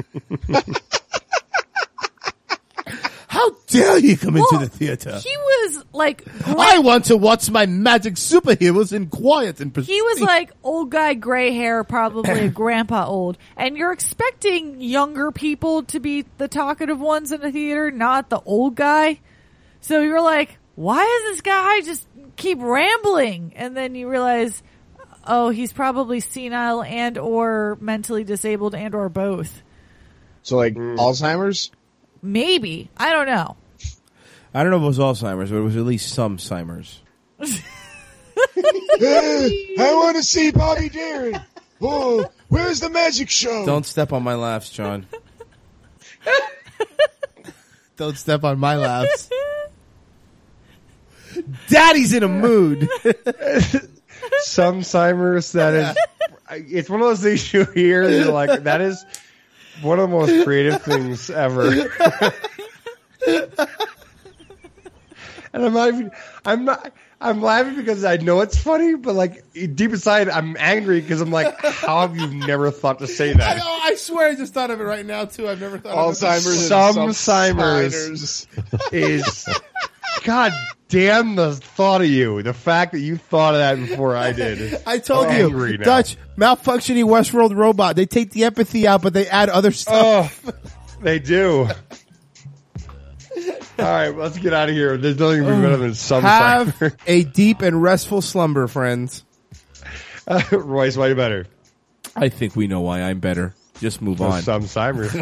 How dare you come into the theater? He was like, I want to watch my magic superheroes in quiet and prestige. he was like old guy, gray hair, probably a grandpa old. And you're expecting younger people to be the talkative ones in the theater, not the old guy. So you're like, why does this guy just keep rambling? And then you realize, oh, he's probably senile and or mentally disabled and or both. So like Alzheimer's? Maybe. I don't know. I don't know if it was Alzheimer's, but it was at least some Simers. I want to see Bobby Darin. Oh, where's the magic show? Don't step on my laughs, John. Don't step on my laughs. Daddy's in a mood. Some Simers, that is, it's one of those things you hear and you're like, that is one of the most creative things ever. And I'm laughing because I know it's funny, but like deep inside, I'm angry because I'm like, how have you never thought to say that? I know, I swear I just thought of it right now too. I've never thought Alzheimer's of it. Alzheimer's is God damn the thought of you. The fact that you thought of that before I did. I told I'm you, angry now. Dutch, malfunctioning Westworld robot. They take the empathy out, but they add other stuff. Oh, they do. All right, let's get out of here. There's nothing better than some Have a deep and restful slumber, friends. Royce, why you better? I think we know why I'm better. Just move on. Some Simers.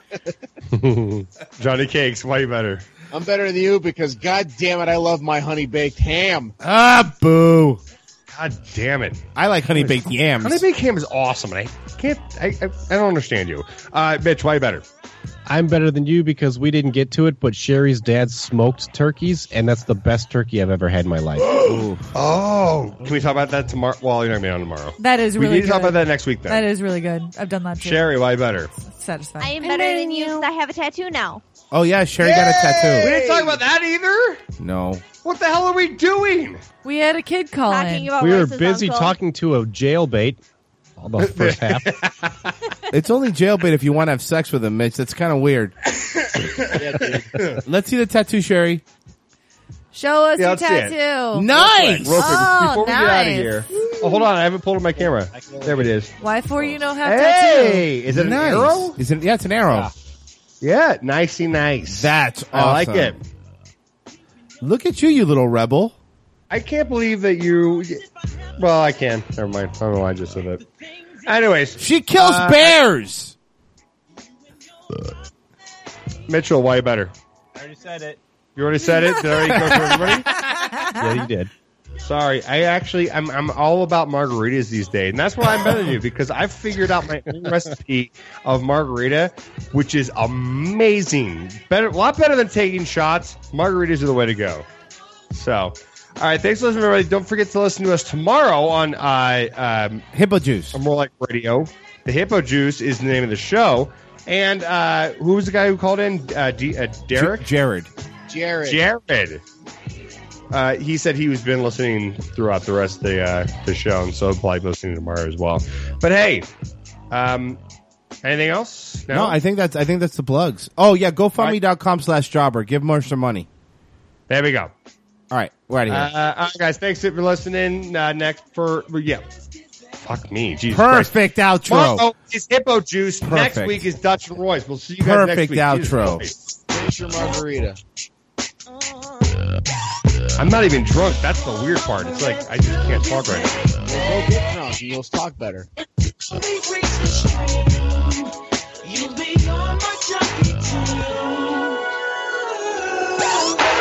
Johnny Cakes, why you better? I'm better than you because, God damn it, I love my honey baked ham. Ah, boo. God damn it. I like honey baked yams. Honey baked ham is awesome, and I don't understand you. Mitch, why you better? I'm better than you because we didn't get to it, but Sherry's dad smoked turkeys, and that's the best turkey I've ever had in my life. Oh, can we talk about that tomorrow? Well, you're not going to be on tomorrow. That is really good. We need to talk about that next week, then. That is really good. I've done that too. Sherry, why better? Satisfying. I am better than you because I have a tattoo now. Oh, yeah, Sherry got a tattoo. We didn't talk about that either? No. What the hell are we doing? We had a kid call in. We were busy talking to a jailbait. All the first half. It's only jailbait if you want to have sex with him, Mitch. That's kind of weird. Let's see the tattoo, Sherry. Show us your let's see it. tattoo. Nice. Real quick, before we get out of nice. here. Oh, hold on. I haven't pulled up my camera. There it is. Why for you don't have Hey, tattoo? is it an Nice. arrow? Is it? Yeah, it's an arrow. Yeah, nicey nice. That's awesome. I like it. Look at you, you little rebel. I can't believe that you... Well, I can. Never mind. I don't know why I just said that. Anyways. She kills bears. Mitchell, why you better? I already said it. You already said it? Did I already go for everybody? Yeah, you did. Sorry. I'm all about margaritas these days. And that's why I'm better than you, because I've figured out my own recipe of margarita, which is amazing. A lot better than taking shots. Margaritas are the way to go. So, all right. Thanks for listening, everybody. Don't forget to listen to us tomorrow on Hippo Juice. More Like Radio. The Hippo Juice is the name of the show. And who was the guy who called in? Derek? Jared. He said he was been listening throughout the rest of the show, and so he'll probably be listening tomorrow as well. But hey, anything else? No, I think that's the plugs. Oh yeah, GoFundMe.com/jobber. Give more some money. There we go. All right, we're out of here. All right, guys. Thanks for listening. Next fuck me. Jesus Perfect Christ. outro. Tomorrow is Hippo Juice. Perfect. Next week is Dutch and Royce. We'll see you guys Perfect next week. outro. Finish your margarita. I'm not even drunk. That's the weird part. It's like I just can't talk right now. Well, go get drunk and you'll talk better.